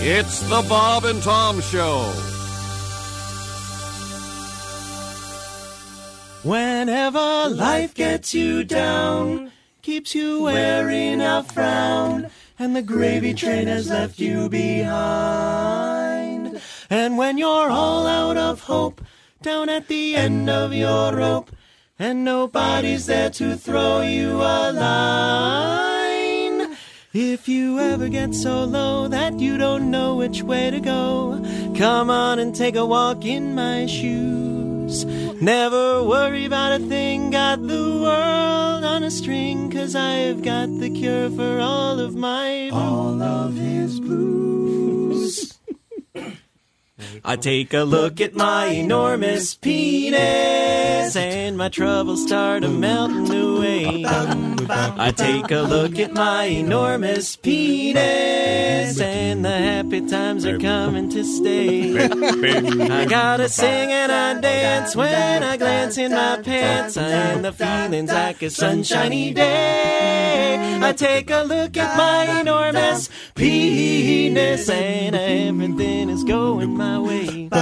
It's the Bob and Tom Show. Whenever life gets you down, keeps you wearing a frown, and the gravy train has left you behind. And when you're all out of hope, down at the end of your rope, and nobody's there to throw you a line. If you ever get so low that you don't know which way to go, come on and take a walk in my shoes. Never worry about a thing, got the world on a string, 'cause I've got the cure for all of my blues. All of his blues. I take a look at my enormous penis, and my troubles start melting away. I take a look at my enormous penis, and the happy times are coming to stay. I gotta sing and I dance when I glance in my pants, and the feeling's like a sunshiny day. I take a look at my enormous penis, and everything is going my way.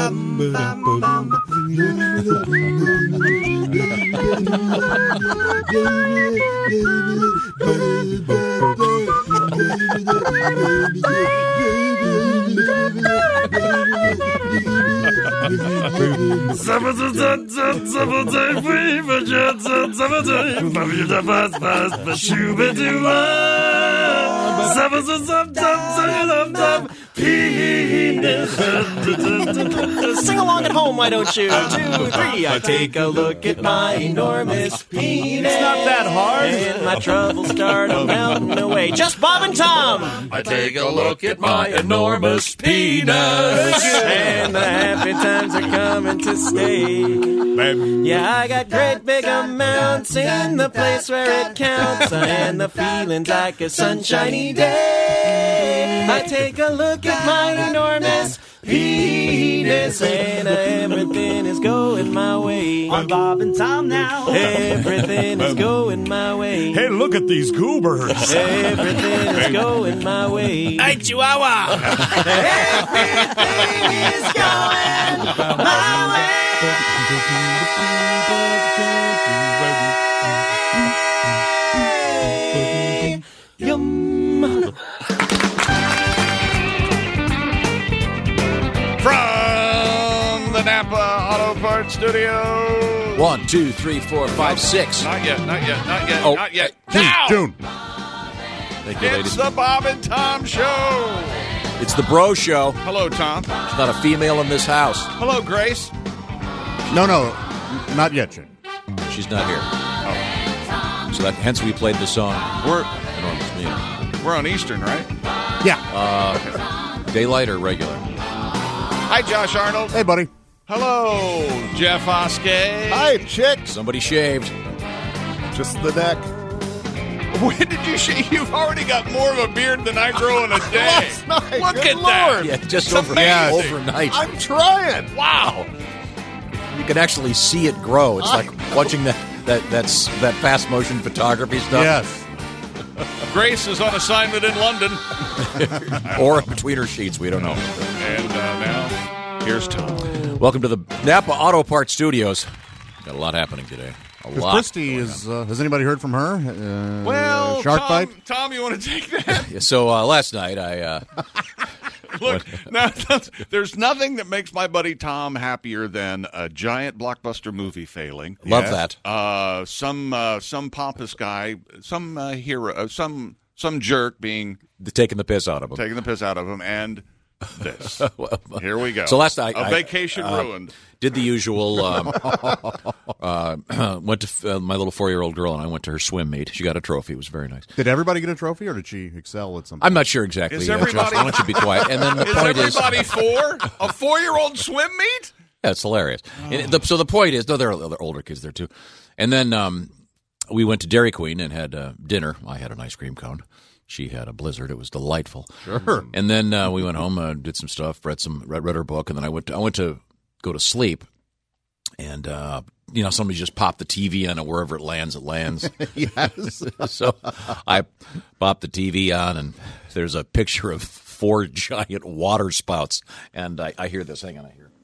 Sing along at home, why don't you? 2, 3. I take a look at my enormous penis. It's not that hard. And my troubles start melting away. Just Bob and Tom. I take a look at my enormous penis. And the happy times are coming to stay. Yeah, I got great big amounts in the place where it counts, and the feeling's like a sunshiny day. I take a look at my enormous penis, and everything is going my way. On Bob and Tom now. Everything is going my way. Hey, look at these goobers. Everything is going my way. Hey, Chihuahua. Everything is going my way. Yum. From the Napa Auto Parts Studio. 1, 2, 3, 4, 5, 6. Not yet. Oh, Not yet. June. Now! Thank you, It's ladies. the Bob and Tom Show. It's the Bro Show. Hello, Tom. There's not a female in this house. Hello, Grace. No, not yet, Jim. She's not here. So that hence we played the song. We're Enormous Meal. we're on Eastern, right? Yeah. Daylight or regular? Hi, Josh Arnold. Hey, buddy. Hello, Jeff Oskey. Hi, chick. Somebody shaved. Just the neck. When did you shave? You've already got more of a beard than I grow in a day. Last night. Look Good at Lord. that. Yeah, just It's amazing. overnight. I'm trying. Wow. You can actually see it grow. It's like watching that fast motion photography stuff. Yes. Grace is on assignment in London. Or between her sheets. We don't know. And now, here's Tom. Welcome to the Napa Auto Parts Studios. Got a lot happening today. A lot. Christy is. Has anybody heard from her? Well, shark bite. Tom, you want to take that? So last night I Look, now, there's nothing that makes my buddy Tom happier than a giant blockbuster movie failing. love Yes. that. Some pompous guy, some hero, some jerk being Taking the piss out of them. taking the piss out of him, and this. Here we go. So last night a vacation ruined. Did the usual. Went to my little 4-year-old girl, and I went to her swim meet. She got a trophy. It was very nice. Did everybody get a trophy, or did she excel at something? I'm not sure exactly. Is everybody- Why don't you be quiet? And then the Is point is, everybody four? A 4-year-old swim meet? yeah, it's hilarious. And so the point is, no, there are other older kids there too. And then we went to Dairy Queen and had dinner. I had an ice cream cone. She had a Blizzard. It was delightful. Sure. And then we went home, did some stuff, read her book, and then I went to go to sleep. And somebody just popped the TV on, and wherever it lands, it lands. Yes. So I popped the TV on, and there's a picture of 4 giant water spouts. And I hear this. Hang on, I hear.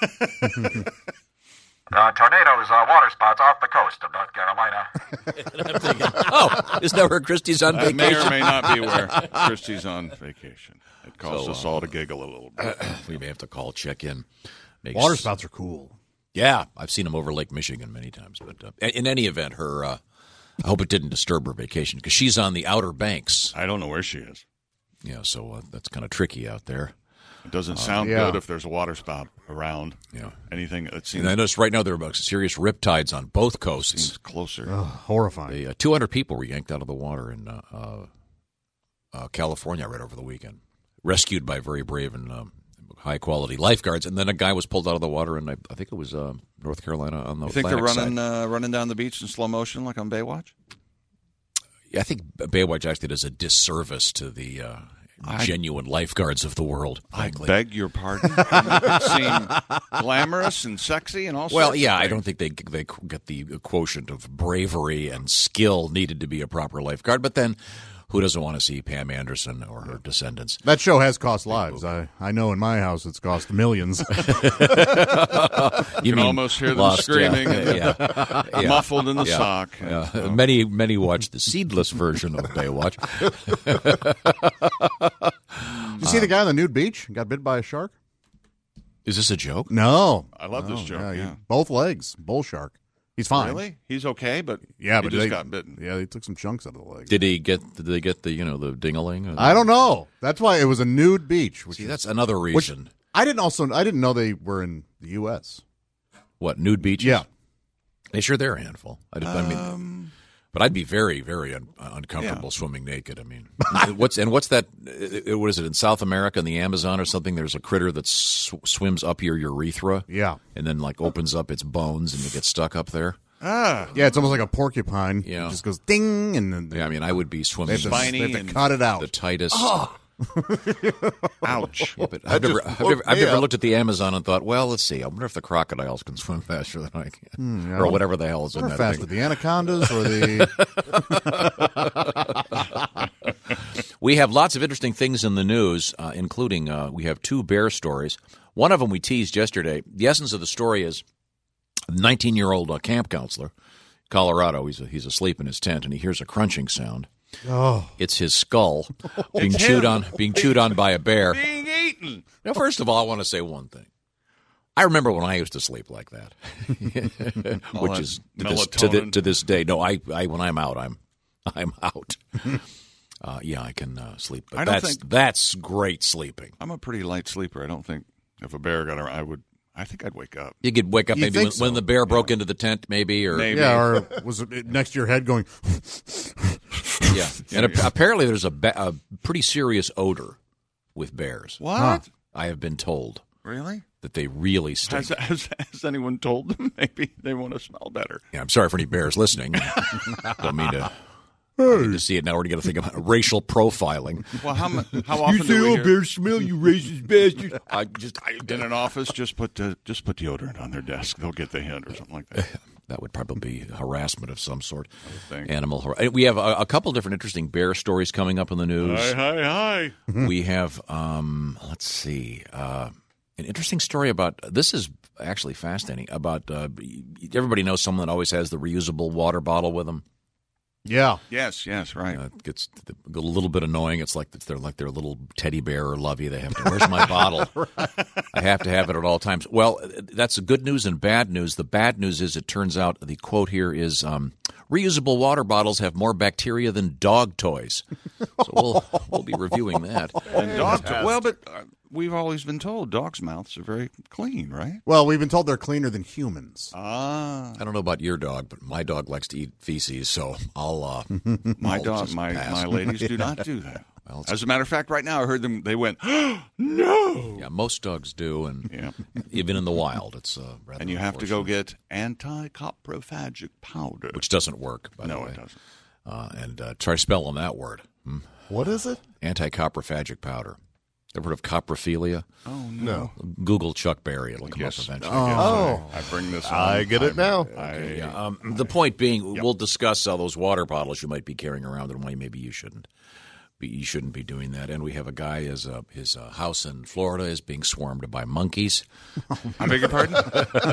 Tornadoes, water spouts off the coast of North Carolina. And I'm thinking, oh, isn't that where Christy's on That vacation? may or may not be where Christy's on vacation. It caused us all to giggle a little bit. We may have to check in. Water spouts are cool. Yeah, I've seen them over Lake Michigan many times. But in any event, I hope it didn't disturb her vacation because she's on the Outer Banks. I don't know where she is. Yeah, so that's kind of tricky out there. It doesn't sound good if there's a water spout around. Yeah. Anything that seems... And I noticed right now there are serious riptides on both coasts. Seems closer. Horrifying. 200 people were yanked out of the water in California right over the weekend, rescued by very brave and high-quality lifeguards. And then a guy was pulled out of the water, and I think it was North Carolina on the You think they're Atlantic running down the beach in slow motion like on Baywatch? Yeah, I think Baywatch actually does a disservice to the genuine lifeguards of the world. Frankly. I beg your pardon. It seemed glamorous and sexy and all sorts Well, of yeah, I things. don't think they get the quotient of bravery and skill needed to be a proper lifeguard. But then, who doesn't want to see Pam Anderson or her descendants? That show has cost lives. I know in my house it's cost millions. You can almost hear them screaming and muffled in the sock. Yeah. Many watch the seedless version of Baywatch. Did you see the guy on the nude beach? Got bit by a shark? Is this a joke? No. I love this joke. Yeah. Both legs. Bull shark. He's fine. Really? He's okay, but Yeah, he but just they got bitten. Yeah, they took some chunks out of the leg. Did they get the the ding-a-ling? I don't know. That's why it was a nude beach. See, that's another reason. I didn't know they were in the U.S. What, nude beaches? Yeah. They're a handful. I mean, but I'd be very, very uncomfortable swimming naked. I mean, what's that? What is it in South America in the Amazon or something? There's a critter that swims up your urethra. Yeah. And then opens up its bones and it gets stuck up there. Yeah, it's almost like a porcupine. Yeah. It just goes ding, and then Yeah, I mean, I would be swimming they have to cut it out. the tightest. Ouch. But I've never looked at the Amazon and thought, well, let's see. I wonder if the crocodiles can swim faster than I can, or whatever the hell is in Or that faster, thing. the anacondas or the... We have lots of interesting things in the news, including we have 2 bear stories. One of them we teased yesterday. The essence of the story is a 19-year-old camp counselor, Colorado. He's asleep in his tent, and he hears a crunching sound. Oh. It's his skull being chewed on by a bear. Being eaten. Now, first of all, I want to say one thing. I remember when I used to sleep like that, which is to this day. No, I when I'm out, I'm out. Yeah, I can sleep, but that's great sleeping. I'm a pretty light sleeper. I don't think if a bear got around, I think I'd wake up. You could wake up maybe when the bear broke into the tent, maybe. Yeah, or was it next to your head going... Yeah, and apparently there's a pretty serious odor with bears. What? Huh. I have been told. Really? That they really stink. Has anyone told them? Maybe they want to smell better. Yeah, I'm sorry for any bears listening. Don't mean to see it now. We're going to think about racial profiling. Well, how often do we hear? Bears smell, you racist bastard. In an office, just put deodorant on their desk. They'll get the hint or something like that. That would probably be harassment of some sort. think. Animal harassment. We have a couple different interesting bear stories coming up in the news. Hi. We have, let's see, an interesting story about, this is actually fascinating, about, everybody knows someone that always has the reusable water bottle with them. Yeah. Yes, right. It gets a little bit annoying. It's like they're like their little teddy bear or lovey. They have to, where's my bottle? I have to have it at all times. Well, that's the good news and bad news. The bad news is it turns out the quote here is reusable water bottles have more bacteria than dog toys. So we'll be reviewing that. And but we've always been told dogs' mouths are very clean, right? Well, we've been told they're cleaner than humans. Ah. I don't know about your dog, but my dog likes to eat feces, so I'll My ladies do not do that. Well, as a matter of fact, right now I heard them. They went, no. Yeah, most dogs do, and even in the wild, it's rather. And you have to go get anti-coprophagic powder, which doesn't work. By the way. It doesn't. And try spelling that word. What is it? Anti-coprophagic powder. Ever heard of coprophilia? Oh no! Google Chuck Berry; it'll come up eventually. Oh, I bring this. I get it now. The point being, we'll discuss those water bottles you might be carrying around and why maybe you shouldn't. You shouldn't be doing that. And we have a guy, his house in Florida is being swarmed by monkeys. I beg your pardon?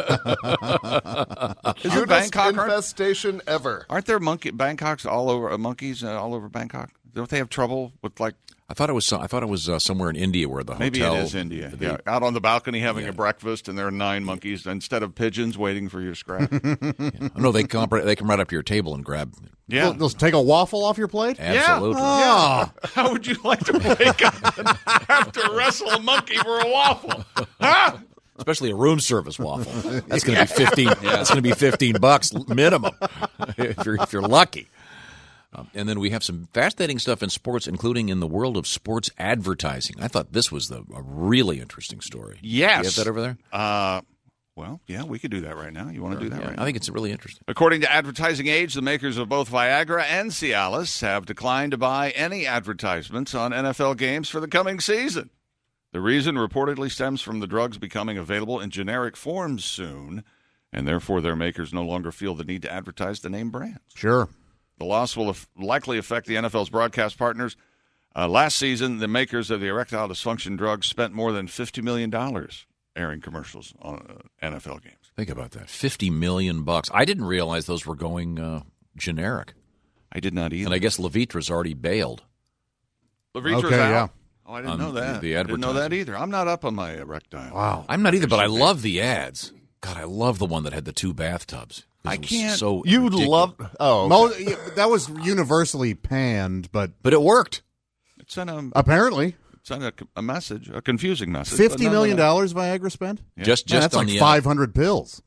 Is it Cutest Bangkok? infestation ever. Aren't there Bangkoks all over monkeys all over Bangkok? Don't they have trouble with like? I thought it was somewhere in India where the hotel. Maybe it is India. Yeah, out on the balcony having a breakfast, and there are 9 monkeys instead of pigeons waiting for your scrap. No, they come right up to your table and grab. Yeah, They'll take a waffle off your plate? Absolutely. Oh. How would you like to wake up and have to wrestle a monkey for a waffle? Huh? Especially a room service waffle. That's going to be 15. That's going to be $15 minimum if you're lucky. And then we have some fascinating stuff in sports, including in the world of sports advertising. I thought this was a really interesting story. Yes. You have that over there? Well, yeah, we could do that right now. You want to do that right now? I think it's really interesting. According to Advertising Age, the makers of both Viagra and Cialis have declined to buy any advertisements on NFL games for the coming season. The reason reportedly stems from the drugs becoming available in generic forms soon, and therefore their makers no longer feel the need to advertise the name brands. Sure. The loss will likely affect the NFL's broadcast partners. Last season, the makers of the erectile dysfunction drugs spent more than $50 million airing commercials on NFL games. Think about that. $50 million. I didn't realize those were going generic. I did not either. And I guess Levitra's already bailed. Levitra's Okay, out? yeah. Oh, I didn't know that. the I didn't know that advertising. either. I'm not up on my erectile. Wow. I'm not either, but I love the ads. God, I love the one that had the 2 bathtubs. I It was can't- So You ridiculous. love. Oh, okay. That was universally panned, but But it worked. It sent apparently a message, a confusing message. $50 million Viagra spent? Just Man, that's on like the 500 pills.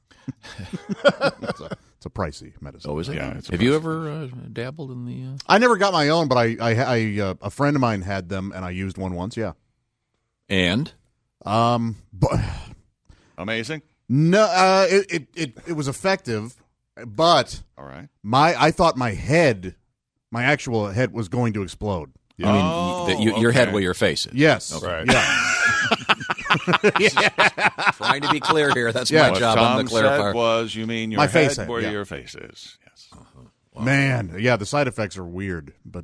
It's a pricey medicine. Oh, is it? Yeah, it's Have you ever dabbled in the? I never got my own, but I a friend of mine had them, and I used one once. Yeah. And But Amazing. no, it was effective, but All right. I thought my actual head was going to explode. I mean, your head where your face is. Yes. Right. Yeah. Trying to be clear here. That's Yeah. my What job. Tom I'm the clarifier. said was, you mean your My head face head, where yeah. your face is. Yes. Man, yeah, the side effects are weird, but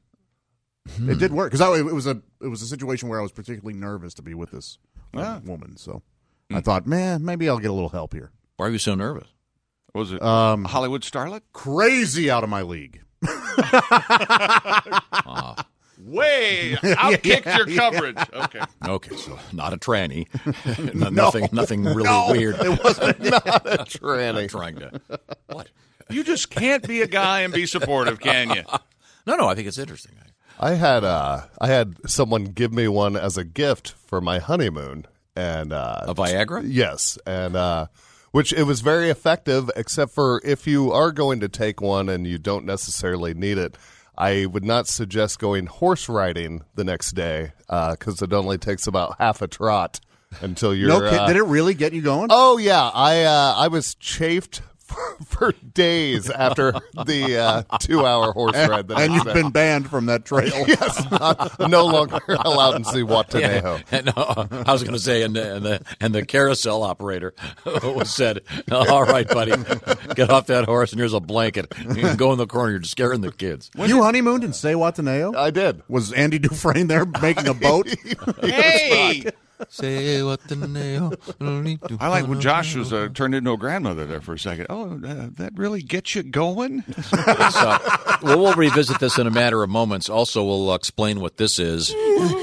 it did work because it was a situation where I was particularly nervous to be with this woman. So I thought, man, maybe I'll get a little help here. Why are you so nervous? Was it a Hollywood starlet? Crazy out of my league. Way outkicked your coverage. Okay. Okay, so not a tranny. Nothing really weird. It wasn't. Not a tranny. Trying to what? You just can't be a guy and be supportive, can you? No, I think it's interesting. I had someone give me one as a gift for my honeymoon, and A Viagra? yes, and which it was very effective, except for if you are going to take one and you don't necessarily need it. I would not suggest going horse riding the next day because it only takes about half a trot until you're. No kid. Did it really get you going? Oh yeah, I was chafed for days after the 2-hour horse ride. That and I you've spent. been banned from that trail. Yes, no longer allowed in Zihuatanejo. No, I was going to say, and the carousel operator said, "All right, buddy, get off that horse, and here's a blanket. You can go in the corner. You're just scaring the kids." You honeymooned in Zihuatanejo? I did. Was Andy Dufresne there making a boat? Hey! Say what the nail. I like when Josh was turned into a grandmother there for a second. Oh, that really gets you going? So, we'll revisit this in a matter of moments. Also, we'll explain what this is.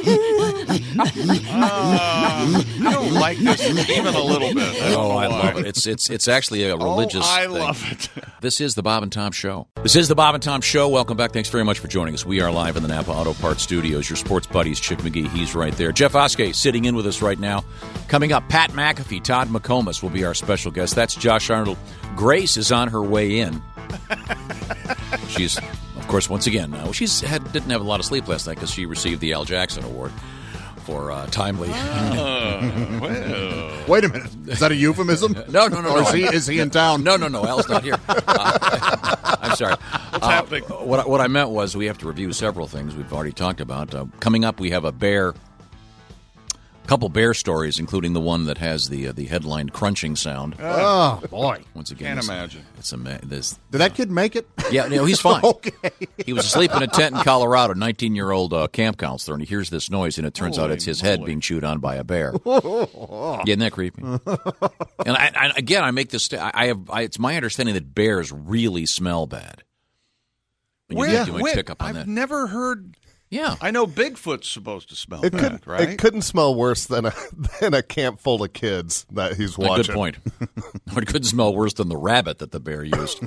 I don't like this even a little bit. Oh, I love it. It's actually a religious I thing. love it. This is the Bob and Tom Show. This is the Bob and Tom Show. Welcome back. Thanks very much for joining us. We are live in the Napa Auto Parts Studios. Your sports buddies, Chick McGee. He's right there. Jeff Oskey sitting in with us right now. Coming up, Pat McAfee, Todd McComas will be our special guest. That's Josh Arnold. Grace is on her way in. She's, of course, once again, didn't have a lot of sleep last night because she received the Al Jackson Award for timely. Well. Wait a minute. Is that a euphemism? No. Or is he in town? No. Al's not here. I'm sorry. What's happening? What I meant was we have to review several things we've already talked about. Coming up, we have a bear A couple bear stories, including the one that has the headline crunching sound. Oh, boy. Once again, Can't imagine. This. Did that kid make it? Yeah, no, he's fine. Okay. He was asleep in a tent in Colorado, 19-year-old camp counselor, and he hears this noise, and it turns out it's his head being chewed on by a bear. Yeah, isn't that creepy? And I make this. It's my understanding that bears really smell bad. You might pick up on I've that. never heard. Yeah, I know Bigfoot's supposed to smell It bad, right? It couldn't smell worse than a camp full of kids that he's watching. Good point. It couldn't smell worse than the rabbit that the bear used.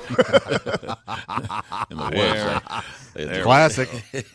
In the woods. Classic.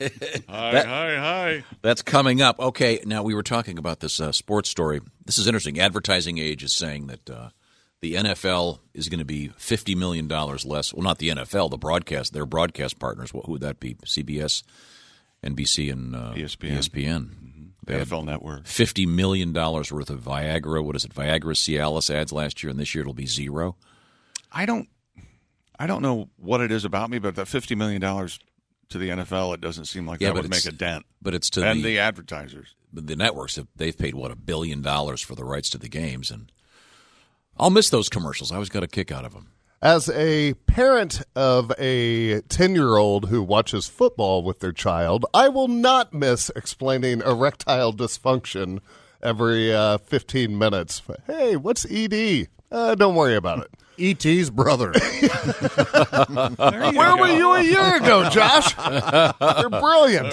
Hi. That's coming up. Okay, now we were talking about this sports story. This is interesting. Advertising Age is saying that the NFL is going to be $50 million less. Well, not the NFL, their broadcast partners. Who would that be? CBS, NBC, and ESPN. The NFL Network. $50 million worth of Viagra. What is it? Viagra Cialis ads last year, and this year it'll be zero. I don't know what it is about me, but that $50 million to the NFL, it doesn't seem like that would make a dent. But it's to the advertisers. The networks, they've paid, $1 billion for the rights to the games, and I'll miss those commercials. I always got a kick out of them. As a parent of a 10-year-old who watches football with their child, I will not miss explaining erectile dysfunction every 15 minutes. Hey, what's ED? Don't worry about it. E.T.'s brother. Where were you a year ago, Josh? You're brilliant.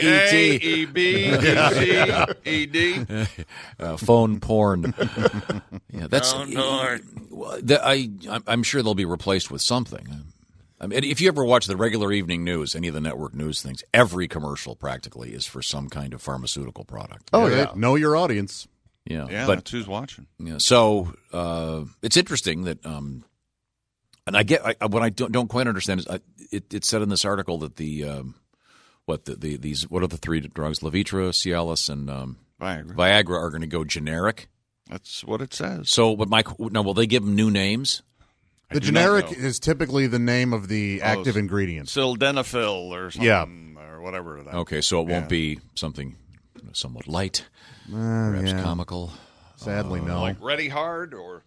E-D. Phone porn. Yeah, that's. I'm sure they'll be replaced with something. I mean, if you ever watch the regular evening news, any of the network news things, every commercial practically is for some kind of pharmaceutical product. Oh, yeah. Know your audience. Yeah, but that's who's watching. Yeah, so it's interesting that, and what I don't quite understand is it said in this article that what are the three drugs? Levitra, Cialis, and Viagra are going to go generic. That's what it says. So, but will they give them new names? The generic is typically the name of the active ingredient. Sildenafil or something, or whatever. Okay, so it won't be something somewhat light. Perhaps comical. Sadly, no. Like Ready Hard or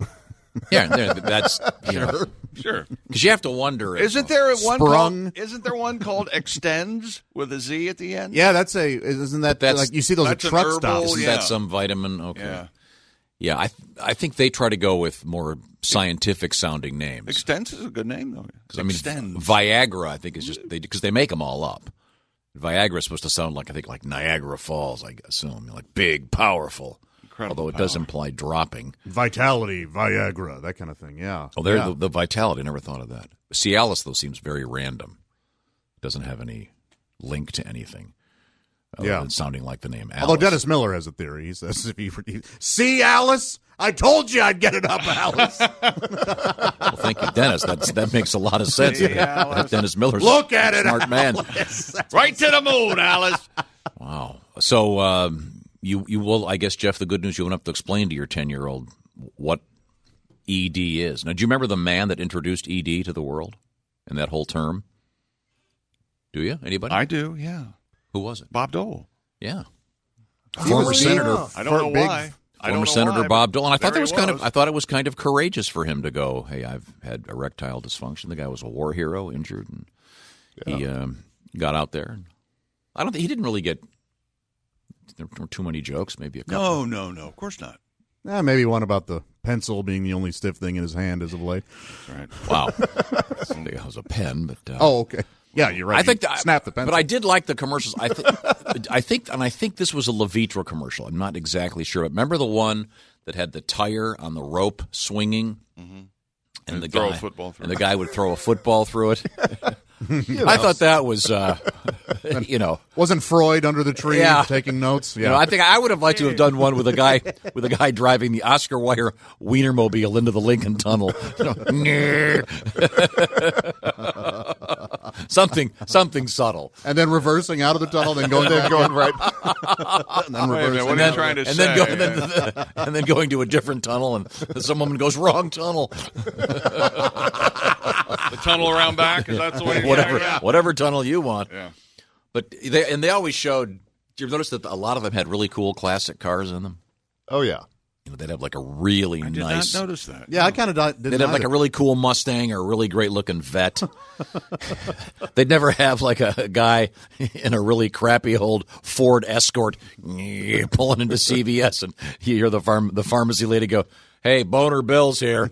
that's sure. Because you have to wonder. Isn't there one Sprung? Isn't there one called Extends with a Z at the end? Yeah, isn't that like you see those at truck stops? Isn't that some vitamin? Okay. Yeah, I think they try to go with more scientific sounding names. Extends is a good name though. Extends. Viagra, I think, is just because they make them all up. Viagra is supposed to sound like Niagara Falls, I assume, like big, powerful. Incredible although it does imply dropping. Vitality, Viagra, that kind of thing. Yeah. Oh, the Vitality. I never thought of that. Cialis though seems very random. It doesn't have any link to anything. Than sounding like the name Alice. Although Dennis Miller has a theory. He says, see, Alice? I told you I'd get it up, Alice. Well, thank you, Dennis. That makes a lot of sense. That Dennis Miller's Look at it, smart man. Right to the moon, Alice. Wow. So you will, I guess, Jeff, the good news, you won't have to explain to your 10-year-old what ED is. Now, do you remember the man that introduced ED to the world and that whole term? Do you? Anybody? I do, yeah. Who was it? Bob Dole. Yeah. Former Senator. I don't know why. Former Senator Bob Dole. And I thought it was kind of courageous for him to go, hey, I've had erectile dysfunction. The guy was a war hero, injured, and he got out there. I don't think he didn't really get there were too many jokes, maybe a couple. No, of course not. Maybe one about the pencil being the only stiff thing in his hand as of late. That's right. Wow. That was a pen, but okay. Yeah, you're right. Snap the pencil. But I did like the commercials. I think this was a Levitra commercial. I'm not exactly sure. But remember the one that had the tire on the rope swinging, and the guy would throw a football through it. I thought that was, wasn't Freud under the tree taking notes? Yeah, I think I would have liked to have done one with a guy driving the Oscar Mayer Wienermobile into the Lincoln Tunnel. Something subtle, and then reversing out of the tunnel, then going right, and then reversing. What are you trying to say? And then going to a different tunnel, and some woman goes, "Wrong tunnel." The tunnel around back, is that the way? Whatever tunnel you want. Yeah. But they always showed. Do you notice that a lot of them had really cool classic cars in them? Oh, yeah. They'd have like a really I did nice. not notice that. Yeah, I kind of didn't. They'd have like a really cool Mustang or a really great looking vet. They'd never have like a guy in a really crappy old Ford Escort pulling into CVS, and you hear the pharmacy lady go, "Hey, Boner Bill's here."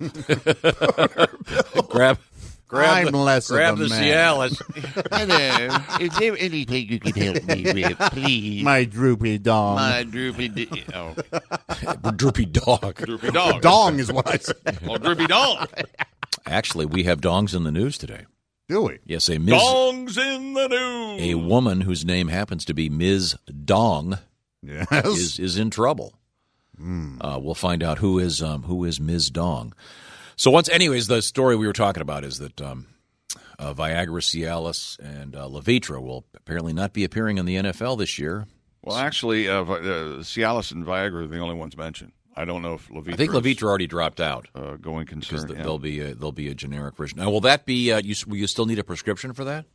grab I'm less grab of a the man. Cialis. Hello. Is there anything you can help me with, please? My droopy dong. My droopy oh. Droopy dog. Droopy dog. Dong is what I said. Oh, droopy dog. Actually, we have dongs in the news today. Do we? Yes, a Ms. Dongs in the news. A woman whose name happens to be Ms. Dong Yes. is in trouble. We'll find out who is Ms. Dong. So anyways, the story we were talking about is that Viagra, Cialis, and Levitra will apparently not be appearing in the NFL this year. Well, actually, Cialis and Viagra are the only ones mentioned. I don't know if Levitra. I think Levitra already dropped out going because concern. there'll be a generic version. Now, will that be? Will you still need a prescription for that?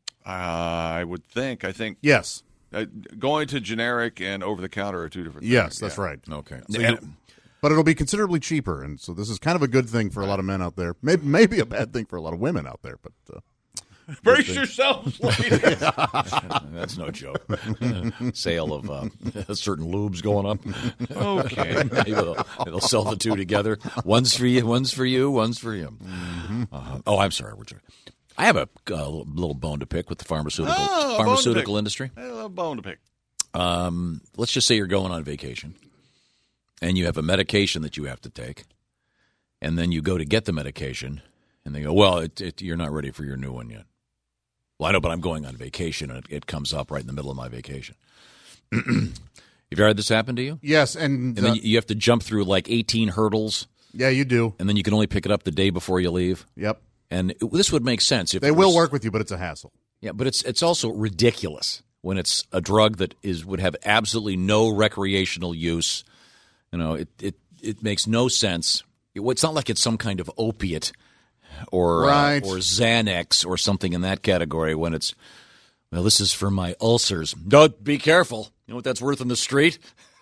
I would think. I think Yes. going to generic and over the counter are two different things. Yes, that's right. Okay. But it'll be considerably cheaper, and so this is kind of a good thing for a lot of men out there. Maybe a bad thing for a lot of women out there, but Brace yourselves, ladies. That's no joke. Sale of certain lubes going up. Okay. Maybe they'll sell the two together. One's for you, one's for you, one's for him. Oh, I'm sorry. I have a little bone to pick with the pharmaceutical industry. A little bone to pick. Let's just say you're going on vacation, and you have a medication that you have to take, and then you go to get the medication, and they go, well, you're not ready for your new one yet. Well, I know, but I'm going on vacation, and it comes up right in the middle of my vacation. Have you ever had this happen to you? yes, and And then you have to jump through like 18 hurdles, yeah, you do. and then you can only pick it up the day before you leave. Yep. And this would make sense if They it will was- work with you, but it's a hassle. Yeah, but it's also ridiculous when it's a drug that would have absolutely no recreational use. You know, it makes no sense. It's not like it's some kind of opiate or Right. or Xanax or something in that category. When it's, well, this is for my ulcers. Don't be careful. You know what that's worth in the street?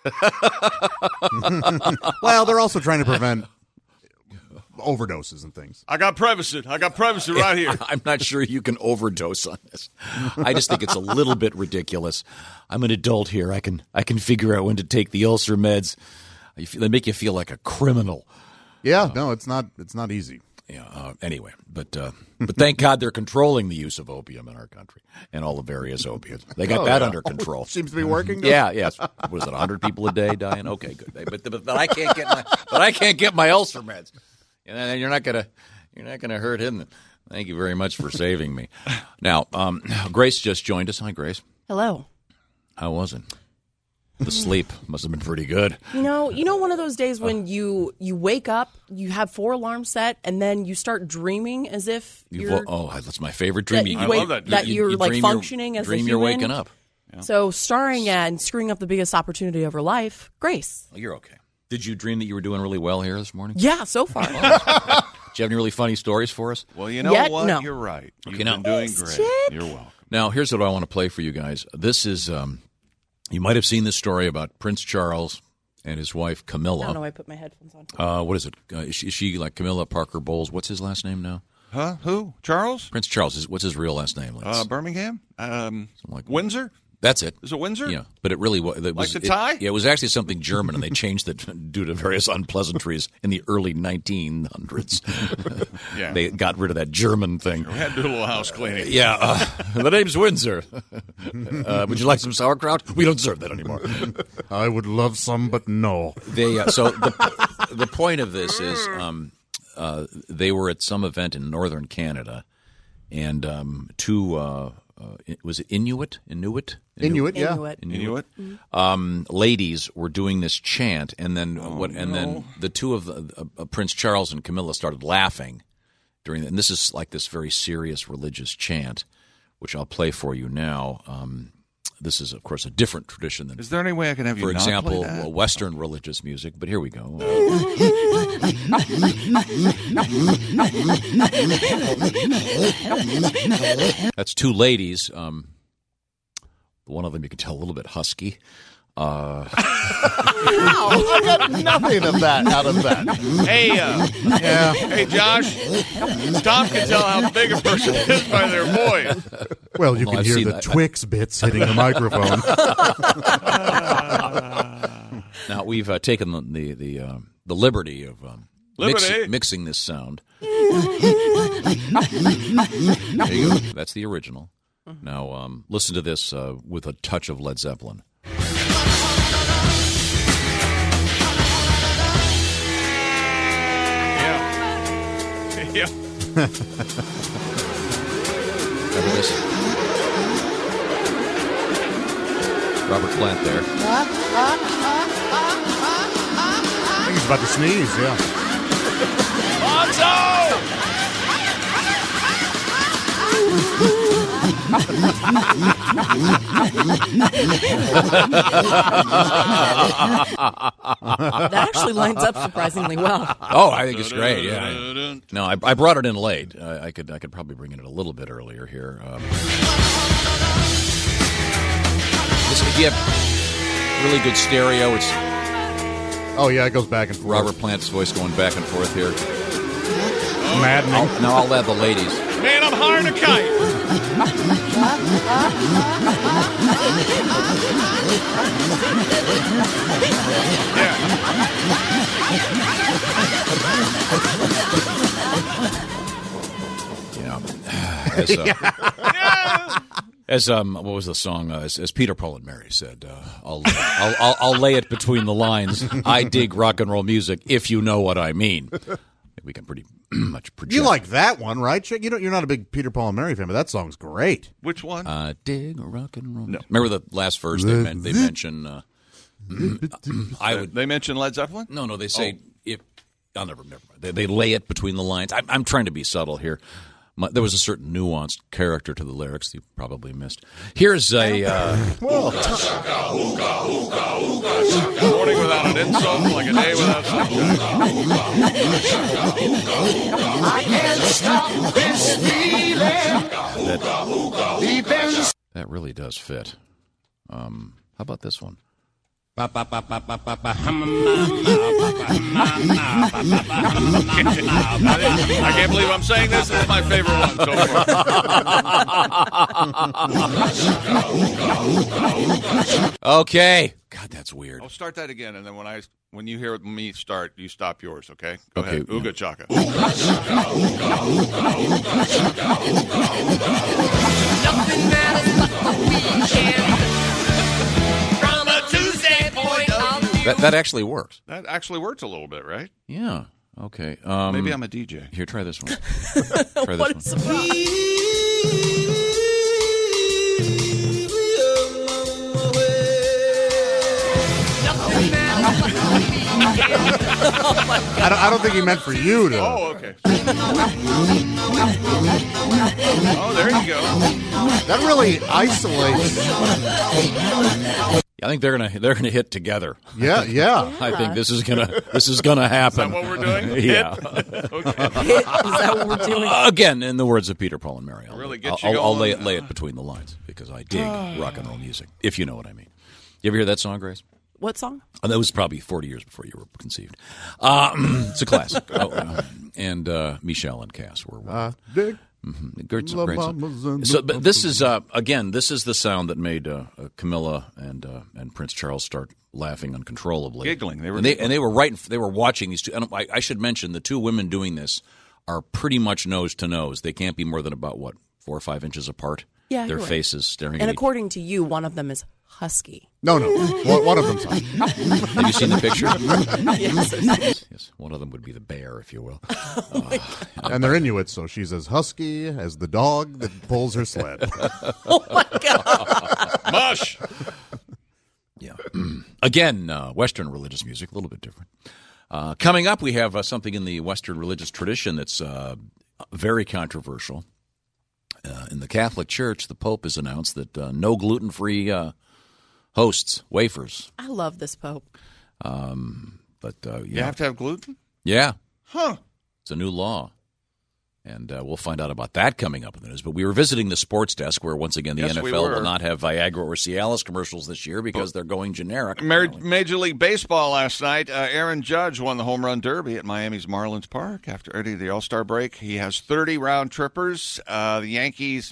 Well, they're also trying to prevent overdoses and things. I got Prevacid. Right here. I'm not sure you can overdose on this. I just think it's a little bit ridiculous. I'm an adult here. I can figure out when to take the ulcer meds. They make you feel like a criminal. Yeah, no, it's not easy. Yeah. Anyway, but thank God they're controlling the use of opium in our country and all the various opiates. They got that under control. Seems to be working. Yeah. Yes. Was it 100 people a day dying? Okay, good. But I can't get my ulcer meds. And you're not gonna hurt him. Thank you very much for saving me. Now, Grace just joined us. Hi, Grace. Hello. How was it? The sleep must have been pretty good. You know, one of those days when you wake up, you have 4 alarms set, and then you start dreaming as if you're That's my favorite dream. that, you I wake- love that dream. that you're like dream functioning as a dream human. you're waking up. So starring and screwing up the biggest opportunity of her life, Grace. Oh, you're okay. Did you dream that you were doing really well here this morning? Yeah, so far. Did you have any really funny stories for us? Well, you know Yet, what? no. You're right. You've You know- been doing Thanks, great. Chip. You're welcome. Now, here's what I want to play for you guys. This is, you might have seen this story about Prince Charles and his wife, I don't know Camilla. why I put my headphones on. What is it? Is she like Camilla Parker Bowles? What's his last name now? Huh? Who? Charles? Prince Charles. What's his real last name? Birmingham? like- Windsor? That's it. Is it Windsor? Yeah, but it really was. Like the tie? It was actually something German, and they changed it due to various unpleasantries in the early 1900s. Yeah. They got rid of that German thing. We had to do a little house cleaning. Yeah, the name's Windsor. Would you like some sauerkraut? We don't serve that anymore. I would love some, but no. So the point of this is they were at some event in northern Canada, and two was it Inuit, yeah. Inuit. ladies were doing this chant, and then then the two of Prince Charles and Camilla started laughing during and this is like this very serious religious chant, which I'll play for you now. This is, of course, a different tradition than, Is there any way I can have you for not example, play that? Western religious music. But here we go. That's two ladies. One of them you can tell a little bit husky. I got nothing of that out of that. Hey, Josh. Tom can tell how big a person is by their voice. Well, you Well, can I've hear seen the that. Twix bits hitting the microphone. Now we've taken the liberty of mixing this sound. There you go. That's the original. Now listen to this with a touch of Led Zeppelin. Yeah. Remember this? Robert Plant there. I think he's about to sneeze, yeah. That actually lines up surprisingly well. Oh, I think it's great. Yeah. No, I brought it in late. I could probably bring it a little bit earlier here. If you have really good stereo, it's Oh, yeah, it goes back and forth. Robert Plant's voice going back and forth here. Maddening. Now I'll add the ladies. Man, I'm hiring a kite. As what was the song? As Peter, Paul, and Mary said, I'll lay it between the lines. I dig rock and roll music, if you know what I mean. We can pretty much project. You like that one, right, Chick? You're not a big Peter, Paul, and Mary fan, but that song's great. Which one? Dig rock and roll. No. Remember the last verse they mention? They mention Led Zeppelin? No, they say if. I'll never mind. They lay it between the lines. I'm trying to be subtle here. There was a certain nuanced character to the lyrics you probably missed. Here's a Morning without an insult, like a day without sunshine. I can't stop this feeling. that really does fit. How about this one? I can't believe I'm saying this. This is my favorite one so far. Okay. God, that's weird. I'll start that again, and then when you hear me start, you stop yours, okay? Go Okay, ahead. yeah. Ooga chaka. Nothing matters but the weekend. From a Tuesday point of view. That actually works. That actually worked a little bit, right? Yeah. Okay. Maybe I'm a DJ. Here, try this one. Try What a this one. surprise. Nothing matters but the weekend. I don't think he meant for you to. Oh, okay. Oh, there you go. That really isolates. I think they're gonna hit together. Yeah. I think this is gonna happen. Is that what we're doing? Yeah. Okay. Is that what we're doing? Again, in the words of Peter, Paul, and Mary, Really gets you I'll going. lay it between the lines because I dig rock and roll music, if you know what I mean. You ever hear that song, Grace? What song? Oh, that was probably 40 years before you were conceived. It's a classic. And Michelle and Cass were one. Dig. Great La song. mamas and So, the but this is again, this is the sound that made Camilla and Prince Charles start laughing uncontrollably, Giggling. They were and they were right. They were watching these two. And I should mention the two women doing this are pretty much nose to nose. They can't be more than about 4 or 5 inches apart. Yeah, their you're right. faces staring And at each. according to you, one of them is husky. No. One of them's on. Have you seen the picture? Yes. Yes, one of them would be the bear, if you will. And they're Inuit, so she's as husky as the dog that pulls her sled. Oh my God. Mush. Yeah. Again, Western religious music, a little bit different. Coming up, we have something in the Western religious tradition that's very controversial. In the Catholic Church, the Pope has announced that no gluten-free hosts, wafers. I love this Pope. But You have to have gluten? yeah, Huh. it's a new law. And we'll find out about that coming up in the news. But we were visiting the sports desk where, once again, the NFL will not have Viagra or Cialis commercials this year because they're going generic. Major League Baseball last night. Aaron Judge won the Home Run Derby at Miami's Marlins Park after the All-Star break. He has 30 round trippers. The Yankees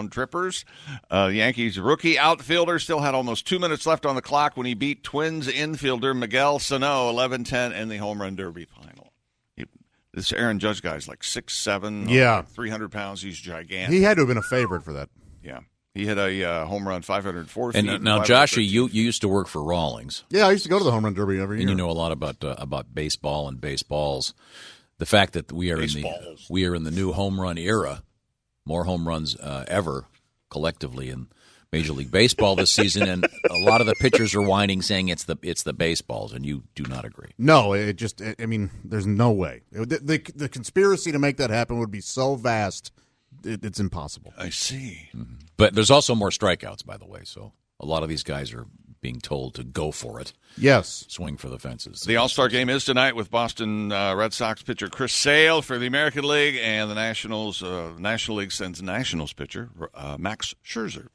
rookie outfielder still had almost 2 minutes left on the clock when he beat Twins infielder Miguel Sano 11-10 in the Home Run Derby final. This Aaron Judge guy's like 6'7", 300 pounds. He's gigantic. He had to have been a favorite for that. Yeah. He hit a home run 504 feet. And now, Joshua, you used to work for Rawlings. Yeah, I used to go to the Home Run Derby every year. And you know a lot about baseball and baseballs. The fact that we are in the new home run era, more home runs ever collectively in Major League Baseball this season, and a lot of the pitchers are whining, saying it's the baseballs, and you do not agree. No, there's no way. The conspiracy to make that happen would be so vast, it's impossible. I see. Mm-hmm. But there's also more strikeouts, by the way, so a lot of these guys are being told to go for it. Yes. Swing for the fences. The All-Star game is tonight with Boston Red Sox pitcher Chris Sale for the American League, and the Nationals. National League sends Nationals pitcher Max Scherzer.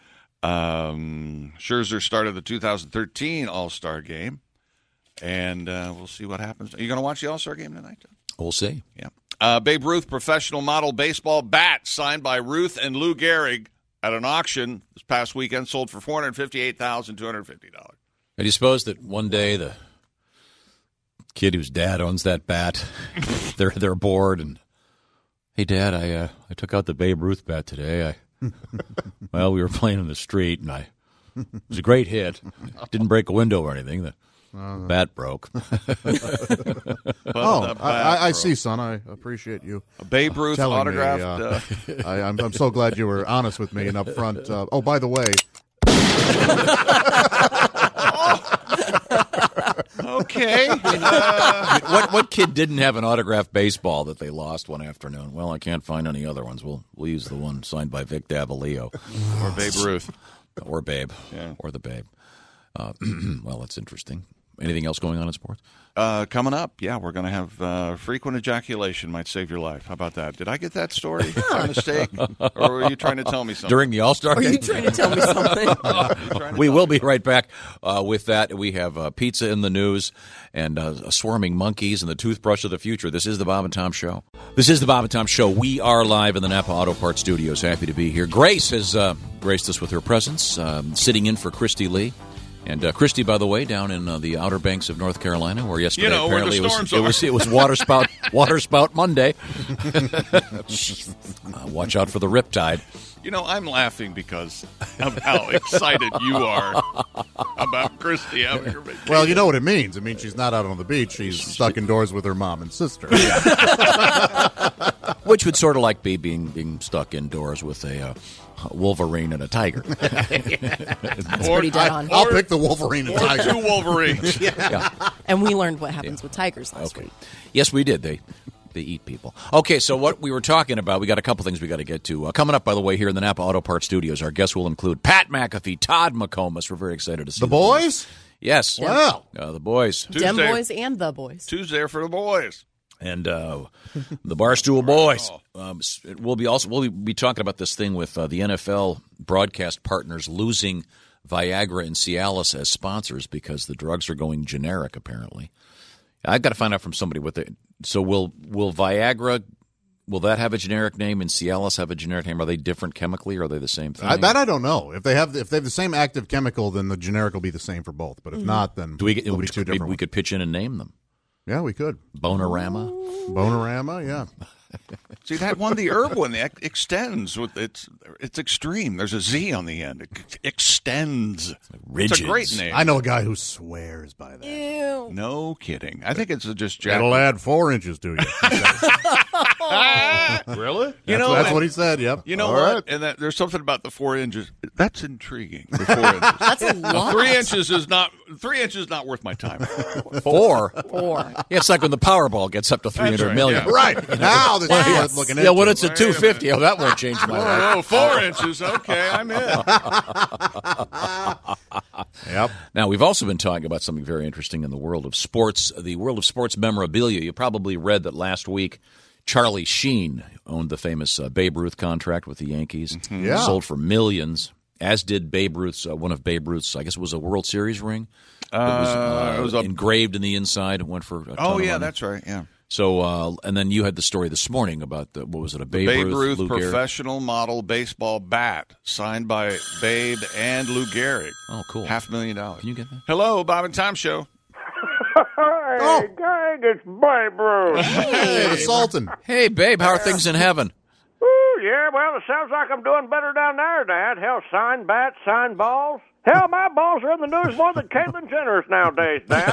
Scherzer started the 2013 All-Star game, and we'll see what happens. Are you going to watch the All-Star game tonight? We'll see. Yeah. Babe Ruth professional model baseball bat signed by Ruth and Lou Gehrig at an auction this past weekend sold for $458,250. And do you suppose that one day the kid whose dad owns that bat, they're bored and, hey, Dad, I took out the Babe Ruth bat today. Well, we were playing in the street, and it was a great hit. Didn't break a window or anything. The bat broke. I see, son. I appreciate you. A Babe Ruth autographed. I'm so glad you were honest with me and up front. By the way. Okay. What kid didn't have an autographed baseball that they lost one afternoon? Well, I can't find any other ones. We'll use the one signed by Vic Davalillo. Or Babe Ruth. Or Babe. Yeah. Or the Babe. Well, that's interesting. Anything else going on in sports? Coming up, we're going to have frequent ejaculation might save your life. How about that? Did I get that story by mistake? Or were you trying to tell me something? During the All-Star game? Are you trying to tell me something? We will be right back with that. We have pizza in the news and swarming monkeys and the toothbrush of the future. This is the Bob and Tom Show. We are live in the Napa Auto Parts Studios. Happy to be here. Grace has graced us with her presence, sitting in for Christy Lee. And Christy, by the way, down in the Outer Banks of North Carolina, where yesterday apparently it was water spout Monday. Watch out for the riptide. I'm laughing because of how excited you are about Christy having her vacation. Well, you know what it means. It means she's not out on the beach. She's stuck indoors with her mom and sister. Which would sort of like being stuck indoors with a Wolverine and a tiger. That's pretty dead on. I'll pick the Wolverine and tiger. 2 Wolverines. Yeah. And we learned what happens with tigers last week. Yes, we did. They eat people. Okay, so what we were talking about, we got a couple things we got to get to. Coming up, by the way, here in the Napa Auto Parts Studios, our guests will include Pat McAfee, Todd McComas. We're very excited to see the boys. Yes. Wow. The boys. Dem boys and the boys. Tuesday for the boys. And the Barstool Boys. We'll be talking about this thing with the NFL broadcast partners losing Viagra and Cialis as sponsors because the drugs are going generic, apparently. I've got to find out from somebody what they. So will Viagra? Will that have a generic name and Cialis have a generic name? Are they different chemically, or are they the same thing? That I don't know. If they have the same active chemical, then the generic will be the same for both. But if not, then it'll be two different. Maybe we could pitch in and name them. Yeah, we could. Bonorama, yeah. See, that one, the herb one, extends. It's extreme. There's a Z on the end. It extends. Rigids. It's a great name. I know a guy who swears by that. Ew. No kidding. I think it's just Jack. It'll add 4 inches to you. Really? That's what he said, yep. You know All what? right. And there's something about the 4 inches. That's intriguing. The 4 inches. That's a lot. 3 inches is not. 3 inches is not worth my time. 4. 4. Yeah, it's like when the Powerball gets up to 300 million. yeah. Right. Now this is worth looking at. Yeah, when it's at 250, that won't change my life. Oh, 4 inches. Okay, I'm in. Yep. Now, we've also been talking about something very interesting in the world of sports, the world of sports memorabilia. You probably read that last week Charlie Sheen owned the famous Babe Ruth contract with the Yankees. Yeah. Sold for millions, as did Babe Ruth's, one of Babe Ruth's, I guess it was a World Series ring. It was engraved in the inside. It went for a ton of money. That's right, yeah. So, and then you had the story this morning about a Babe Ruth Lou Gehrig. professional model baseball bat signed by Babe and Lou Gehrig. Oh, cool. $500,000. Can you get that? Hello, Bob and Tom Show. Hey, gang, it's Babe Ruth. Hey, the Sultan. Hey, Babe, how are things in heaven? Ooh, yeah, well, it sounds like I'm doing better down there, Dad. Hell, sign bats, sign balls. Hell, my balls are in the news more than Caitlyn Jenner's nowadays, Dad.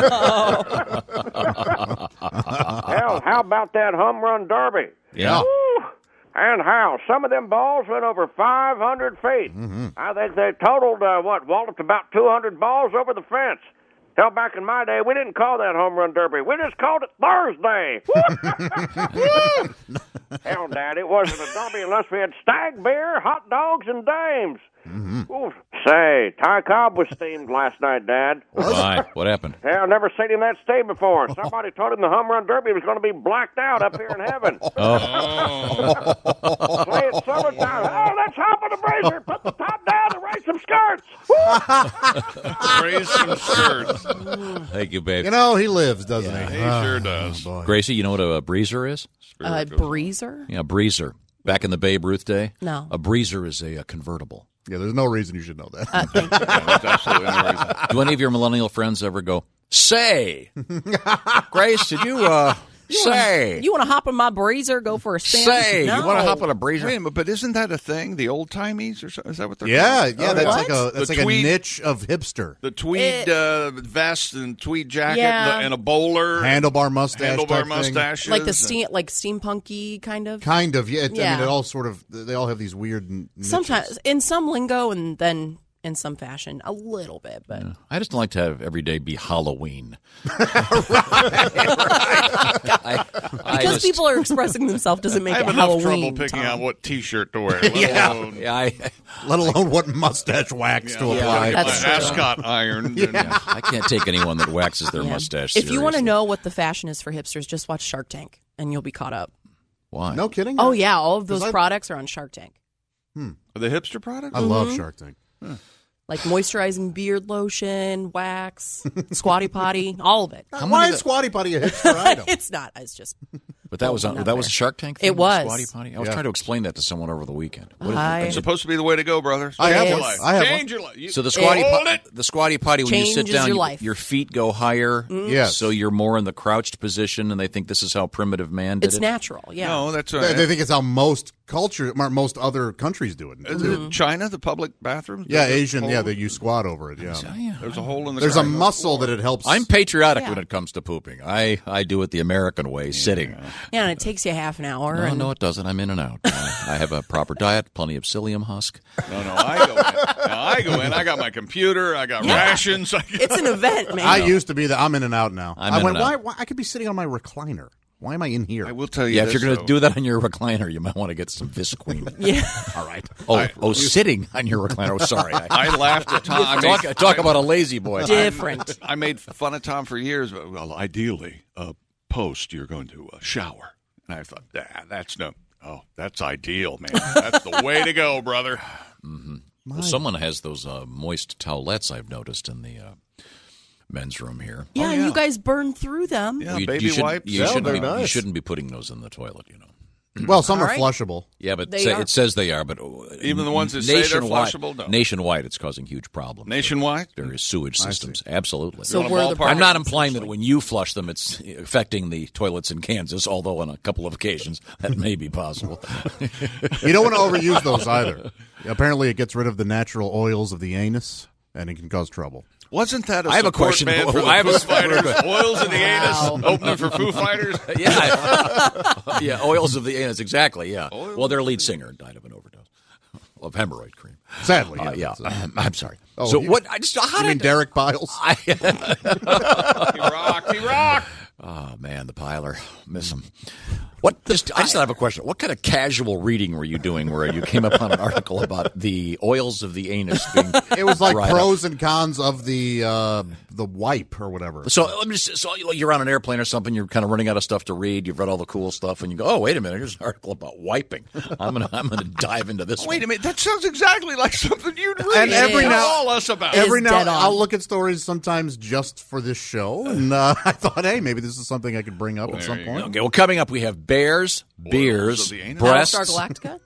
Hell, how about that home run derby? Yeah. Woo! And how some of them balls went over 500 feet. I think they totaled, Walt, about 200 balls over the fence. Hell, back in my day, we didn't call that home run derby. We just called it Thursday. Hell, Dad, it wasn't a derby unless we had stag beer, hot dogs, and dames. Ooh, say, Ty Cobb was steamed last night, Dad. Why? What happened? Hell, I've never seen him that steamed before. Somebody told him the home run derby was going to be blacked out up here in heaven. Play it summertime. Oh, let's hop on the brazier, put the top down, and raise some skirts. Raise some skirts. Thank you, Babe. You know, he lives, doesn't he? He sure does. Boy. Gracie, you know what a breezer is? Breezer? Yeah, a breezer. Back in the Babe Ruth day? No. A breezer is a convertible. Yeah, there's no reason you should know that. Thank you. That's absolutely no reason. Do any of your millennial friends ever go, say, Grace, did you, say, You want to hop on my breezer, go for a spin? say, No. you want to hop on a breezer? Wait a minute, but isn't that a thing? The old timies or something? Is that what they're Yeah, called? yeah, that's What? like a tweed- niche of hipster. The tweed vest and tweed jacket Yeah. and a bowler. Handlebar mustache type Handlebar thing. mustaches. Like the steampunky kind of. Kind of, yeah. I Yeah. mean, it all sort of, they all have these weird niches. Sometimes in some lingo and then in some fashion, a little bit, but I just don't like to have every day be Halloween. because people are expressing themselves doesn't make I have it enough Halloween. trouble picking Tom. out what T-shirt to wear. Let alone, Let alone what mustache wax to gotta apply. get my That's true. ascot ironed. I can't take anyone that waxes their Yeah. mustache If you want to seriously. know what the fashion is for hipsters, just watch Shark Tank and you'll be caught up. Why? No kidding? Oh yeah, all of those 'Cause I- products are on Shark Tank. The hipster product? I love Shark Tank. Like moisturizing beard lotion, wax, squatty potty, all of it. Why is Squatty Potty a hipster item? It's not. It's just. But that was Not that was fair. a Shark Tank thing? It was. Squatty Potty? I was Yeah. trying to explain that to someone over the weekend. What is I- It's supposed to be the way to go, brothers. I have Change one. your life. I have Change one. your life. You- So the squatty potty, when you sit Changes down, your life. your feet go higher. Yes. So you're more in the crouched position, and they think this is how primitive man did It's it. natural. Yeah. No, that's They think it's how most other countries do it. Is it China, the public bathrooms? Yeah, There's a Asian. hole- Yeah, that you squat over it. Yeah. There's a hole in the There's a ground. muscle that it helps. I'm patriotic Yeah. when it comes to pooping. I do it the American way, sitting. Yeah, and it takes you half an hour. No, and no, it doesn't. I'm in and out. I have a proper diet, plenty of psyllium husk. No, I go in. I got my computer. I got rations. it's an event, man. I used to be I'm in and out now. I'm I in went, and out. why? I could be sitting on my recliner. Why am I in here? I will tell you Yeah, if this, you're going to though. do that on your recliner, you might want to get some Visqueen. Yeah. All right. Sitting on your recliner. Oh, sorry. I laughed at Tom. I made- Talk about a lazy boy. Different. I made fun of Tom for years. But, well, ideally, post you're going to shower, and I thought, that's no. Oh, that's ideal, man. That's the way to go, brother. Well, someone has those moist towelettes I've noticed in the men's room here. Yeah, and you guys burn through them. Yeah, You- baby you should- wipes. You, shouldn't they're be, you nice. shouldn't be putting those in the toilet, you know. Well, some are right. flushable. Yeah, but They are. it says they are, but Even the ones that say they're nationwide- flushable, no. Nationwide, it's causing huge problems. Nationwide? Various sewage systems, absolutely. So wanna we're the ballpark? I'm not implying that when you flush them, it's affecting the toilets in Kansas, although on a couple of occasions that may be possible. You don't want to overuse those either. Apparently, it gets rid of the natural oils of the anus, and it can cause trouble. Wasn't that a I have a support question. band for the I have a- Foo Fighters? Oils in the anus, opening for Foo Fighters. Yeah, yeah, oils of the anus, exactly. Yeah. Well, their lead singer died of an overdose of hemorrhoid cream. Sadly, Yeah, I'm sorry. Oh, so you- what? I just how You mean did Derek Biles? He rock. Oh man, the Piler, miss him. What? I just have a question. What kind of casual reading were you doing where you came upon an article about the oils of the anus being? It was like dried pros and cons of the the wipe or whatever. So you're on an airplane or something. You're kind of running out of stuff to read. You've read all the cool stuff, and you go, "Oh, wait a minute! Here's an article about wiping. I'm gonna dive into this." Wait a minute, that sounds exactly like something you'd read. And every now, tell us about. Every now, I'll look at stories sometimes just for this show, and I thought, hey, maybe this is something I could bring up at some point. Okay, well, coming up, we have bears, beers, breasts. Battlestar Galactica?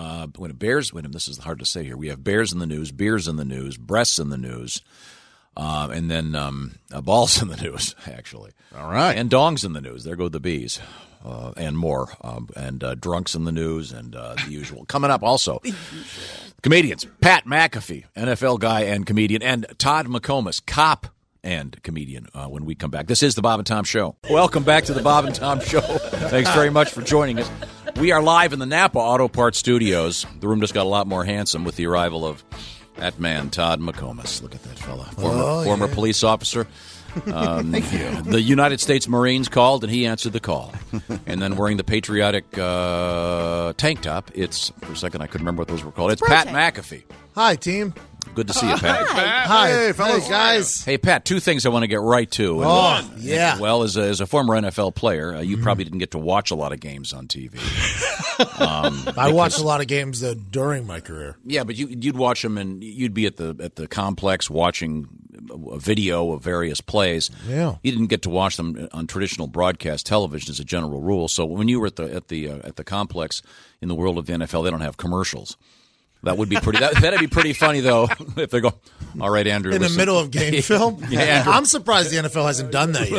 This is hard to say here. We have bears in the news, beers in the news, breasts in the news, and then balls in the news, actually. All right. And dongs in the news. There go the bees. And more. And drunks in the news and the usual. Coming up also, comedians. Pat McAfee, NFL guy and comedian, and Todd McComas, cop and comedian when we come back. This is the Bob and Tom Show. Welcome back to the Bob and Tom Show. Thanks very much for joining us. We are live in the Napa Auto Parts Studios. The room just got a lot more handsome with the arrival of that man, Todd McComas. Look at that fella. Former police officer. Thank you. The United States Marines called, and he answered the call. And then wearing the patriotic tank top, for a second I couldn't remember what those were called. It's Pat McAfee. Hi, team. Good to see you, Pat. Hi. Hey, fellas. Hey, guys. Hey, Pat, two things I want to get right to. Yeah. Well, as a former NFL player, you probably didn't get to watch a lot of games on TV. I watched a lot of games during my career. Yeah, but you'd watch them, and you'd be at the complex watching a video of various plays. Yeah. You didn't get to watch them on traditional broadcast television as a general rule. So when you were at the complex in the world of the NFL, they don't have commercials. That would be pretty. That'd be pretty funny though if they go, "All right, Andrew." In the middle of game film. Yeah, Andrew. I'm surprised the NFL hasn't done that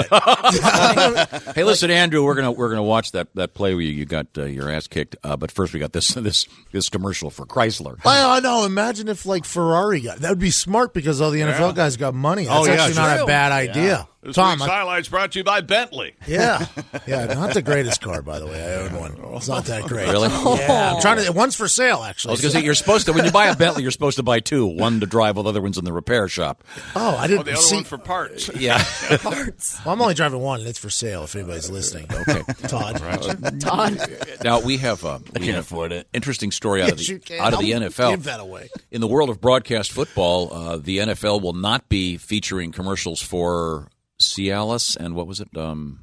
yet. Hey, listen, Andrew, we're gonna watch that play where you got your ass kicked. But first, we got this commercial for Chrysler. I know. Imagine if Ferrari got that would be smart because all the NFL guys got money. That's actually not a bad idea. Yeah. This Tom, week's highlights brought to you by Bentley. Yeah, not the greatest car, by the way. I own one. It's not that great. Really? Yeah, I'm trying to. One's for sale, actually. I was going to say, you're supposed to, when you buy a Bentley, you're supposed to buy two. One to drive, while the other one's in the repair shop. Oh, I didn't the other see. one for parts. Yeah. Parts. Well, I'm only driving one, and it's for sale if anybody's listening. Okay. Todd. Now, we have I can't afford it. Interesting story out of the NFL. Give that away. In the world of broadcast football, the NFL will not be featuring commercials for Cialis and what was it?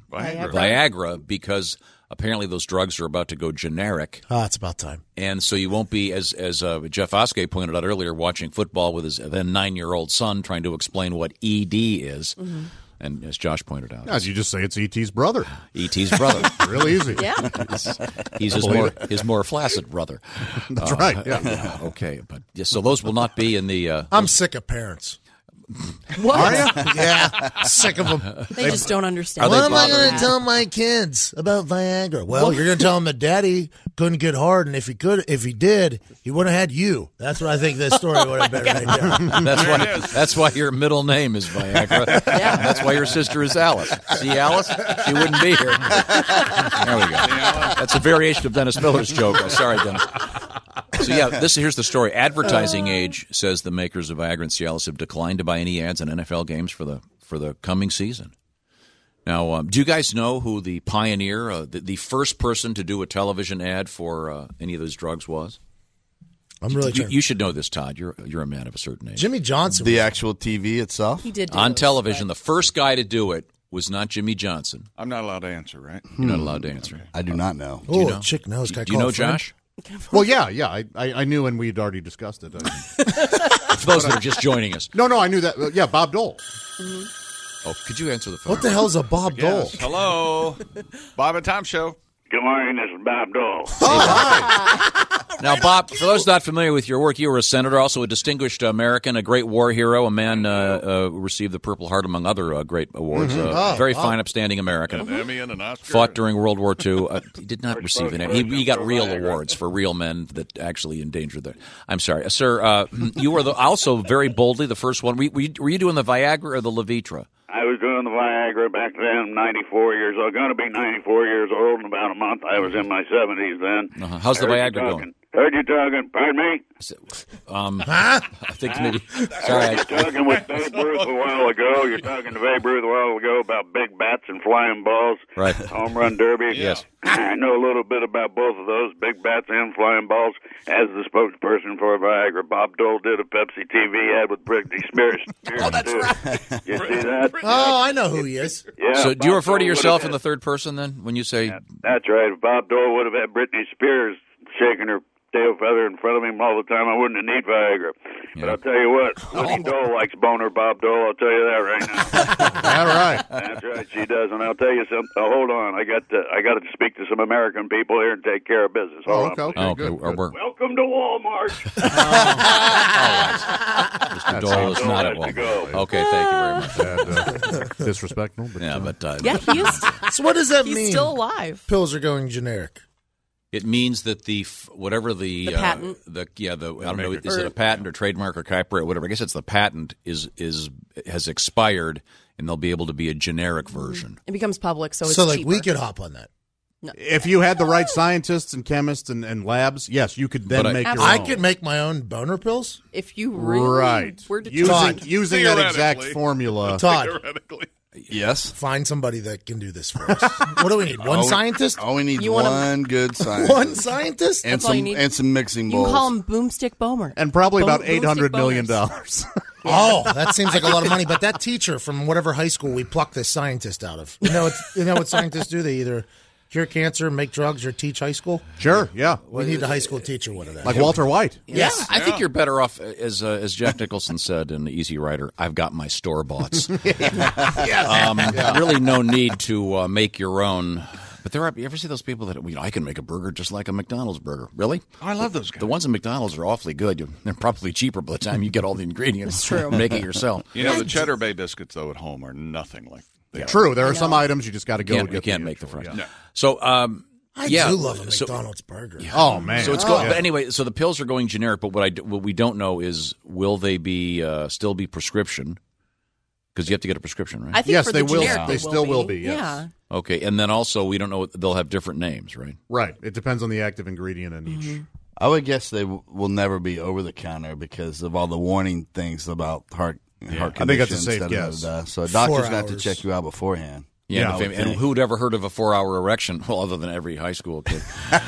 Viagra, because apparently those drugs are about to go generic. It's about time. And so you won't be, as Jeff Oskey pointed out earlier, watching football with his then 9-year-old son trying to explain what ED is. Mm-hmm. And as Josh pointed out, as you just say, it's E.T.'s brother. E.T.'s brother, real easy. Yeah, he's his more flaccid brother. That's right. Yeah. Okay, but so those will not be in the. I'm sick of parents. What? Are you? Yeah, sick of them. They just don't understand. What am I going to tell my kids about Viagra? Well, you're going to tell them that Daddy couldn't get hard, and if he did, he would have had you. That's what I think this story would have been right there. That's why your middle name is Viagra. Yeah. That's why your sister is Alice. See Alice? She wouldn't be here. There we go. That's a variation of Dennis Miller's joke. Sorry, Dennis. So here's the story. Advertising Age says the makers of Viagra and Cialis have declined to buy any ads in NFL games for the coming season. Now, do you guys know who the pioneer, the first person to do a television ad for any of those drugs was? I'm really. You should know this, Todd. You're a man of a certain age. Jimmy Johnson, the actual TV itself. He did on television. The first guy to do it was not Jimmy Johnson. I'm not allowed to answer, right? You're not allowed to answer. Okay. I do not know. Oh, you know? Chick knows. Do you know, Josh? Well, yeah. I knew, and we'd already discussed it. For those that are just joining us. No, I knew that. Yeah, Bob Dole. Mm-hmm. Oh, could you answer the phone? What the hell is a Bob Dole? Hello. Bob and Tom Show. Good morning, this is Bob Dole. Now, Bob, for those not familiar with your work, you were a senator, also a distinguished American, a great war hero, a man who received the Purple Heart, among other great awards. Very fine, upstanding American. An Emmy and an Oscar. Fought during World War II. He did not receive an Emmy. He got real awards for real men that actually endangered their... I'm sorry. Sir, you were also very boldly the first one. Were you doing the Viagra or the Levitra? I was doing the Viagra back then, 94 years old. Going to be 94 years old in about a month. I was in my 70s then. How's the Viagra going? Heard you talking. Pardon me? I think maybe. Sorry. You're talking with Babe Ruth a while ago. You're talking to Babe Ruth a while ago about big bats and flying balls. Right. Home run derby. Yes. I know a little bit about both of those, big bats and flying balls. As the spokesperson for Viagra, Bob Dole did a Pepsi TV ad with Britney Spears. Oh, that's right. You see that? Oh, I know who he is. Yeah. So do you refer to Dole yourself would've in the third person then when you say? That's right. If Bob Dole would have had Britney Spears shaking her tail feather in front of him all the time, I wouldn't have need Viagra. But I'll tell you what, Woody Dole likes boner Bob Dole. I'll tell you that right now. All right. That's right, she does. And I'll tell you something. Oh, hold on, I got to speak to some American people here and take care of business. Hold on. Okay, good. Welcome to Walmart. Mr. Dole is not at Walmart. Okay, thank you very much. Disrespectful, but yeah, but Yeah, he is. So what does that He's mean? still alive. Pills are going generic. it means that the whatever the patent, I don't know, is it a patent or trademark or copyright or whatever? I guess it's the patent has expired, and there'll be able to be a generic version. It becomes public, so it's so like cheaper. we could hop on that. No. If you had the right scientists and chemists and labs, yes, you could then make your own. I could make my own boner pills? If you really were to using that exact formula. Todd. Theoretically. Yes. Find somebody that can do this for us. What do we need? One scientist? All we need one good scientist. One scientist? And some mixing You bowls. can call him Boomstick Bomer. And probably about Boomstick $800 million. Oh, that seems like a lot of money. But that teacher from whatever high school we plucked this scientist out of. You know what scientists do? They either cure cancer, make drugs, or teach high school? Sure, yeah. We need a high school teacher, one of that. Like Walter White. Yes. I think you're better off, as Jack Nicholson said in The Easy Rider, I've got my store-boughts. Really no need to make your own. But you ever see those people that, I can make a burger just like a McDonald's burger. Really? I love those guys. The ones in McDonald's are awfully good. They're probably cheaper by the time you get all the ingredients. It's true. And make it yourself. You know, the Cheddar Bay biscuits, though, at home are nothing like that. True. There are some items you just got to go You can't make the fries. Yeah. So, I do love a McDonald's burger. Oh, man. So it's but anyway, so the pills are going generic, but what we don't know is will they be still be prescription? Because you have to get a prescription, right? I think yes, for they the will. generic, They still will be. Yes. Yeah. Okay, and then also we don't know, they'll have different names, right? Right. It depends on the active ingredient in each. I would guess they will never be over the counter because of all the warning things about heart conditions. I think that's a safe guess. So a doctor's going to have to check you out beforehand. Yeah, and who would ever heard of a 4-hour erection? Well, other than every high school kid,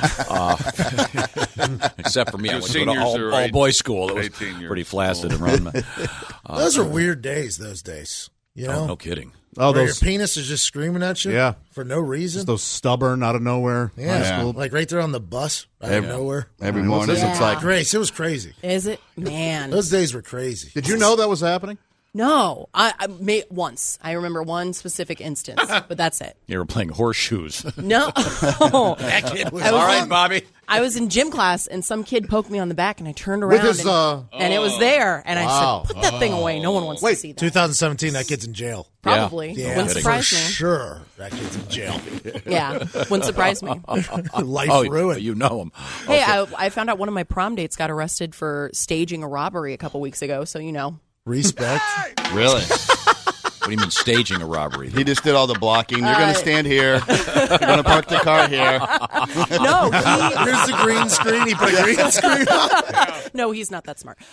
except for me, I went to an all boys school. It was pretty flaccid and run. Those are weird days. Those days, you know. Oh, no kidding. Oh, where those your penis is just screaming at you. Yeah. For no reason. Just those stubborn out of nowhere. Yeah. High school. Like right there on the bus out of nowhere. Every morning, it's like Grace. It was crazy. Is it? Man. Those days were crazy. Did you know that was happening? No. I made once. I remember one specific instance, but that's it. You were playing horseshoes. No. That kid was all right, Bobby. I was in gym class, and some kid poked me on the back, and I turned around, With his, and it was there. And I said, put that thing away. No one wants to see that. 2017, that kid's in jail. Probably. Yeah. Wouldn't surprise for me. sure that kid's in jail. Yeah. Wouldn't surprise me. Life ruined. You know him. Hey, I found out one of my prom dates got arrested for staging a robbery a couple weeks ago, so you know. Respect. Really? What do you mean staging a robbery? He just did all the blocking. You're going to stand here. You're going to park the car here. No, here's the green screen. He put a green screen on. No, he's not that smart.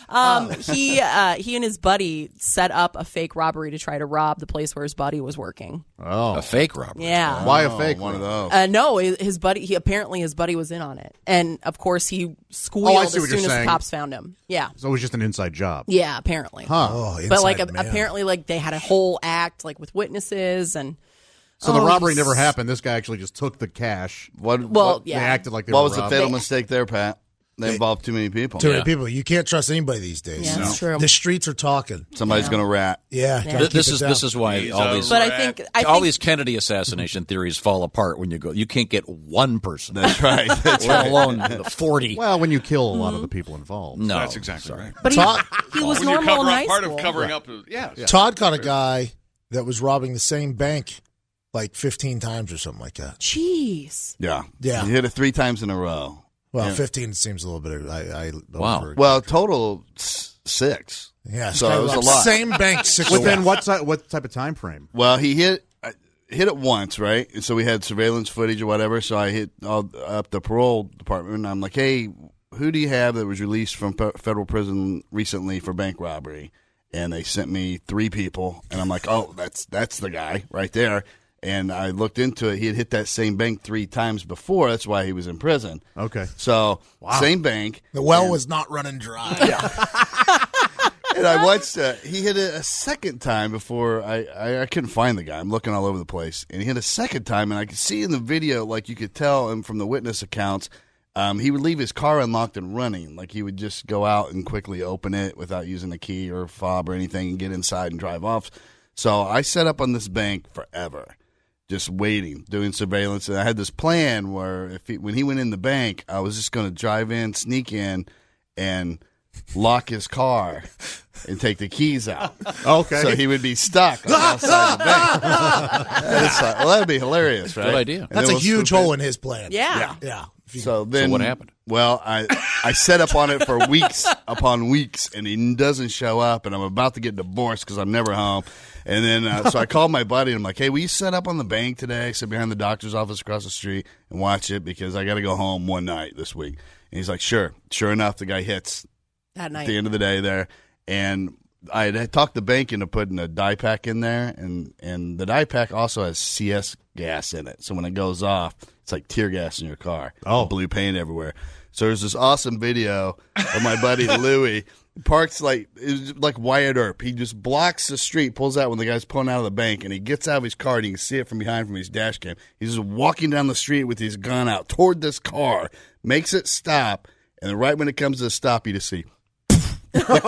He and his buddy set up a fake robbery to try to rob the place where his buddy was working. Oh, a fake robbery. Yeah. Why a fake one of those? No, his buddy. His buddy was in on it, and of course he squealed as soon as the cops found him. Yeah. So it was just an inside job. Yeah, apparently. Huh. Oh, But like inside man. apparently, like they had a whole act like with witnesses and. So the robbery never happened. This guy actually just took the cash. Yeah. They acted like they What were was the robbed. fatal mistake there, Pat? They involved too many people. Too many people. You can't trust anybody these days. Yeah, that's true. The streets are talking. Somebody's going to rat. Yeah. This is why all these But I think these Kennedy assassination theories fall apart when you can't get one person. That's right. That's let right. alone the 40. Well, when you kill a lot of the people involved. No, That's exactly right. But he was When you normal in cover high up part school. of covering up. Yeah. Todd caught a guy that was robbing the same bank like 15 times or something like that. Jeez. Yeah. Yeah. He hit it 3 times in a row. Well, Yeah. 15 seems a little bit. Wow. Well, total 6. Yeah, so it was a lot. Same bank 6. Within what type of time frame? Well, he hit it once, right? And so we had surveillance footage or whatever. So I hit up the parole department, and I'm like, "Hey, who do you have that was released from federal prison recently for bank robbery?" And they sent me 3 people, and I'm like, "Oh, that's the guy right there." And I looked into it. He had hit that same bank 3 times before. That's why he was in prison. Okay. So same bank. The well was not running dry. And I watched. He hit it a second time before I couldn't find the guy. I'm looking all over the place, and he hit a second time, and I could see in the video, like you could tell, and from the witness accounts, he would leave his car unlocked and running. Like he would just go out and quickly open it without using a key or a fob or anything, and get inside and drive off. So I set up on this bank forever, just waiting, doing surveillance. And I had this plan where when he went in the bank, I was just going to drive in, sneak in, and lock his car and take the keys out. Okay. So he would be stuck on the outside of the bank. And it's like, well, that'd be hilarious, right? Good idea. And That's a then huge hole in his plan. Yeah. So then, what happened? Well, I set up on it for weeks upon weeks, and he doesn't show up, and I'm about to get divorced because I'm never home. And then, so I called my buddy, and I'm like, "Hey, will you set up on the bank today? Sit behind the doctor's office across the street and watch it because I got to go home one night this week." And he's like, "Sure." Sure enough, the guy hits That night. at the end of the day there, and I had talked the bank into putting a dye pack in there, and the dye pack also has CS gas in it. So when it goes off, it's like tear gas in your car. Oh. Blue paint everywhere. So there's this awesome video of my buddy Louie. Parks like Wyatt Earp. He just blocks the street, pulls out when the guy's pulling out of the bank, and he gets out of his car, and you can see it from behind from his dash cam. He's just walking down the street with his gun out toward this car, makes it stop, and then right when it comes to a stop, you just see the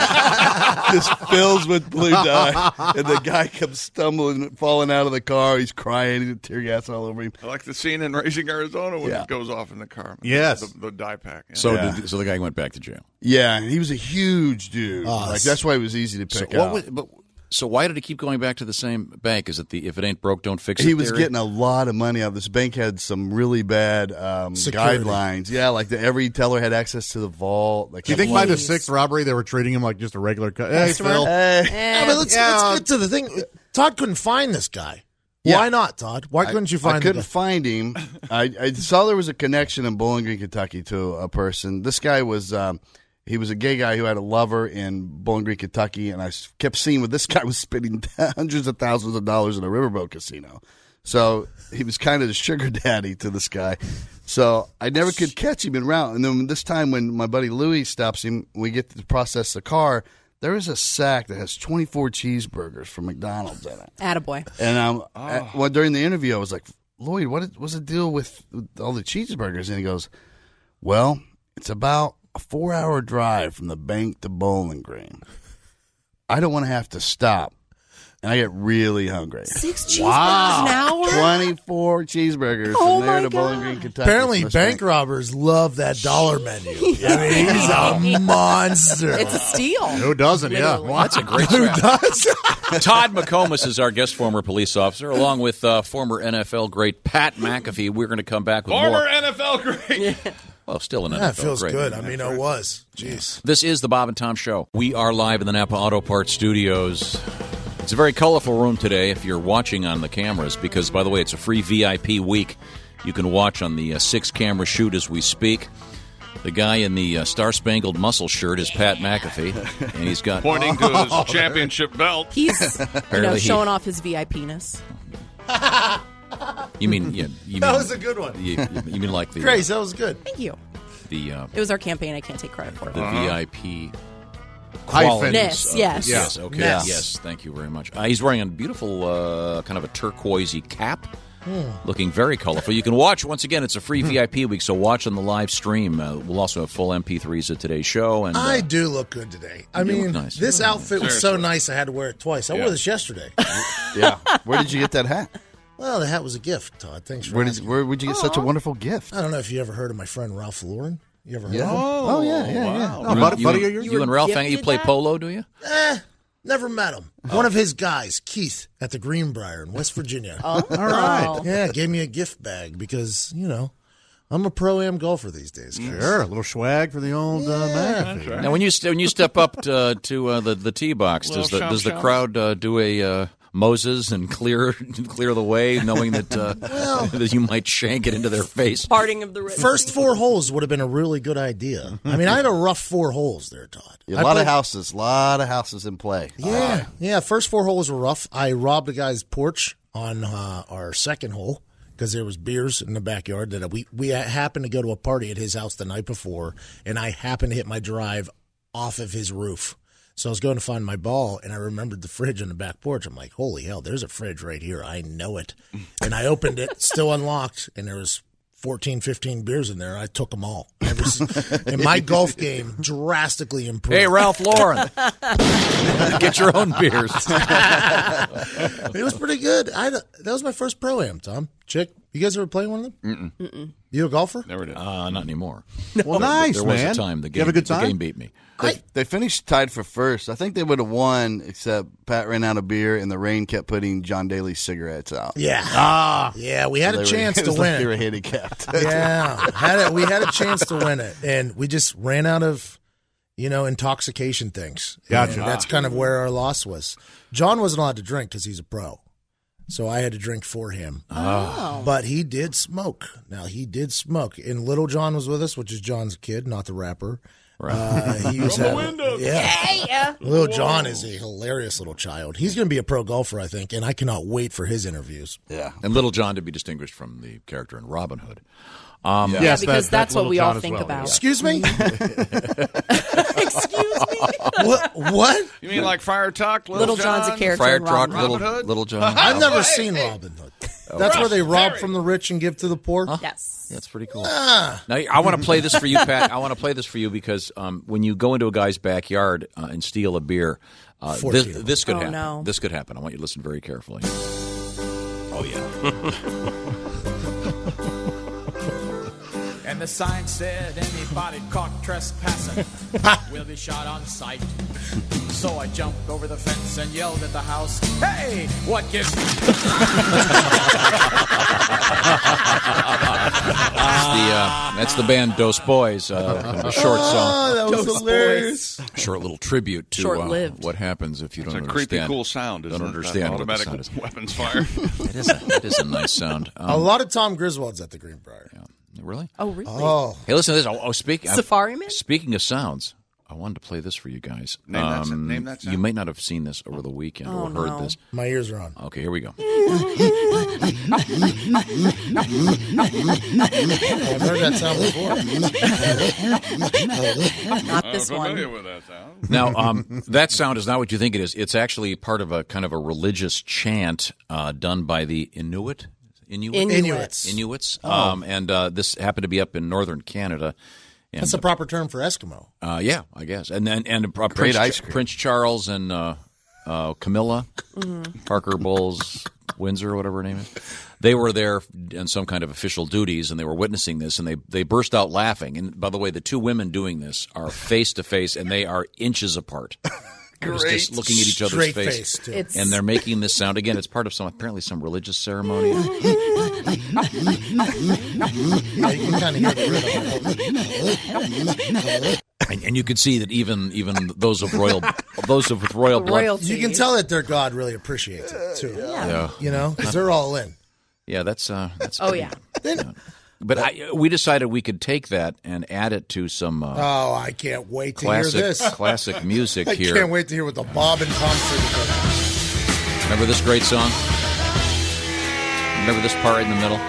car just fills with blue dye, and the guy comes stumbling, falling out of the car. He's crying, he's tear gas all over him. I like the scene in Raising Arizona when it goes off in the car. Yes. The dye pack. Yeah. So the guy went back to jail. Yeah, he was a huge dude. Like that's why it was easy to pick up. So why did he keep going back to the same bank? Is it if it ain't broke, don't fix it? He was theory? getting a lot of money out. This bank had some really bad guidelines. Yeah, like every teller had access to the vault. Like, Do you think by the 6th robbery they were treating him like just a regular Hey, Phil. Let's get to the thing. Todd couldn't find this guy. Yeah. Why not, Todd? Why couldn't you find I couldn't find him. I saw there was a connection in Bowling Green, Kentucky to a person. This guy was he was a gay guy who had a lover in Bowling Green, Kentucky, and I kept seeing what this guy was spending hundreds of thousands of dollars in a riverboat casino. So he was kind of the sugar daddy to this guy. So I never could catch him in route. And then this time when my buddy Louie stops him, we get to process the car. There is a sack that has 24 cheeseburgers from McDonald's in it. Attaboy. And during the interview, I was like, Lloyd, what's the deal with all the cheeseburgers? And he goes, well, it's about a 4-hour drive from the bank to Bowling Green. I don't want to have to stop. And I get really hungry. 6 cheeseburgers an hour? 24 cheeseburgers from there to Bowling Green, Kentucky. Apparently, bank robbers love that dollar menu. I mean, he's a monster. It's a steal. Who doesn't? Literally. Yeah. That's a great Who strat. does? Todd McComas is our guest, former police officer, along with former NFL great Pat McAfee. We're going to come back with Former more. NFL great. Well, still an NFL That feels great. good. I mean, it was. Jeez. This is the Bob and Tom Show. We are live in the Napa Auto Parts Studios. It's a very colorful room today if you're watching on the cameras because, by the way, it's a free VIP week. You can watch on the 6-camera shoot as we speak. The guy in the Star-Spangled Muscle shirt is Pat McAfee, and he's got... Pointing to his championship belt. He's showing off his VIP-ness. You mean... That was a good one. You mean like the... Grace, that was good. Thank you. It was our campaign. I can't take credit for it. The VIP... Yes, yes. Yes, okay. Yes, thank you very much. He's wearing a beautiful kind of a turquoisey cap, looking very colorful. You can watch, once again, it's a free VIP week, so watch on the live stream. We'll also have full MP3s of today's show. And I do look good today. I mean, nice. this outfit was so nice I had to wear it twice. I wore this yesterday. Yeah. Where did you get that hat? Well, the hat was a gift, Todd. Thanks for Where asking. would you get such a wonderful gift? I don't know if you ever heard of my friend Ralph Lauren. You ever heard of him? Oh, yeah. Oh, buddy of yours? You and Ralph, you play polo, do you? Never met him. One of his guys, Keith, at the Greenbrier in West Virginia. All right. Yeah, gave me a gift bag because, I'm a pro-am golfer these days, guys. Sure, a little swag for the old McAfee. Right. Now, when you step up to the tee box, does the crowd do a Moses and clear the way, knowing that that you might shank it into their face? Parting of the Red First Sea. 4 holes would have been a really good idea. I mean, I had a rough 4 holes there, Todd. A lot of houses in play. Yeah. First 4 holes were rough. I robbed a guy's porch on our second hole because there was beers in the backyard that we happened to go to a party at his house the night before, and I happened to hit my drive off of his roof. So I was going to find my ball, and I remembered the fridge on the back porch. I'm like, holy hell, there's a fridge right here. I know it. And I opened it, still unlocked, and there was 14, 15 beers in there. I took them all. And my golf game drastically improved. Hey, Ralph Lauren, get your own beers. It was pretty good. That was my first Pro-Am, Tom. Chick, you guys ever play one of them? Mm-mm. You a golfer? Never did. Not anymore. Well, nice, there man. was a time the game, You have a good time? The game beat me. They finished tied for first. I think they would have won, except Pat ran out of beer, and the rain kept putting John Daly's cigarettes out. Yeah. Yeah, we had So a they chance it to was like win they were it. handicapped. Yeah, we had a chance to win it, and we just ran out of, intoxication things. Gotcha. And that's kind of where our loss was. John wasn't allowed to drink because he's a pro, so I had to drink for him. Oh. But he did smoke. Now, he did smoke, and Little John was with us, which is John's kid, not the rapper. Right. He was From the windows. Yeah. Little John is a hilarious little child. He's going to be a pro golfer, I think, and I cannot wait for his interviews. Yeah. And Little John to be distinguished from the character in Robin Hood. Yes, because that's what we all think about. Excuse me? Excuse me? What? You mean like Friar Tuck? Little John's a character Friar in Tuck, Robin Hood. Little John. I've never seen Robin Hood. That's where they rob from the rich and give to the poor? Yes. That's pretty cool. Now, I want to play this for you, Pat. I want to play this for you because when you go into a guy's backyard and steal a beer, this could happen. No. This could happen. I want you to listen very carefully. Oh, yeah. And the sign said anybody caught trespassing will be shot on sight. So I jumped over the fence and yelled at the house, "Hey, what gives?" That's the band Dos Boys. Kind of a short song. that was hilarious. Short little tribute to Short-lived. what happens if you It's don't a understand. creepy, cool sound. Isn't Don't it? understand That what the automatic sound is. weapons fire. It is a nice sound. A lot of Tom Griswold's at the Greenbrier. Really? Oh, really? Oh. Hey, listen to this. Safari Man? Speaking of sounds, I wanted to play this for you guys. Name that sound. You might not have seen this over the weekend or heard no. this. My ears are on. Okay, here we go. I've heard that sound before. Not this I'm one. familiar with that sound. Now, that sound is not what you think it is. It's actually part of a kind of a religious chant done by the Inuits. And this happened to be up in northern Canada. And, That's the proper term for Eskimo. yeah, I guess. And then Great ice cream. Prince Charles and Camilla, Parker Bowles Windsor, or whatever her name is. They were there on some kind of official duties, and they were witnessing this, and they burst out laughing. And by the way, the two women doing this are face to face, and they are inches apart. Just looking at each other's Straight face, face, too. and they're making this sound again. It's part of apparently some religious ceremony. Yeah, you can kind of hear the rhythm. And you can see that even those with royal blood, Royalty. You can tell that their God really appreciates it, too. Yeah. Because they're all in. Yeah, that's. Oh, pretty- yeah. But we decided we could take that and add it to some Oh, I can't wait to hear this. classic music I here. can't wait to hear what the Bob and Tom City. Remember this great song? Remember this part right in the middle?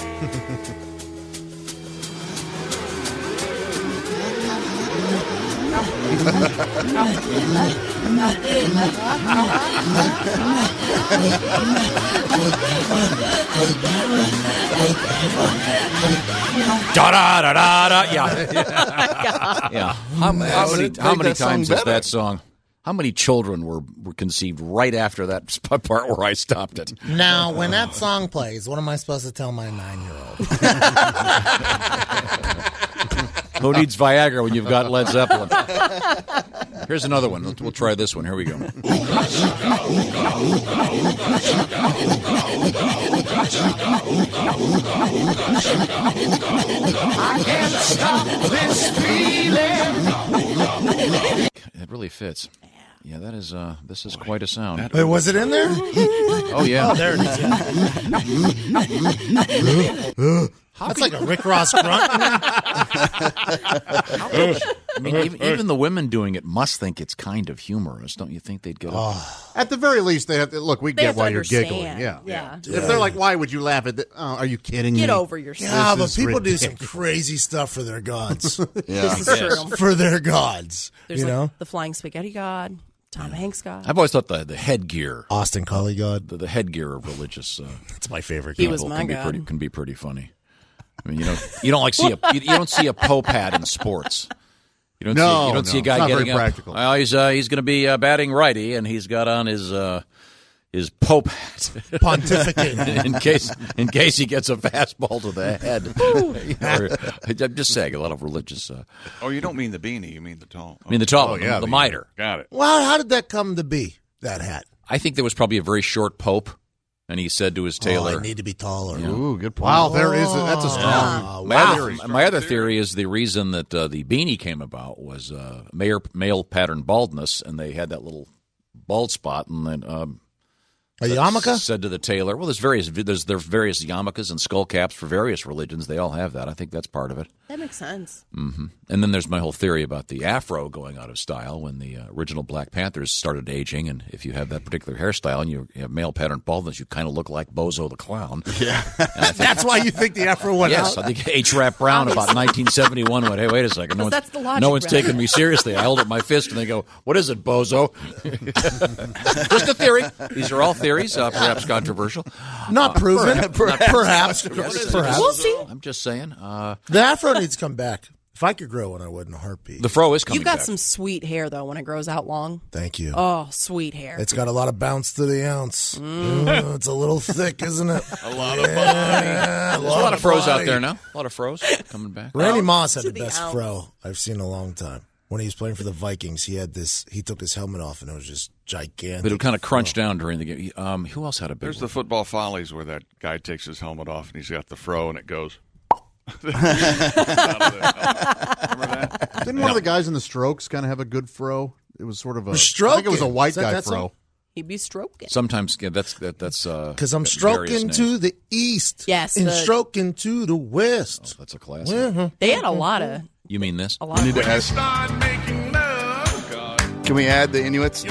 Da da da da da. Yeah. Yeah. How many times is that song? How many children were conceived right after that part where I stopped it? Now, when that song plays, what am I supposed to tell my 9-year-old? Who needs Viagra when you've got Led Zeppelin? Here's another one. We'll try this one. Here we go. I can't stop this feeling. It really fits. Yeah, that is. This is quite a sound. Wait, was it in there? Oh yeah. Oh, there it is. That's like a Rick Ross grunt. I mean, even the women doing it must think it's kind of humorous, don't you think they'd get it? At the very least, they have to look. We They get have to why you're understand. giggling. Yeah. Yeah. If they're like, "Why would you laugh at that?" Oh, are you kidding me? Get over yourself. Yeah, but This is people do some ridiculous. crazy stuff for their gods. This is true. For their gods. There's you like know? the Flying Spaghetti God, Tom Hanks God. I've always thought the headgear, Austin Collie God. the headgear of religious. That's my favorite. He God. was my God. Can be pretty funny. I mean, you don't like see you don't see a Pope hat in sports. You don't see a guy it's not getting very up. practical. Well, he's going to be batting righty, and he's got on his Pope hat, pontificate in case he gets a fastball to the head. I'm just saying, a lot of religious. Oh, you don't mean the beanie, you mean the tall. I mean the tall, yeah, the mitre. Got it. Well, how did that come to be, that hat? I think there was probably a very short Pope, and he said to his tailor, I need to be taller. Ooh, good point. Wow, there is. That's a strong. My other theory is the reason that the beanie came about was male pattern baldness, and they had that little bald spot, and then A yarmulke? said to the tailor, "Well, there's various yarmulkes and skull caps for various religions. They all have that. I think that's part of it." That makes sense. Mm-hmm. And then there's my whole theory about the afro going out of style when the original Black Panthers started aging. And if you have that particular hairstyle and you have male pattern baldness, you kind of look like Bozo the Clown. Yeah. That's why you think the afro went Yes, out? I think H. Rap Brown about 1971 went, "Hey, wait a second. That's the logic, no one's right? taking me seriously." I held up my fist and they go, "What is it, Bozo?" Just a theory. These are all theories, perhaps controversial. Not proven. Perhaps. Yes, We'll see. I'm just saying. The afro needs to come back. If I could grow one, I would in a heartbeat. The fro is coming You've got back. some sweet hair, though, when it grows out long. Thank you. Oh, sweet hair. It's got a lot of bounce to the ounce. It's a little thick, isn't it? A lot of body. There's a lot of fros out body. there now. A lot of fros coming back. Randy Moss had to the the best ounce. fro I've seen in a long time. When he was playing for the Vikings, he took his helmet off, and it was just gigantic. But it would kind of crunch down during the game. Who else had a big There's one? the football follies where that guy takes his helmet off and he's got the fro and it goes. Remember that? Didn't one of the guys in the Strokes kind of have a good fro? It was sort of a. I Stroking. think it was a white Is that guy that fro. song? He'd be stroking. Sometimes that's Because I'm various stroking names. to the east. Yes, And the- stroking to the west. That's a classic. Mhm. They had a lot of. You mean this? A lot of Can we add the Inuits?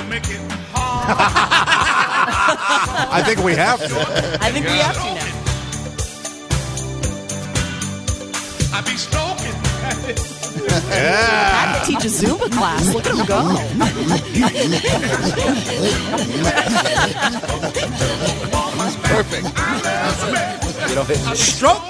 I think we have to. I think we have to now. I be stroking. I had to teach a Zumba class. Look at him go. Perfect. Stroke.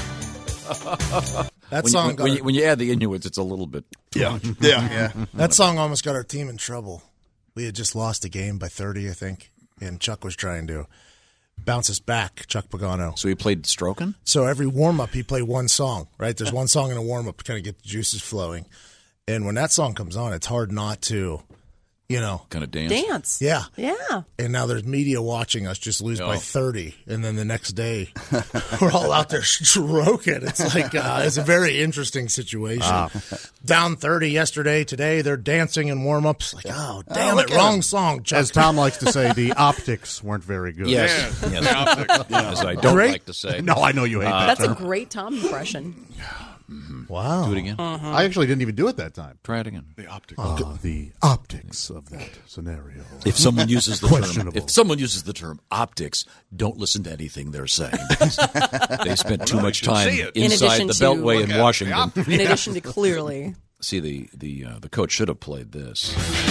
That When song you, got when, you, when you add the Inuits, it's a little bit. Yeah. Yeah. that song almost got our team in trouble. We had just lost a game by 30, I think, and Chuck was trying to bounce us back, Chuck Pagano. So he played stroking? So every warm-up, he played one song, right? There's one song in a warm-up to kind of get the juices flowing. And when that song comes on, it's hard not to, Kind of dance. Dance. Yeah. Yeah. And now there's media watching us just lose by Oh. 30. And then the next day, we're all out there stroking. It's like, it's a very interesting situation. Down 30 yesterday. Today, they're dancing in warm-ups. Like, oh, damn look it. at Wrong him. song, Chuck. As Tom likes to say, the optics weren't very good. Yes. Yeah. Yes. The optics. As I don't Great. like to say. No, I know you hate that That's a term. great Tom impression. Wow. Do it again. I actually didn't even do it that time. Try it again. The optics. The optics of that scenario. If someone uses the term, Questionable. optics, don't listen to anything they're saying. Because they spent too much time see it. In inside addition the to- Beltway Look in at Washington. In addition to clearly. See, the coach should have played this.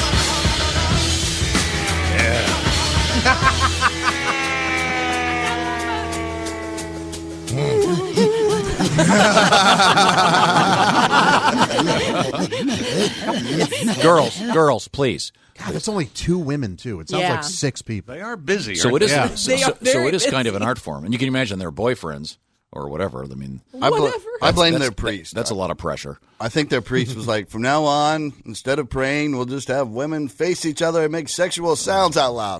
Girls, please. God, it's only two women, too. It sounds Yeah. like six people. They are busy. So aren't it is. they? Yeah. So, They are so very it is kind of an busy. art form, and you can imagine their boyfriends or whatever. I mean, I blame their priest. That's a lot of pressure. I think their priest was like, from now on, instead of praying, we'll just have women face each other and make sexual sounds out loud.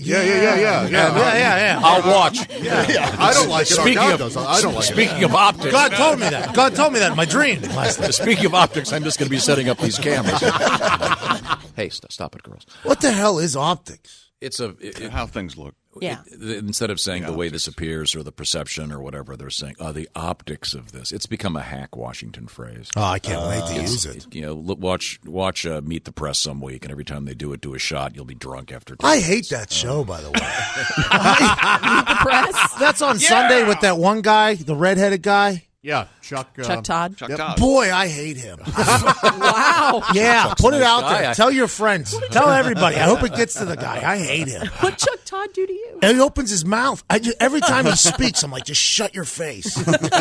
Yeah. I'll watch. I don't like it. I don't like Speaking of optics, God told me that. God told me that in my dream last night. Speaking of optics, I'm just going to be setting up these cameras. Hey, stop it, girls. What the hell is optics? It's how things look. Yeah. Instead of saying the way this appears or the perception or whatever, they're saying, the optics of this. It's become a hack Washington phrase. Oh, I can't wait to use it. You know, watch Meet the Press some week, and every time they do a shot, you'll be drunk after. I hate that show, by the way. Meet the Press? That's on Sunday with that one guy, the redheaded guy. Yeah, Chuck Todd. Todd. Boy, I hate him. Wow. Yeah, Chuck's put it nice out guy. there. Tell your friends. Tell everybody. I hope it gets to the guy. I hate him. What Chuck Todd do to you? And he opens his mouth. Every time he speaks, I'm like, just shut your face.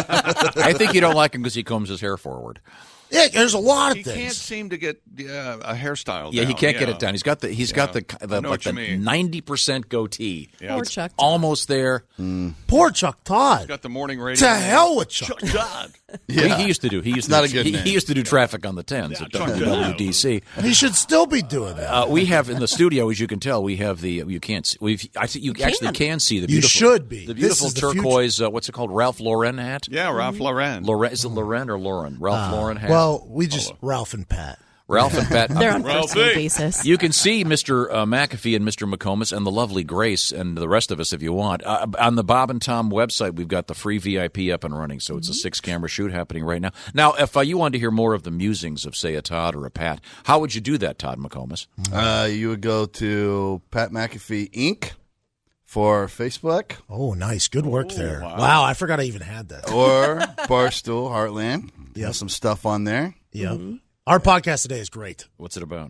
I think you don't like him because he combs his hair forward. Yeah, there's a lot of He things. can't seem to get a hairstyle. Yeah, down. he can't get it down. He's got the I know what you mean. 90% goatee. Yeah. Poor It's Chuck Todd. almost there. Poor Chuck Todd. He's got the morning radio. To hell with Chuck. Todd. He used to do. He used Not to. a good name. He used to do traffic on the 10s at Chuck Todd. WDC. He should still be doing that. We have in the studio, as you can tell, we have the. You can't. I think you actually can see the. You Beautiful, should be. The This beautiful is the turquoise. What's it called? Ralph Lauren hat. Yeah, Ralph Lauren. Is it Lauren or Lauren? Ralph Lauren hat. Well, we just Ralph and Pat. Ralph and Pat. They're on first name basis. You can see Mr. McAfee and Mr. McComas and the lovely Grace and the rest of us if you want. On the Bob and Tom website, we've got the free VIP up and running, so it's a 6-camera shoot happening right now. Now, if you wanted to hear more of the musings of, say, a Todd or a Pat, how would you do that, Todd McComas? You would go to Pat McAfee Inc. for Facebook. Oh, nice. Good work there. Wow, I forgot I even had that. Or Barstool Heartland. Yeah, some stuff on there. Yeah. Mm-hmm. Our podcast today is great. What's it about?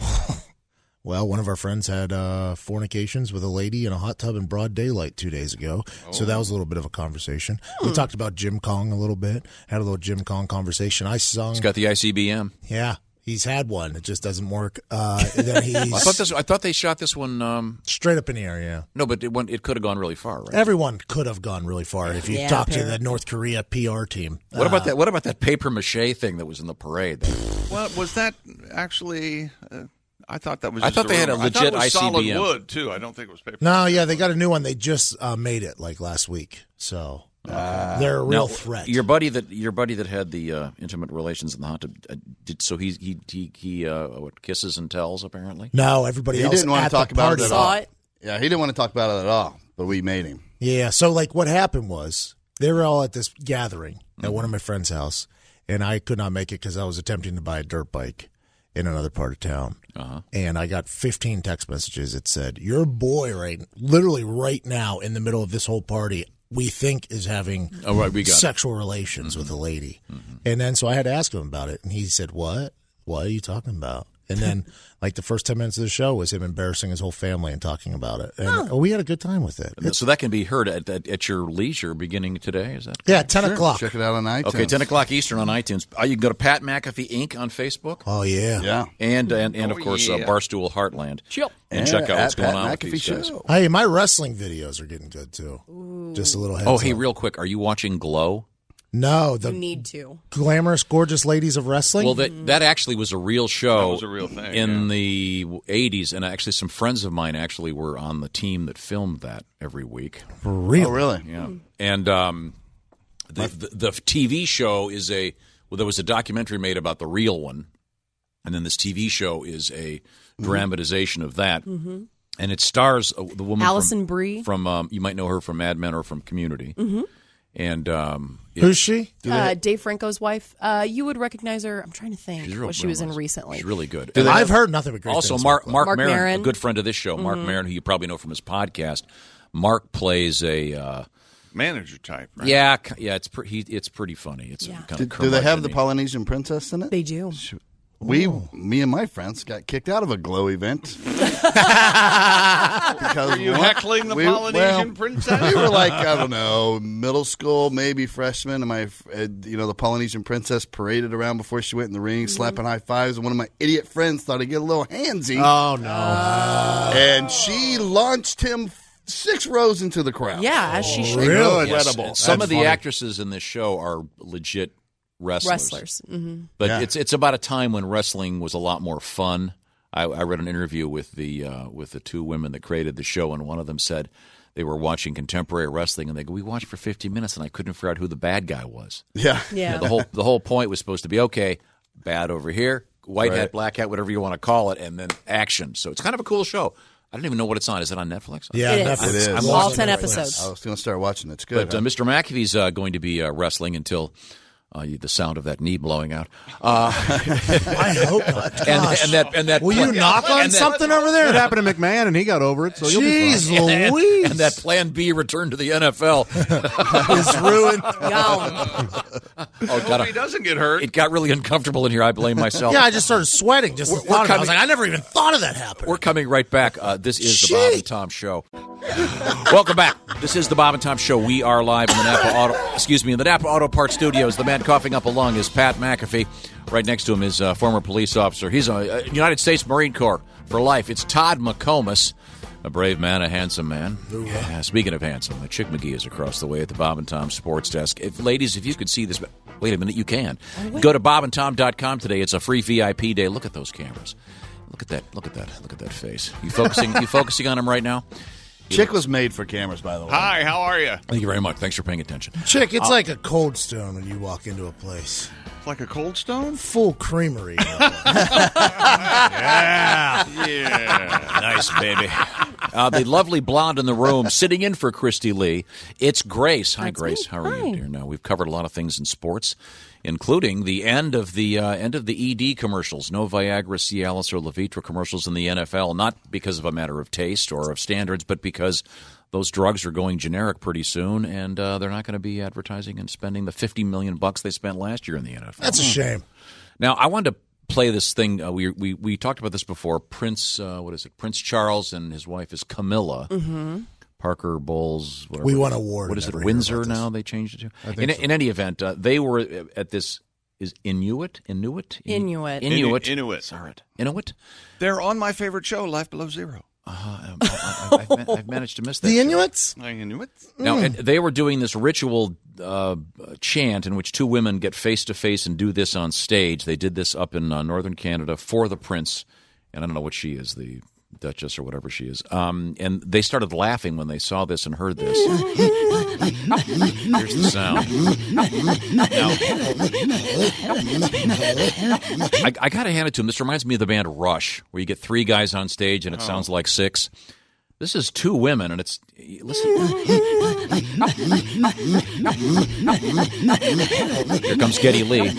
Well, one of our friends had fornications with a lady in a hot tub in broad daylight 2 days ago. So that was a little bit of a conversation. We talked about Jim Kong a little bit. Had a little Jim Kong conversation. I sung. He's got the ICBM. Yeah. He's had one. It just doesn't work. Then he's I thought they shot this one straight up in the air. Yeah. No, but it could have gone really far, right? Everyone could have gone really far if you talk to the North Korea PR team. What about that? What about that paper mache thing that was in the parade? Well, was that actually? I thought that was. I thought they had a legit I thought it was ICBM. solid wood too. I don't think it was paper. No, yeah, they got a new one. They just made it like last week. So they're a real threat. Your buddy that had the intimate relations in the hot tub, he what, kisses and tells apparently. No, everybody else didn't want at to talk the about party it at all. Yeah, he didn't want to talk about it at all, but we made him. Yeah, so like what happened was they were all at this gathering at one of my friend's house, and I could not make it because I was attempting to buy a dirt bike in another part of town. And I got 15 text messages that said, your boy literally right now in the middle of this whole party, we think is having sexual relations with a lady. And then so I had to ask him about it, and he said, what are you talking about? And then, like, the first 10 minutes of the show was him embarrassing his whole family and talking about it. And we had a good time with it. So that can be heard at your leisure beginning today, is that? Yeah, 10 o'clock. Check it out on iTunes. Okay, 10 o'clock Eastern on iTunes. You can go to Pat McAfee Inc. on Facebook. Oh, yeah. Yeah. And of course, Barstool Heartland. And check out what's going on with these guys. Hey, my wrestling videos are getting good, too. Just a little heads up. Hey, real quick, are you watching Glow? No, You need to. Glamorous, gorgeous ladies of wrestling. Well, that actually was a real show. That was a real thing in the 80s, and actually some friends of mine actually were on the team that filmed that every week. Really? Oh, really? Yeah. And the TV show is there was a documentary made about the real one, and then this TV show is a dramatization of that. Mm-hmm. And it stars the woman Allison Brie from you might know her from Mad Men or from Community. Mm-hmm. And who's she? Dave Franco's wife. You would recognize her. I'm trying to think what she was in recently. She's really good. I've heard nothing but great also, things. Mark Mark Maron, Maron. a good friend of this show. Mark Maron, who you probably know from his podcast. Mark plays a manager type. Right? Yeah. It's pretty funny. It's kind of do they have the Polynesian princess in it? They do. Me and my friends got kicked out of a Glow event. Were you heckling the Polynesian princess? We were like, I don't know, middle school, maybe freshman, and the Polynesian princess paraded around before she went in the ring, slapping high fives, and one of my idiot friends thought he'd get a little handsy. Oh, no. And she launched him 6 rows into the crowd. Yeah, as she should. Really? Incredible. Yes. Some That's of the funny. actresses in this show are legit wrestlers. Mm-hmm. But Yeah. it's about a time when wrestling was a lot more fun. I read an interview with the 2 women that created the show, and one of them said they were watching contemporary wrestling, and they go, "We watched for 50 minutes, and I couldn't figure out who the bad guy was." Yeah. Yeah. The whole point was supposed to be, okay, bad over here, white hat, Right. black hat, whatever you want to call it, and then action. So it's kind of a cool show. I don't even know what it's on. Is it on Netflix? Yeah, It is. Netflix. It is. I'm All watching 10 it. episodes. I was going to start watching it. It's good. But Mr. McAfee's going to be wrestling until the sound of that knee blowing out. I hope not. Gosh. And that Will you knock on something over there? It happened to McMahon, and he got over it, so you'll be fine. Jeez Louise. and that Plan B return to the NFL is ruined. Oh, God, Hope he doesn't get hurt. it got really uncomfortable in here. I blame myself. Yeah, I just started sweating. Just We're the thought of it. I was coming- like, I never even thought of that happening. We're coming right back. This is the Bob and Tom Show. Welcome back. This is the Bob and Tom Show. We are live in the Napa Auto Parts Studios. The man coughing up a lung is Pat McAfee. Right next to him is a former police officer. He's a United States Marine Corps for life. It's Todd McComas, a brave man, a handsome man. Speaking of handsome, Chick McGee is across the way at the Bob and Tom Sports Desk. Ladies, if you could see this, wait a minute, you can. Go to bobandtom.com today. It's a free VIP day. Look at those cameras. Look at that. Look at that face. You focusing on him right now? Chick was made for cameras, by the way. Hi, how are you? Thank you very much. Thanks for paying attention. Chick, it's like a Cold Stone when you walk into a place. It's like a Cold Stone? Full creamery. Yeah. Nice, baby. The lovely blonde in the room, sitting in for Christy Lee. It's Grace. Hi, That's Grace. me. How are Hi. you, dear? Now we've covered a lot of things in sports, including the end of the ED commercials. No Viagra, Cialis, or Levitra commercials in the NFL. Not because of a matter of taste or of standards, but because those drugs are going generic pretty soon, and they're not going to be advertising and spending the $50 million they spent last year in the NFL. That's a shame. Now, I wanted to play this thing. We talked about this before. Prince Charles and his wife is Camilla. Mm-hmm. Parker Bowles. Whatever. We won an award. What is it? Never hear Windsor about this. now they changed it to. I think so. In any event, they were at this. Is Inuit? Inuit. Sorry, Inuit. They're on my favorite show, Life Below Zero. I've managed to miss that. The show. Inuits? Inuits? Now, and they were doing this ritual chant in which 2 women get face-to-face and do this on stage. They did this up in northern Canada for the prince, and I don't know what she is, the Duchess or whatever she is. And they started laughing when they saw this and heard this. Here's the sound. Now, I got to hand it to him. This reminds me of the band Rush, where you get 3 guys on stage and it sounds like 6. This is 2 women, and it's listen. Here comes Geddy Lee.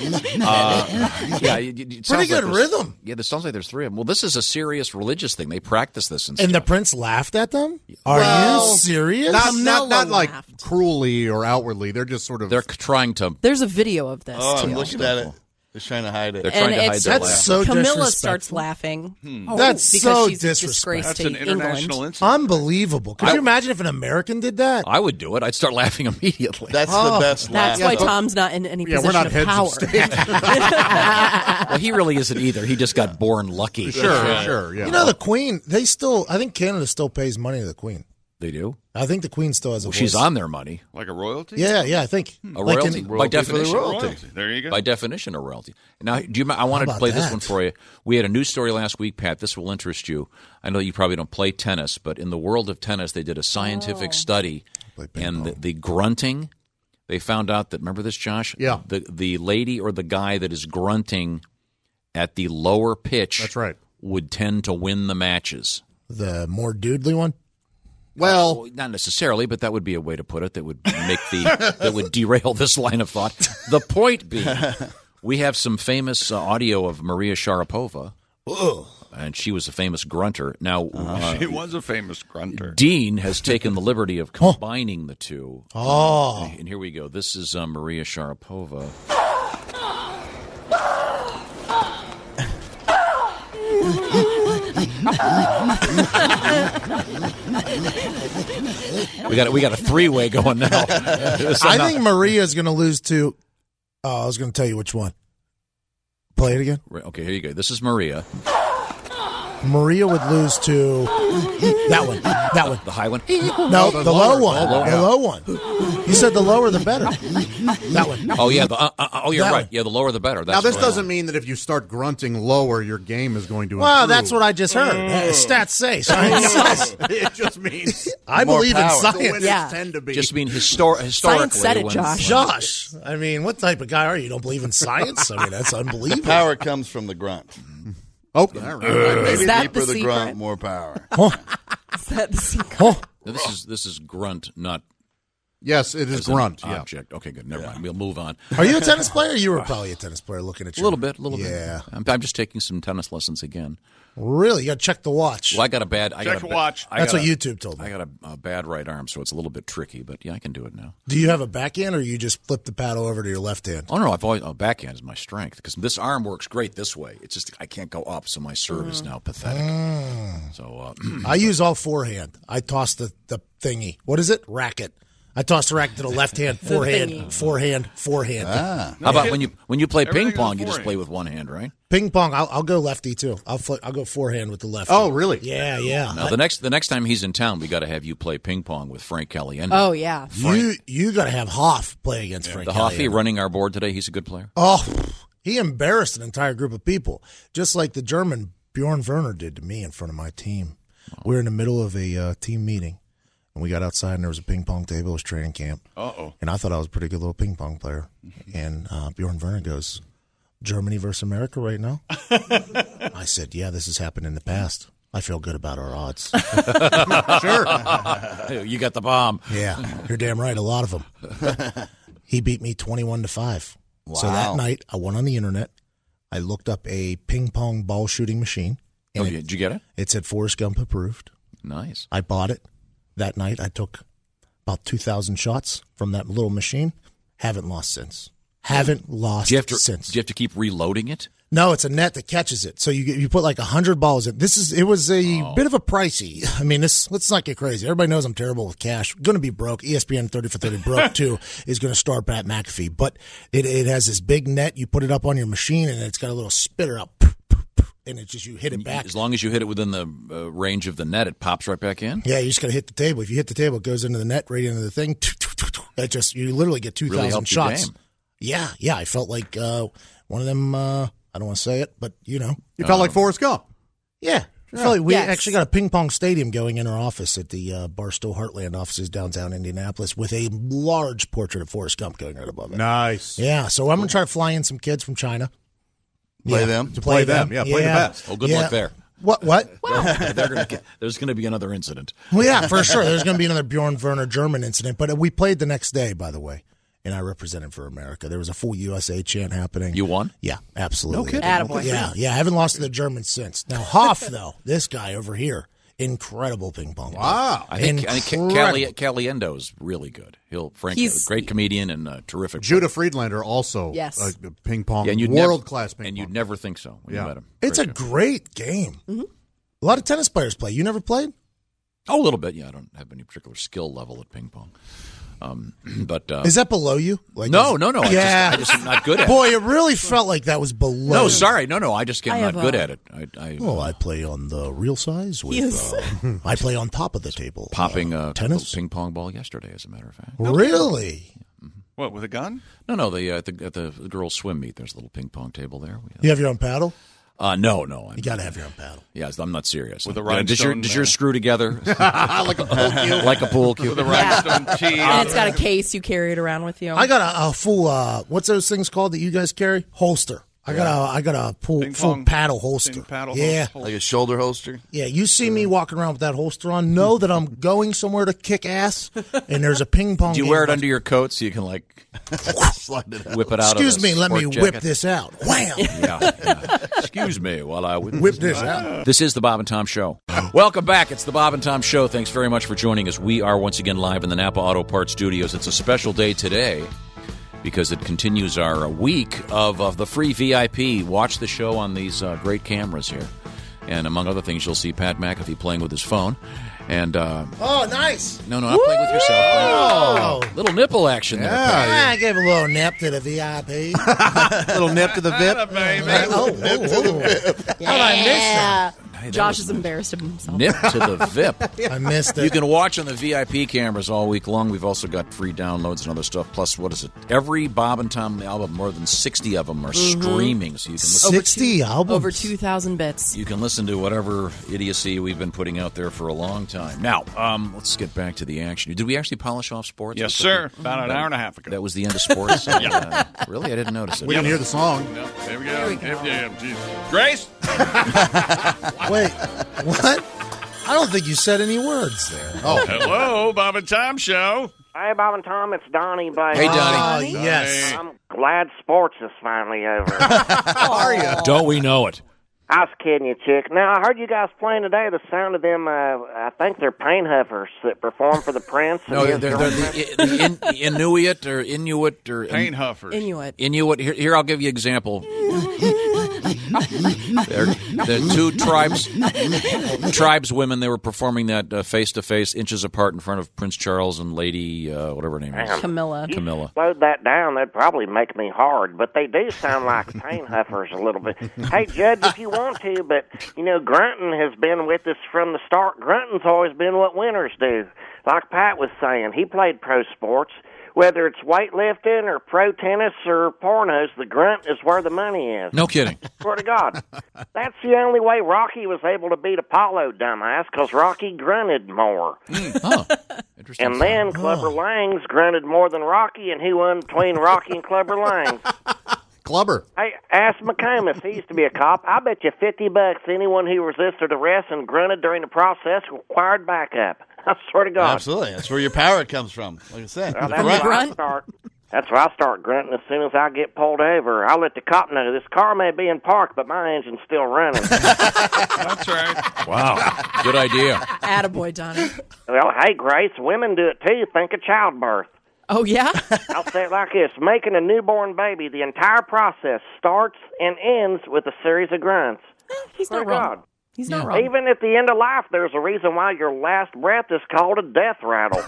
Pretty good rhythm. Yeah, it sounds like there's 3 of them. Well, this is a serious religious thing. They practice this and And the stuff. prince laughed at them? Are you serious? Not like cruelly or outwardly. They're just sort of. They're trying to. There's a video of this, Oh, too. I'm looking at it. They're trying to hide it. They're trying to hide their That's laugh. so Camilla disrespectful. starts laughing. That's because so she's disrespectful. disgraced That's to an international England. incident. Unbelievable. Could you imagine if an American did that? I would do it. I'd start laughing immediately. That's the best laugh. That's why Tom's not in any we're position not of heads power. of state. Well, he really isn't either. He just got born lucky. Sure, yeah. You know, the Queen, I think Canada still pays money to the Queen. They do? I think the Queen still has a Well, voice. she's on their money. Like a royalty? Yeah, I think. A royalty? By definition. Royalty. There you go. By definition, a royalty. Now, I wanted to about play this that? one for you. We had a news story last week, Pat. This will interest you. I know that you probably don't play tennis, but in the world of tennis, they did a scientific study, and the grunting, they found out that, remember this, Josh? Yeah. The lady or the guy that is grunting at the lower pitch That's right. would tend to win the matches. The more doodly one? Well, not necessarily, but that would be a way to put it that would make that would derail this line of thought. The point being, we have some famous audio of Maria Sharapova, and she was a famous grunter. Now, she was a famous grunter. Dean has taken the liberty of combining the two. Oh. And here we go. This is Maria Sharapova. we got a 3-way going now. I think Maria's going to lose to. Oh, I was going to tell you which one. Play it again. Okay, here you go. This is Maria. Maria would lose to that one. The high one? No, the low one. The low one. You said the lower the better. That one. Oh, yeah. You're That right. one. Yeah, the lower the better. Now, That's this right. doesn't mean that if you start grunting lower, your game is going to improve. Well, that's what I just heard. Stats say. Science says. It just means I more believe in power. The science. winners Yeah. tend to be. Just mean historically. Science said it, when- Josh. Josh, I mean, what type of guy are you? You don't believe in science? I mean, that's unbelievable. Power comes from the grunt. Oh, all right. Maybe Is that deeper the the grunt, secret? more power. Is that the secret? Now, this is grunt, not Yes, it is as an grunt. Yeah. object. Okay, good. Never mind. We'll move on. Are you a tennis player? You were probably a tennis player looking at you. A little bit. Yeah. I'm just taking some tennis lessons again. Really? You got to check the watch. Well, I got a bad. Check your watch. That's what YouTube told me. I got a bad right arm, so it's a little bit tricky. But yeah, I can do it now. Do you have a backhand, or you just flip the paddle over to your left hand? Oh no, I've always backhand is my strength because this arm works great this way. It's just I can't go up, so my serve is now pathetic. So I use all forehand. I toss the thingy. What is it? Racket. I toss the racket to the left hand, forehand. How about when you play ping Everything pong? is You just forehand. play with one hand, right? Ping pong. I'll go lefty too. I'll go forehand with the left. Oh, hand. really? Yeah. Now the next time he's in town, we got to have you play ping pong with Frank Caliendo. Oh, yeah. You got to have Hoff play against Frank. The Hoffy Caliendo. running our board today. He's a good player. Oh, he embarrassed an entire group of people, just like the German Bjorn Werner did to me in front of my team. We were in the middle of a team meeting, and we got outside, and there was a ping pong table. It was training camp. Uh-oh. And I thought I was a pretty good little ping pong player. And Bjorn Werner goes, Germany versus America right now? I said, yeah, this has happened in the past. I feel good about our odds. Sure. You got the bomb. Yeah, you're damn right. A lot of them. He beat me 21-5. So that night, I went on the internet. I looked up a ping pong ball shooting machine. Oh, did you get it? It said Forrest Gump approved. Nice. I bought it. That night, I took about 2,000 shots from that little machine. Haven't lost since. Haven't lost Do you have to since. Do you have to keep reloading it? No, it's a net that catches it. So you put like 100 balls in. It was a bit of a pricey. I mean, let's not get crazy. Everybody knows I'm terrible with cash. Going to be broke. ESPN 30 for 30 broke too is going to start Pat McAfee. But it has this big net. You put it up on your machine and it's got a little spitter up. And it's just you hit it back. As long as you hit it within the range of the net, it pops right back in. Yeah, you just got to hit the table. If you hit the table, it goes into the net, right into the thing. It just you literally get 2,000 Really helped your shots. game. Yeah. I felt like one of them. I don't want to say it, but you know, You felt like Forrest Gump. yeah. I felt like we Yes. actually got a ping pong stadium going in our office at the Barstow Heartland offices downtown Indianapolis with a large portrait of Forrest Gump going right above it. Nice. Yeah, so I'm going to try to fly in some kids from China. Play Yeah, them? to Play them. Yeah, play the best. Oh, good Yeah. luck there. What? There's going to be another incident. Well, yeah, for sure. There's going to be another Bjorn Werner German incident, but we played the next day, by the way, and I represented for America. There was a full USA chant happening. You won? Yeah, absolutely. No kidding. Attaboy. Yeah. I haven't lost to the Germans since. Now, Hoff, though, this guy over here, incredible ping pong. Wow. I think Incredible. Caliendo's really good. Frank's He's- a great comedian and terrific. Judah Friedlander also Yes. a ping pong Yeah, and you'd world-class ping and pong. you'd never think so when Yeah. you met him. It's a Great guy. great game. A lot of tennis players play. You never played? Oh, a little bit. Yeah, I don't have any particular skill level at ping pong. But Is that below you? Like, no. I Yeah. just am not good at it. Boy, it really felt like that was below. No, sorry. No. I just I am not have good a- at it. I play on the real size. With, Yes. I play on top of the table. Popping a tennis. ping pong ball yesterday, as a matter of fact. Really? What, with a gun? No. At the girls' swim meet, there's a little ping pong table there. You have your own paddle? No. You got to have your own paddle. Yes, I'm not serious. With a Does rhinestone, yours screw together like a pool cue. like a pool cue? With a rhinestone tee. And it's got a case you carry it around with you. I got a full. What's those things called that you guys carry? Holster. I got a full pong- paddle holster. ping paddle yeah, holster. Like a shoulder holster? yeah. You see me walking around with that holster on. Know that I'm going somewhere to kick ass, and there's a ping pong. Do you game wear it about- under your coat so you can Slide it out. whip it out? Excuse of a me, let me sport whip jacket? this out. Wham! Yeah. Excuse me while I Whip this out. This is the Bob and Tom Show. Welcome back. It's the Bob and Tom Show. Thanks very much for joining us. We are once again live in the Napa Auto Parts Studios. It's a special day today because it continues our week of the free VIP. Watch the show on these great cameras here. And among other things, you'll see Pat McAfee playing with his phone. And Oh, nice. no, not playing with yourself. Oh. Little nipple action there, Pat. I gave a little nip to the VIP. Little nip to the VIP. How did I miss that? Josh is embarrassed of himself. Nip to the VIP. I missed it. You can watch on the VIP cameras all week long. We've also got free downloads and other stuff. Plus, what is it? Every Bob and Tom album, more than 60 of them are streaming. So you can listen. 60 albums? Over 2,000 bits. You can listen to whatever idiocy we've been putting out there for a long time. Now, let's get back to the action. Did we actually polish off sports? Yes, sir. About an hour and a half ago. That was the end of sports? Really? I didn't notice it. We didn't hear the song. No, there we go. Grace? Wait, what? I don't think you said any words there. Oh, hello, Bob and Tom Show. Hey, Bob and Tom, it's Donnie, baby. Hey, Donnie. Yes. I'm glad sports is finally over. How are you? Don't we know it? I was kidding you, chick. Now, I heard you guys playing today. The sound of them, I think they're paint huffers that perform for the Prince. No, they're the Inuit or Inuit or Paint huffers. Inuit. Here, I'll give you an example. They're two tribes women. They were performing that face-to-face, inches apart in front of Prince Charles and Lady, whatever her name is. Camilla. Slowed that down, that'd probably make me hard. But they do sound like paint huffers a little bit. Hey, Judge, if you want to, but, Grunton has been with us from the start. Grunton's always been what winners do. Like Pat was saying, he played pro sports. Whether it's weightlifting or pro tennis or pornos, the grunt is where the money is. No kidding. Swear to God. That's the only way Rocky was able to beat Apollo, dumbass, because Rocky grunted more. Interesting. And then Clubber Lang's grunted more than Rocky, and who won between Rocky and Clubber Lang? Clubber. Hey, ask McComas. He used to be a cop. I bet you $50 anyone who resisted arrest and grunted during the process required backup. I swear to God. Absolutely. That's where your power comes from. Like I said. Well, that's where I start. That's where I start grunting as soon as I get pulled over. I'll let the cop know this car may be in park, but my engine's still running. That's right. Wow. Good idea. Attaboy, Donnie. Well, hey, Grace, women do it too. Think of childbirth. Oh, yeah? I'll say it like this. Making a newborn baby, the entire process starts and ends with a series of grunts. He's not wrong. He's not wrong. Even at the end of life, there's a reason why your last breath is called a death rattle.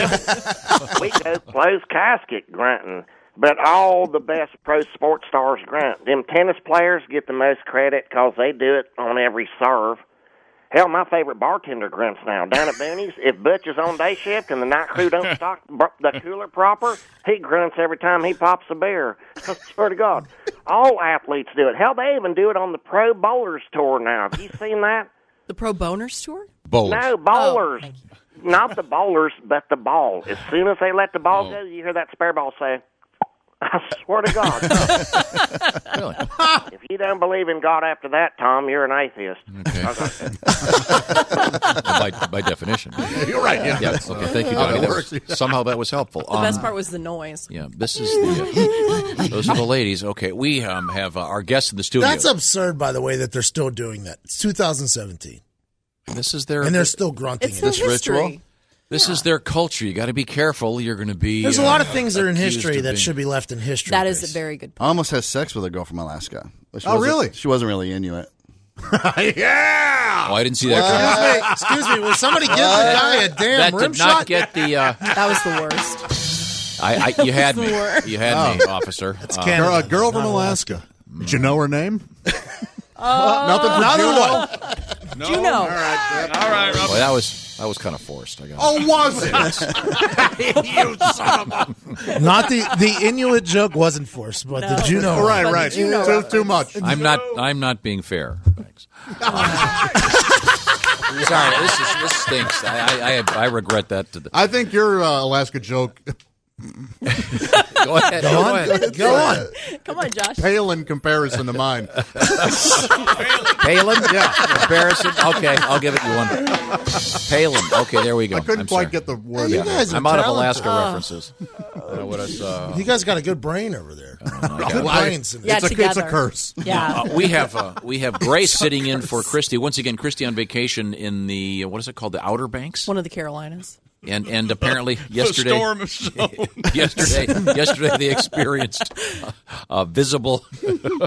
We go closed casket grunting. But all the best pro sports stars grunt. Them tennis players get the most credit because they do it on every serve. Hell, my favorite bartender grunts now. Down at Booney's, if Butch is on day shift and the night crew don't stock the cooler proper, he grunts every time he pops a beer. I swear to God. All athletes do it. Hell, they even do it on the Pro Bowlers Tour now. Have you seen that? The Pro Boners Tour? Bowlers. No, bowlers. Oh, Not the bowlers, but the ball. As soon as they let the ball go, you hear that spare ball say, I swear to God. Really? If you don't believe in God after that, Tom, you're an atheist. Okay. by definition. You're right. Yeah. Yeah. Okay. Thank you, Donnie. Somehow that was helpful. The best part was the noise. Yeah. This is the. Those are the ladies. Okay. We have our guests in the studio. That's absurd, by the way, that they're still doing that. It's 2017. This is their. And they're still grunting. It's this ritual. This is their culture. You got to be careful. You're going to be. There's a lot of things that are in history that should be left in history. That is a very good point. I almost had sex with a girl from Alaska. Really? She wasn't really Inuit. Yeah! Oh, I didn't see that. Excuse me. Will somebody give the guy a damn That rim did not shot? get the. That was the worst. You had me. You had me, officer. A girl from Alaska. Did you know her name? Nothing for Another Juno? one. No. Juno. All right. Boy, that was kind of forced. I got. Oh, was it? You son of a... Not the Inuit joke wasn't forced, but the Juno. Right. Too much. I'm not being fair. Thanks. Sorry, this stinks. I regret that. I think your Alaska joke Go ahead. Go on. Come on, Josh. pale in comparison to mine. Palin? Yeah. Comparison? Okay, I'll give it you one. Palin. Okay, there we go. I couldn't quite get the word. You guys are I'm out of talented. Alaska references. You guys got a good brain over there. Good brains. Yeah, it's a curse. Yeah. We have Grace sitting in for Christy. Once again, Christy on vacation in the, what is it called, the Outer Banks? One of the Carolinas. And apparently yesterday, the storm zone. yesterday they experienced visible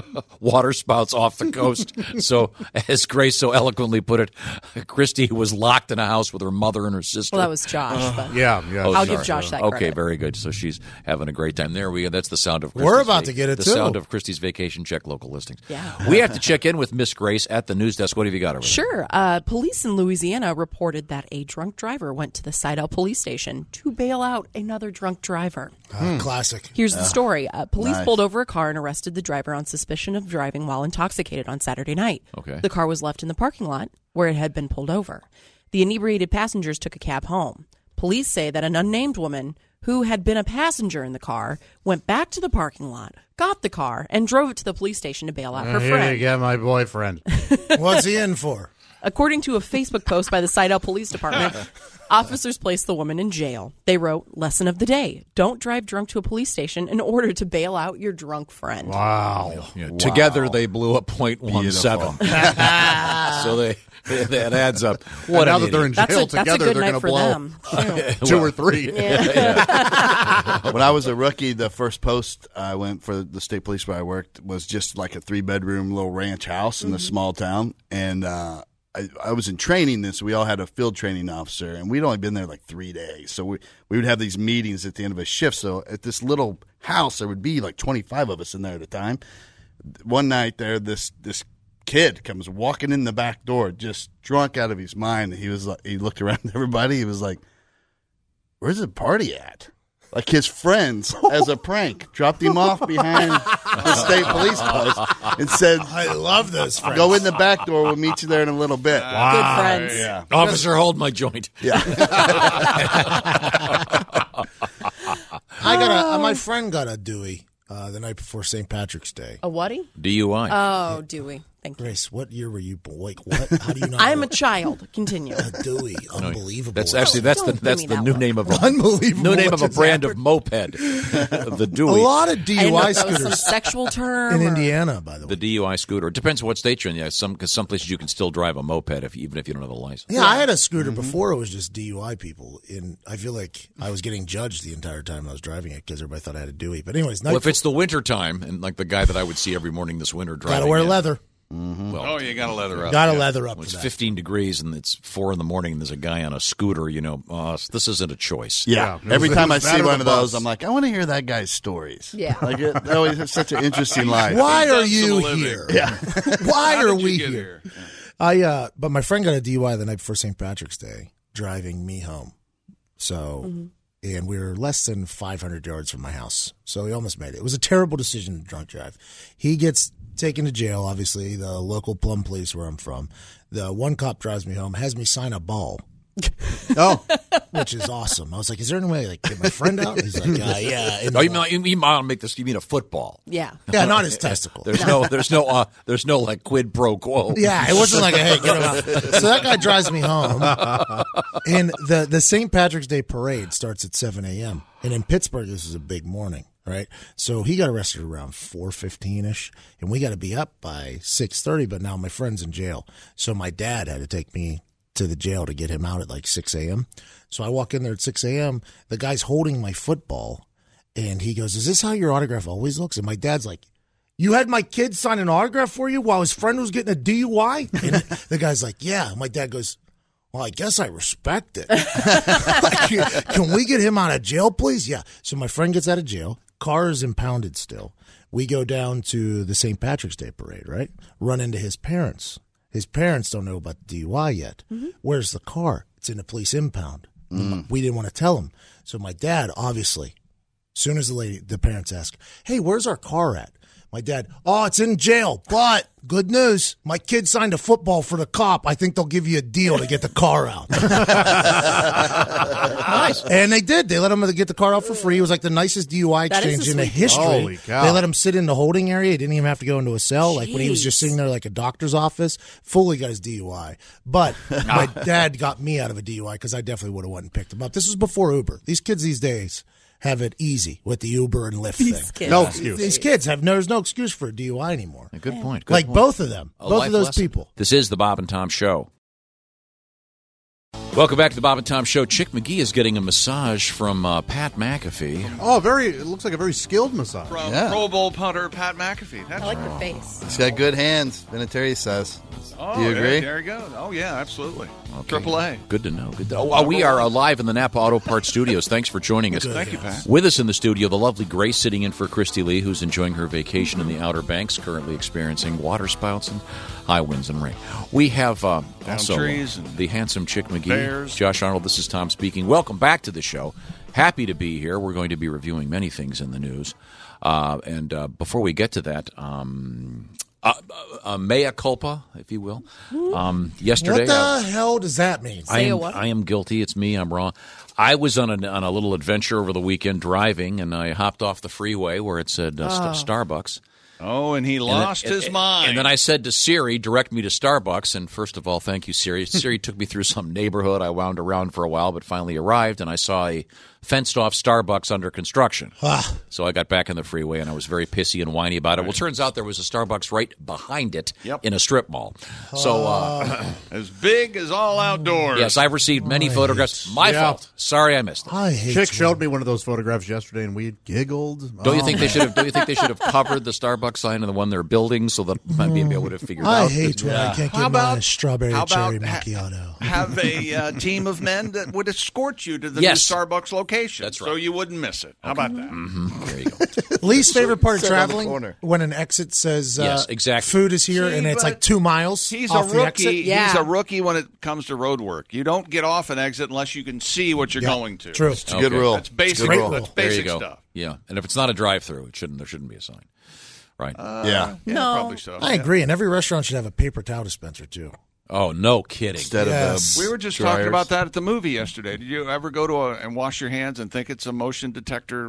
water spouts off the coast. So, as Grace so eloquently put it, Christy was locked in a house with her mother and her sister. Well, that was Josh. But Yeah. I'll give Josh that Okay, credit. very good. So she's having a great time. There we go. That's the sound of Christy's We're about to get it, the too. sound of Christy's vacation. Check local listings. Yeah. We have to check in with Miss Grace at the news desk. What have you got over there? Sure. Police in Louisiana reported that a drunk driver went to the Sidell police station to bail out another drunk driver. Classic. Here's the story. Police Nice. pulled over a car and arrested the driver on suspicion of driving while intoxicated on Saturday night. Okay. The car was left in the parking lot where it had been pulled over. The inebriated passengers took a cab home. Police say that an unnamed woman who had been a passenger in the car went back to the parking lot, got the car, and drove it to the police station to bail out her Here friend. you get my boyfriend. What's he in for? According to a Facebook post by the Sidell Police Department, officers placed the woman in jail. They wrote, "Lesson of the day: don't drive drunk to a police station in order to bail out your drunk friend." Wow. Yeah, together they blew up .17. So that adds up. What now an that they're in idiot. jail That's a together, good they're night going to for blow them. two or three. When I was a rookie, the first post I went for the state police where I worked was just like a 3-bedroom little ranch house in a small town. And I was in training then, so we all had a field training officer, and we'd only been there like 3 days. So we would have these meetings at the end of a shift. So at this little house, there would be like 25 of us in there at a time. One night there, this kid comes walking in the back door, just drunk out of his mind. He was like, he looked around at everybody. He was like, "Where's the party at?" Like his friends, as a prank, dropped him off behind the state police post and said, I love those friends. "Go in the back door. We'll meet you there in a little bit." Wow. Good friends. Yeah. Officer, hold my joint. My friend got a Dewey the night before St. Patrick's Day. A whaty? DUI. Oh, Dewey. Thank you. Grace, what year were you born? Like, what? How do you know? I'm a child. Continue. A Dewey. Unbelievable. That's actually that's Don't the give me that new look. name of a Unbelievable new name what of a just brand happened. of moped. The a Dewey. lot of I didn't know DUI if that was some scooters sexual term. in or- Indiana, by the way. The DUI scooter. It depends what state you're in. Yeah, because some places you can still drive a moped even if you don't have a license. Yeah, I had a scooter before. It was just DUI people, and I feel like I was getting judged the entire time I was driving it because everybody thought I had a Dewey. But anyways, Well, if it's the winter time, and like the guy that I would see every morning this winter driving, gotta wear in, leather. Well, Oh, you got to leather up. Gotta leather up. when it's for that. 15 degrees and it's 4 in the morning and there's a guy on a scooter, this isn't a choice. Yeah. Yeah. Every time I Who's that see or one the of those, bus? I'm like, I want to hear that guy's stories. Yeah. Like, they always have such an interesting life. Why are Done some you living. here? Yeah. Why How are did you we get here? But my friend got a DUI the night before St. Patrick's Day, driving me home. So, and we were less than 500 yards from my house. So he almost made it. It was a terrible decision to drunk drive. He gets taken to jail, obviously, the local Plum Police where I'm from. The one cop drives me home, has me sign a ball. Which is awesome. I was like, is there any way I get my friend out? He's like, yeah. And Oh, you mean a football? Yeah. yeah, not his testicle. There's no like quid pro quo. Yeah, it wasn't like, hey, get him out. So that guy drives me home, and the St. Patrick's Day parade starts at 7 a.m. And in Pittsburgh, this is a big morning, right? So he got arrested around 4:15ish, and we got to be up by 6:30. But now my friend's in jail, so my dad had to take me to the jail to get him out at like 6 a.m. So I walk in there at 6 a.m. The guy's holding my football, and he goes, "Is this how your autograph always looks?" And my dad's like, "You had my kid sign an autograph for you while his friend was getting a DUI?" And the guy's like, "Yeah." My dad goes, "Well, I guess I respect it." Like, can we get him out of jail, please? Yeah. So my friend gets out of jail. Car is impounded still. We go down to the St. Patrick's Day parade, right? Run into his parents. His parents don't know about the DUI yet. Where's the car? It's in a police impound. We didn't want to tell him. So my dad, obviously, as soon as the parents ask, "Hey, where's our car at?" My dad, "Oh, it's in jail, but good news. My kid signed a football for the cop. I think they'll give you a deal to get the car out." Nice. And they did. They let him get the car out for free. It was like the nicest DUI That is exchange a in the sweet history. Holy cow. They let him sit in the holding area. He didn't even have to go into a cell. Like when he was just sitting there like a doctor's office, fully got his DUI. But my dad got me out of a DUI because I definitely would have went and picked him up. This was before Uber. These kids these days have it easy with the Uber and Lyft thing. Kids. No excuse. These kids there's no excuse for a DUI anymore. Good point. Like both of them. A Both life of those lesson. people. This is the Bob and Tom Show. Welcome back to the Bob and Tom Show. Chick McGee is getting a massage from Pat McAfee. Oh, it looks like a very skilled massage. From Pro Bowl punter Pat McAfee. That's I like the face. He's got good hands, Vinatieri says. Oh, Do you agree? There you go. Oh, yeah, absolutely. AAA. Good to know. We are live in the Napa Auto Parts Studios. Thanks for joining us. Thank you, Pat. With us in the studio, the lovely Grace sitting in for Christy Lee, who's enjoying her vacation in the Outer Banks, currently experiencing water spouts and high winds and rain. We have also trees and the handsome Chick McGee. bears. Josh Arnold, this is Tom speaking. Welcome back to the show. Happy to be here. We're going to be reviewing many things in the news. And before we get to that, mea culpa, if you will. Yesterday, What the hell does that mean? I am guilty. It's me. I'm wrong. I was on a little adventure over the weekend driving, and I hopped off the freeway where it said Starbucks. Oh, and he lost his mind. And then I said to Siri, direct me to Starbucks. And first of all, thank you, Siri. Siri took me through some neighborhood. I wound around for a while, but finally arrived, and I saw a fenced-off Starbucks under construction. So I got back in the freeway, and I was very pissy and whiny about it. Well, turns out there was a Starbucks right behind it in a strip mall. So as big as all outdoors. Yes, I've received many photographs. My fault. Sorry I missed it. Chick showed me one of those photographs yesterday, and we giggled. Don't you think they should have? Don't you think they should have covered the Starbucks sign and the one they're building so that I might be able to figure it out? I hate when I can't get my strawberry cherry macchiato. Have a team of men that would escort you to the new Starbucks location. That's right. So you wouldn't miss it. How about that? Mm-hmm. There you go. Least favorite part of Sit on the traveling corner. when an exit says Yes, exactly. food is here, See, and it's but like 2 miles He's off a the exit. rookie. He's a rookie when it comes to road work. You don't get off an exit unless you can see what you're going to. True. It's a good rule. That's basic. Great rule. That's There you basic go. stuff. Yeah, and if it's not a drive-through, there shouldn't be a sign. Right. Yeah. No. Probably so. I agree, and every restaurant should have a paper towel dispenser too. Oh, no kidding. Instead Yes. of We were just dryers. talking about that at the movie yesterday. Did you ever go to and wash your hands and think it's a motion detector?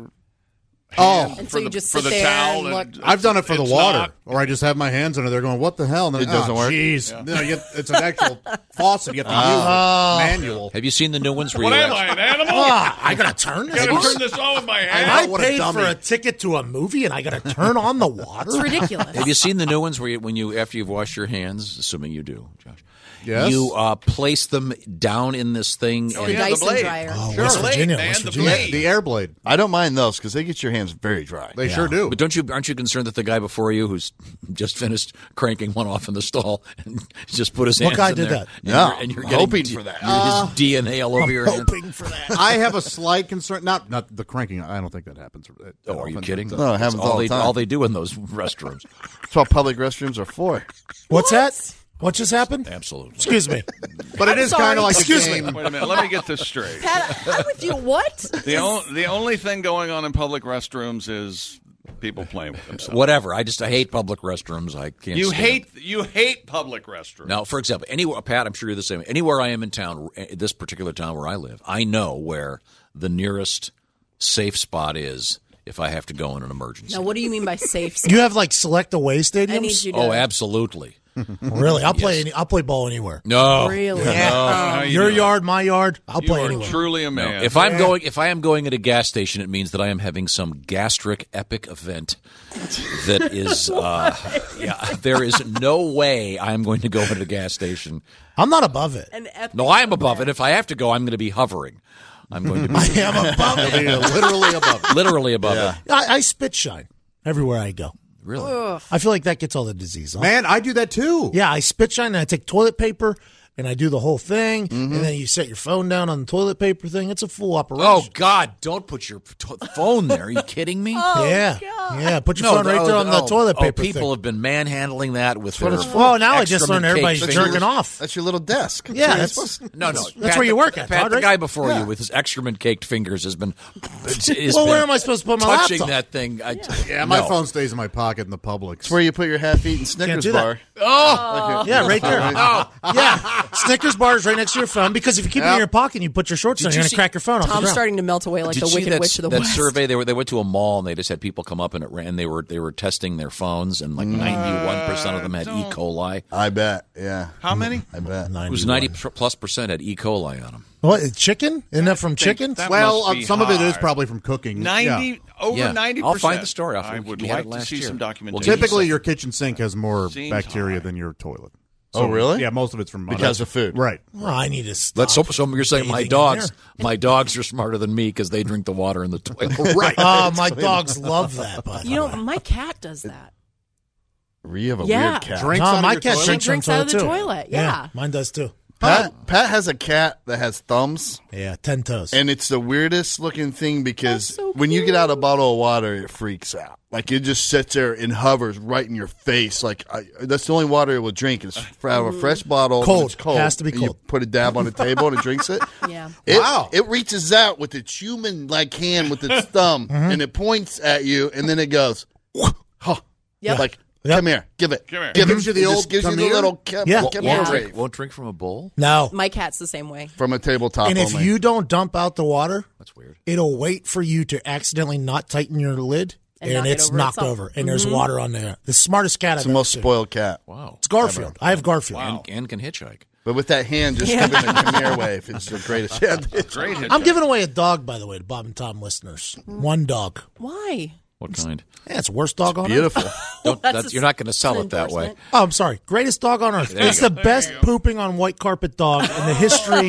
Oh, And so you just for sit the there towel. and look. I've done it for the It's water, not. or I just have my hands under there going, "What the hell?" And then, It doesn't work? Jeez, no, it's an actual faucet. You have to use it. Manual. Have you seen the new ones? Where What you am I, an animal? I gotta turn I this. gotta turn this on with my hand. I what a paid dummy. for a ticket to a movie, and I gotta turn on the water. It's ridiculous. Have you seen the new ones where when you after you've washed your hands, assuming you do, Josh? Yes. You place them down in this thing. Oh, and yeah, the Dyson blade. dryer. Oh, Sure, West blade, Virginia, man, West the Virginia. blade. The air blade. I don't mind those because they get your hands very dry. They sure do. But aren't you concerned that the guy before you, who's just finished cranking one off in the stall, and just put his hands What guy in did there, that? And No, you're I'm getting hoping for that. His DNA all over your hands. Hoping for that. I have a slight concern. Not the cranking. I don't think that happens. Oh, are you kidding? No, it happens That's all the time. all they do in those restrooms. That's what public restrooms are for. What's that? What just happened? Absolutely. Excuse me. But it is kind of like Excuse a me. game. Wait a minute. Let me get this straight. Pat, I'm with you. What? The only thing going on in public restrooms is people playing with themselves. Whatever. I hate public restrooms. I can't. You stand hate public restrooms. Now, for example, anywhere, Pat, I'm sure you're the same. Anywhere I am in town, this particular town where I live, I know where the nearest safe spot is if I have to go in an emergency. Now, what do you mean by safe? You have like select away stadiums? I need you to. Oh, absolutely. Really? I'll play ball anywhere. No, Really? Yeah. Your yard, my yard. I'll play You are anywhere. truly a man. If I am going at a gas station, it means that I am having some gastric epic event that is. There is no way I am going to go at a gas station. I'm not above it. An epic No, I am above it. If I have to go, I'm going to be hovering. I'm going to be I am above it. Literally above. literally above it. I spit shine everywhere I go. Really? I feel like that gets all the disease off. Man, I do that too. Yeah, I spit shine and I take toilet paper and I do the whole thing, and then you set your phone down on the toilet paper thing. It's a full operation. Oh God! Don't put your phone there. Are you kidding me? yeah, yeah. Put your phone right there on the toilet paper. People thing. have been manhandling that with their. Well, now I just learned everybody's excrement jerking off. That's your little desk. Yeah, That's No, that's Pat, where you work at. Pat, Todd, the right? guy before you with his excrement-caked fingers has been. Well, where am I supposed to put my touching laptop? that thing? My no. phone stays in my pocket in the Publix. It's where you put your half-eaten Snickers do that. bar. Oh, Yeah, right there. Yeah, Snickers bar is right next to your phone because if you keep it in your pocket and you put your shorts on, Did you're you going to see- crack your phone off the Tom's ground. starting to melt away like Did the you see Wicked that, Witch of the that West. survey? They went to a mall and they just had people come up and it ran. They were testing their phones and like 91% of them had E. coli. I bet. Yeah. How many? I bet. It was 90+% had E. coli on them. What, chicken? Isn't that from chicken? that Well, must be some of it is high. probably from cooking. Yeah. Over Yeah. 90%. I'll find the story. I would We had like it to last see year. some Well, documentation. Typically, your kitchen sink has more Seems bacteria high. than your toilet. Oh, really? Yeah, most of it's from Because of food. Right. Well, I need to stop. So you're saying my bathing in dogs, there. my dogs are smarter than me because they drink the water in the toilet. Right. Oh, my dogs love that. By the You know, way. my cat does that. You have a Yeah. weird cat. Drinks No, out of my your cat toilet? drinks from Drinks out of the too. toilet, yeah. Mine does too. Pat has a cat that has thumbs, Yeah, 10 toes. and it's the weirdest looking thing because That's so when you get out a bottle of water, it freaks out. Like it just sits there and hovers right in your face. Like that's the only water it will drink is out of a fresh bottle. Cold. When it's cold. Has to be And you cold. put a dab on the table and it drinks it. Yeah. It reaches out with its human like hand with its thumb and it points at you and then it goes, huh. Yep. Like, Yep. come here, give it. Come here. Give It gives you the It just old gives you come the here? little Yeah. Won't drink from a bowl? No. My cat's the same way. from a tabletop And if only. you don't dump out the water, That's weird. it'll wait for you to accidentally not tighten your lid, And and knock it it's over knocked itself. over, and there's water on there. The smartest cat It's I've the ever most seen. spoiled cat. Wow. It's Garfield. I have Garfield. And can hitchhike. But with that hand, just give him a come here wave. It's the greatest. Yeah, Great hit. I'm giving away a dog, by the way, to Bob and Tom listeners. One dog. Why? What kind? Yeah, it's the worst dog on earth. beautiful. You're not going to sell it that way. endorsement. Oh, I'm sorry. Greatest dog on earth. It's the best pooping on white carpet dog in the history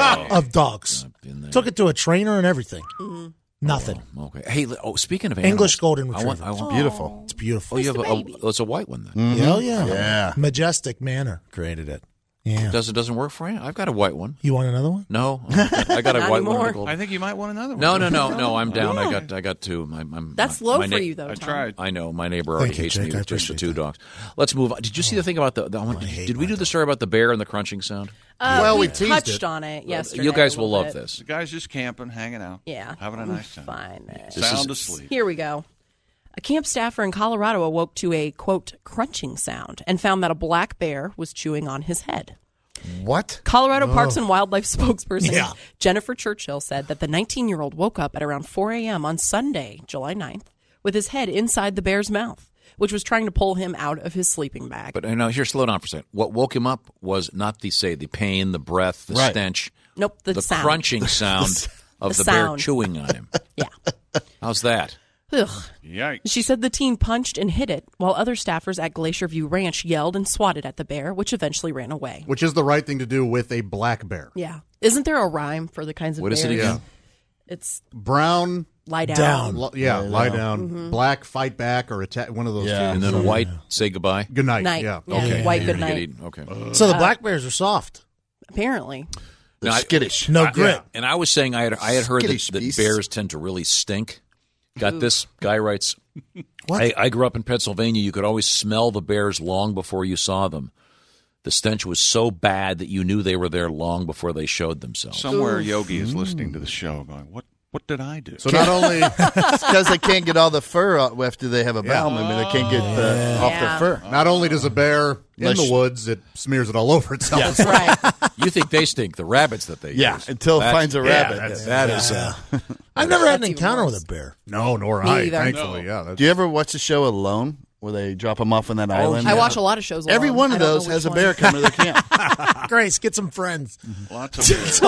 of dogs. Took it to a trainer and everything. Nothing. Okay. Hey, speaking of animals, English golden I retriever. want Beautiful. It's beautiful. Oh, you have it's a white one then. Hell yeah. Yeah. Majestic Manor created it. Yeah. Doesn't work for you? I've got a white one. You want another one? No, I got a Not white anymore. one. and a gold. I think you might want another one. No. I'm down. I got two. That's low for you, though, I Tom. tried. I know. My neighbor already Thank you, hates Jake. me I with just the appreciate two dogs. Let's move on. Did you see the thing about did we do the story about the bear and the crunching sound? Well, we we teased touched it. on it yesterday. You guys a will little love bit. this. The guy's just camping, hanging out. Yeah. Having a nice time. Fine. Sound asleep. Here we go. A camp staffer in Colorado awoke to a, quote, crunching sound and found that a black bear was chewing on his head. What? Colorado Parks and Wildlife spokesperson Yeah. Jennifer Churchill said that the 19-year-old woke up at around 4 a.m. on Sunday, July 9th, with his head inside the bear's mouth, which was trying to pull him out of his sleeping bag. But here, slow down for a second. What woke him up was not the pain, the breath, the Right. stench. Nope, the sound. crunching sound of The the bear sound. chewing on him. Yeah. How's that? Ugh. Yikes. She said the teen punched and hit it, while other staffers at Glacier View Ranch yelled and swatted at the bear, which eventually ran away. Which is the right thing to do with a black bear. Yeah. Isn't there a rhyme for the kinds of What bears? is it again? It's Brown, lie down. Down. lie down. Black, fight back, or attack. One of those Yeah. two. And then white, say goodbye. Good night. Night. Yeah. Yeah. Okay. White You're good gonna night. get eaten. Okay. So the black bears are soft. Apparently. They're Now, skittish. No grit. And I was saying I had heard Skittish that beasts. bears tend to really stink. Got this guy writes. What? I grew up in Pennsylvania. You could always smell the bears long before you saw them. The stench was so bad that you knew they were there long before they showed themselves. Somewhere Yogi is listening to the show going, what did I do? So not only It's because they can't get all the fur out after they have a bowel movement. They can't get off their Yeah. fur. not only does a bear in Unless the you- woods, it smears it all over itself. That's right. You think they stink? The rabbits that they Yeah, use. until it That's- finds a rabbit. That is. I've never had an That's even encounter worse. with a bear. No, nor Me I. either. Thankfully, yeah. That's, Do you ever watch the show Alone, where they drop them off on that island? I watch a lot of shows. Every alone. one I of don't know those has a which bear one. coming to their camp. Grace, get some friends. Lots of bears.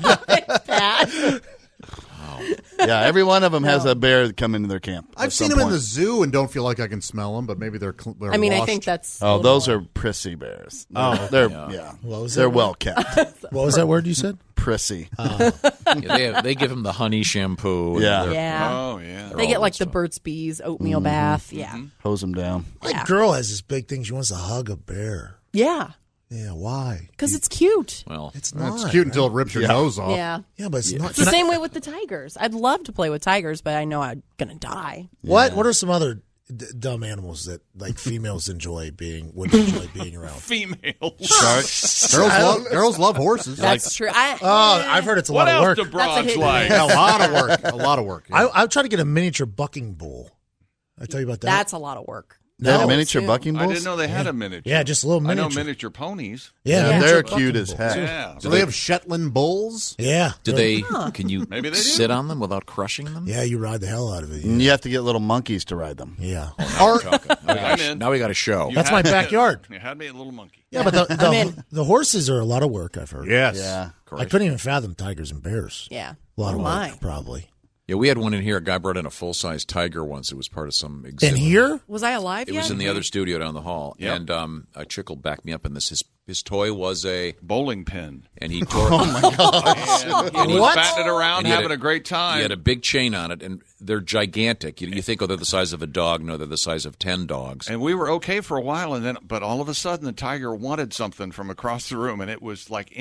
Pat. Yeah, every one of them has a bear come into their camp. at I've seen some them in the point. zoo and don't feel like I can smell them, but maybe they're I mean, I washed. think that's. a Oh, little those more- are prissy bears. Oh, they're What was they're that well word? kept. What was that word you said? Prissy. They give him the honey shampoo. and Yeah. they're- Yeah. Oh, yeah. They get like the Burt's Bees oatmeal bath. Yeah. Hose them down. My girl has this big thing. She wants to hug a bear. Yeah. Yeah, why? Because it's cute. Well, It's not. It's cute until it rips your nose off. Yeah. Yeah, but it's not. It's the same way with the tigers. I'd love to play with tigers, but I know I'm going to die. What are some other dumb animals that like females would enjoy being around? Female. Sharks. Girls love horses. That's true. I've heard it's a What lot of else work. do broads hit like? a lot of work. A lot of work. yeah. I'm trying to get a miniature bucking bull. I tell you about that. That's a lot of work. They have No. miniature Soon. bucking I bulls? didn't know they had a miniature. Yeah, just a little I know miniature. miniature ponies. Yeah, Yeah. They're miniature cute bucking as bulls. heck. Yeah. Do they have Shetland bulls? Yeah. do they? Can you Maybe they do. sit on them without crushing them? Yeah, you ride the hell out of it. And you have to get little monkeys to ride them. Yeah. I'm in. Now we got a show. You That's had my me- backyard. You had me a little monkey. Yeah, but I'm in. the horses are a lot of work, I've heard. Yes. Yeah. I couldn't even fathom tigers and bears. Yeah. A lot of Oh, work, my. probably. Yeah, we had one in here. A guy brought in a full-size tiger once. It was part of some exhibit. In here? Was I alive It yet? was in the other studio down the hall. Yep. And a chick will back me up in this. His toy was a bowling pin. And he tore Oh, my gosh. And he What? batted around, And he had having a great time. He had a big chain on it, and they're gigantic. You think, oh, they're the size of a dog. No, they're the size of 10 dogs. And we were okay for a while, but all of a sudden the tiger wanted something from across the room, and it was like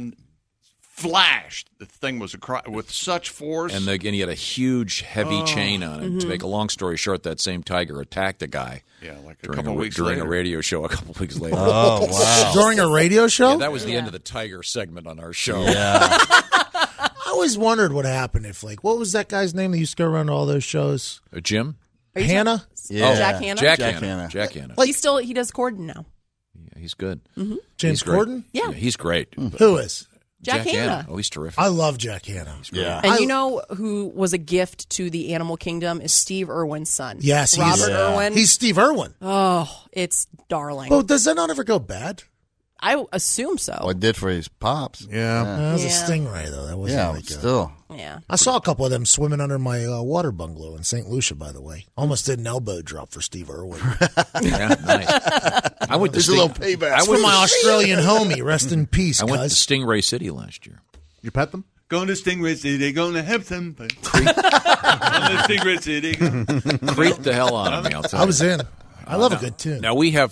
flashed. The thing was with such force. And he had a huge, heavy chain on it. To make a long story short, that same tiger attacked a guy. Yeah, like during a radio show a couple weeks later. Oh, wow. During a radio show? Yeah, that was the end of the tiger segment on our show. Yeah. I always wondered what happened if, what was that guy's name that used to go around to all those shows? Jim? Hannah? Yeah. Jack Hanna? Jack Hanna. Jack Hanna. He does Corden now. Yeah, he's good. Mm-hmm. James Corden? Yeah. He's great. Who is? Jack Hanna. Oh, he's terrific. I love Jack Hanna. Yeah. And you know who was a gift to the animal kingdom is Steve Irwin's son. Yes, Robert Irwin. He's Steve Irwin. Oh, it's darling. Well, does that not ever go bad? I assume so. Well, it did for his pops. Yeah. That was a Yeah. stingray, though. That wasn't still. Yeah. I saw a couple of them swimming under my water bungalow in St. Lucia, by the way. Almost did an elbow drop for Steve Irwin. Yeah, nice. I went to There's a little payback. That's from my Australian homie. Rest in peace, I went to cuz. Stingray City last year. You pet them? Going to Stingray City, they're going to have some. Going to Stingray City. Creeped the hell out of me, I'll tell you. I was in. I love a good tune. Now we have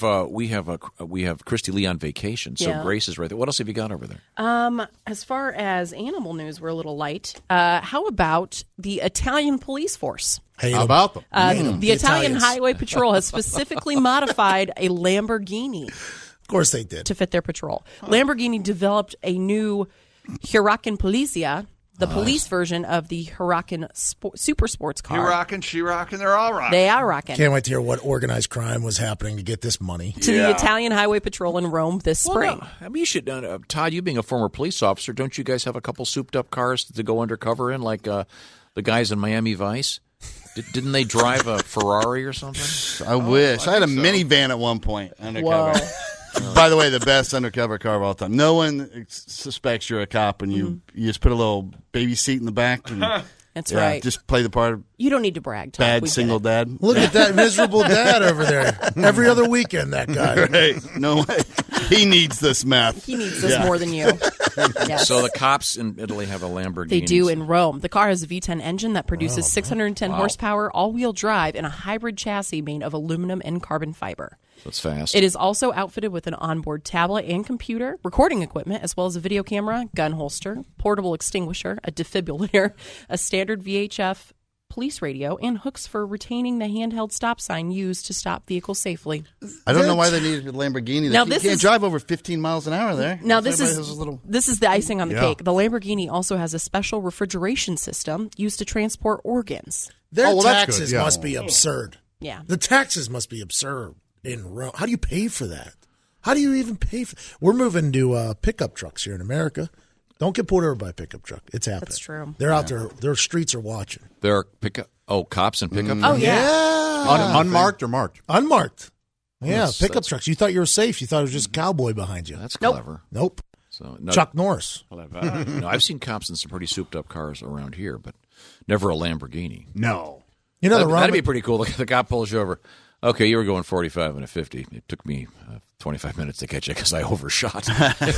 Christy Lee on vacation, so Yeah. Grace is right there. What else have you got over there? As far as animal news, we're a little light. How about the Italian police force? How about them? The Italian Italians. Highway Patrol has specifically modified a Lamborghini Of course they did. to fit their patrol. Lamborghini developed a new Huracan Polizia, the police version of the Huracan super sports car. He rocking, she rocking, they're all rocking. They are rocking. Can't wait to hear what organized crime was happening to get this money. To the Italian Highway Patrol in Rome this spring. Well, no. I mean, you should, Todd. You being a former police officer, don't you guys have a couple souped-up cars to go undercover in, like the guys in Miami Vice? Didn't they drive a Ferrari or something? I wish. I had a minivan at one point undercover. Whoa. By the way, the best undercover car of all time. No one suspects you're a cop, and you just put a little baby seat in the back. And, That's right. Just play the part of You don't need to brag, Todd. bad We get single it. dad. Look at that miserable dad over there. Every other weekend, that guy. Right. No way. He needs this meth. He needs this more than you. Yes. So the cops in Italy have a Lamborghini. They do in Rome. The car has a V10 engine that produces 610 horsepower, all-wheel drive, and a hybrid chassis made of aluminum and carbon fiber. That's fast. It is also outfitted with an onboard tablet and computer, recording equipment, as well as a video camera, gun holster, portable extinguisher, a defibrillator, a standard VHF police radio, and hooks for retaining the handheld stop sign used to stop vehicles safely. I don't know why they needed a Lamborghini. Now, You this can't is- drive over 15 miles an hour there. Now, Everybody this has a little... is the icing on the Yeah. cake. The Lamborghini also has a special refrigeration system used to transport organs. Their Oh, well, that's taxes good, yeah. must be absurd. Yeah. The taxes must be absurd in Rome. How do you pay for that? How do you even pay for? We're moving to pickup trucks here in America. Don't get pulled over by a pickup truck. It's happening. That's true. They're out there. Their streets are watching. There are cops and pickup. Oh, yeah. Unmarked or marked? Unmarked. Yeah, That's- pickup trucks. You thought you were safe. You thought it was just a cowboy behind you. That's Nope. clever. Nope. So no, Chuck Norris. No, I've seen cops in some pretty souped-up cars around here, but never a Lamborghini. No. You know the That'd be Roman. pretty cool. The cop pulls you over. Okay, you were going 45 and a 50. It took me 25 minutes to catch you because I overshot.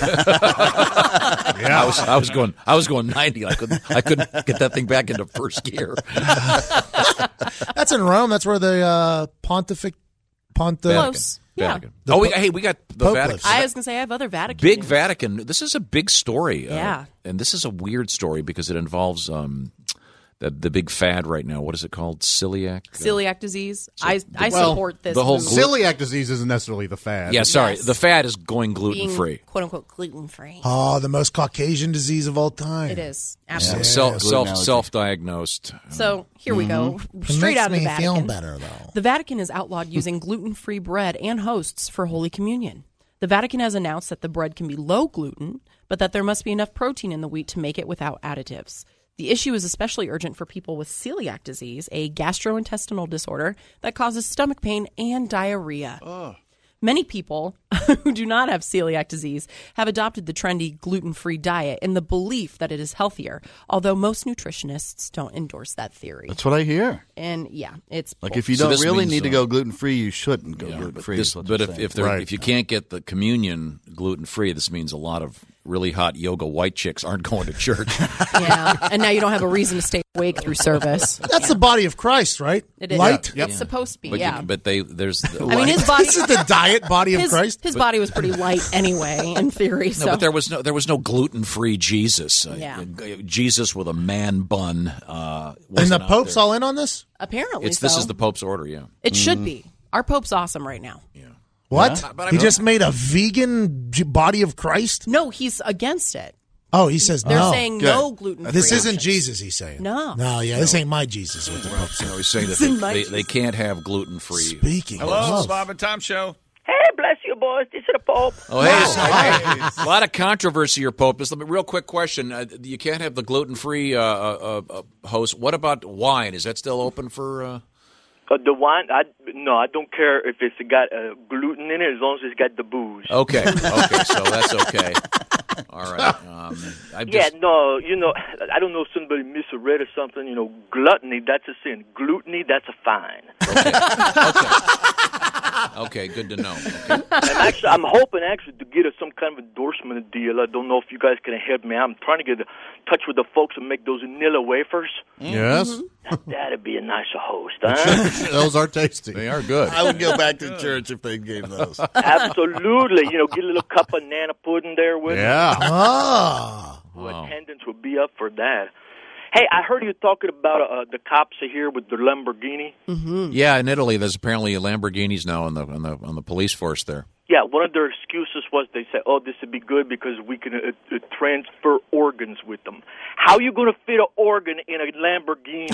I was going 90. I couldn't get that thing back into first gear. That's in Rome. That's where the Close. Yeah. Vatican. We got the Pope Vatican. lives. I was going to say, I have other Vatican. Big news. Vatican. This is a big story. Yeah. And this is a weird story because it involves the big fad right now. What is it called? Celiac disease. I well, support this. the whole movement. Celiac disease isn't necessarily the fad. Yeah, sorry. Yes. The fad is going Being, gluten-free. quote unquote, gluten free. Oh, the most Caucasian disease of all time. It is. Absolutely. Self-diagnosed. So here we go. Straight Makes out of the me Vatican. feel better, though. The Vatican has outlawed using gluten-free bread and hosts for Holy Communion. The Vatican has announced that the bread can be low gluten, but that there must be enough protein in the wheat to make it without additives. The issue is especially urgent for people with celiac disease, a gastrointestinal disorder that causes stomach pain and diarrhea. Many people who do not have celiac disease have adopted the trendy gluten-free diet in the belief that it is healthier, although most nutritionists don't endorse that theory. That's what I hear. And yeah, it's like if you don't really need to go gluten-free, you shouldn't go gluten-free. But if you can't get the communion gluten-free, this means a lot of really hot yoga white chicks aren't going to church. Yeah, and now you don't have a reason to stay awake through service. That's the body of Christ, right? It is. Light. It's supposed to be. But there's. I mean, his body. This is the diet body of Christ. His body was pretty light anyway, in theory. No, but there was no gluten-free Jesus. Jesus with a man bun. And the Pope's all in on this? Apparently, this is the Pope's order. Yeah, it should be. Our Pope's awesome right now. Yeah. What? Yeah. He just made a vegan body of Christ? No, he's against it. Oh, he says They're no. saying no gluten-free. This isn't Jesus, he's saying. No. No, this ain't my Jesus. What the Pope said. He's saying that they can't have gluten-free. Speaking Hello, of it's the Bob and Tom Show. Hey, bless you, boys. This is the Pope. Oh, hey, a lot of controversy here, Pope. Just a real quick question. You can't have the gluten-free host. What about wine? Is that still open for... The wine, I don't care if it's got gluten in it as long as it's got the booze. Okay, so that's okay. All right. I don't know if somebody misread or something. Gluttony, that's a sin. Gluttony, that's a fine. Okay, good to know. Okay. And I'm hoping to get some kind of endorsement deal. I don't know if you guys can help me. I'm trying to get in touch with the folks and make those vanilla wafers. Yes. That'd be a nicer host, huh? Those are tasty. They are good. I would go back to church if they gave those. Absolutely. Get a little cup of banana pudding there with Yeah. it. Attendance would be up for that. Hey, I heard you talking about the cops are here with their Lamborghini. Mm-hmm. Yeah, in Italy, there's apparently Lamborghinis now on the police force there. Yeah, one of their excuses was they said, "Oh, this would be good because we can transfer organs with them." How are you going to fit an organ in a Lamborghini?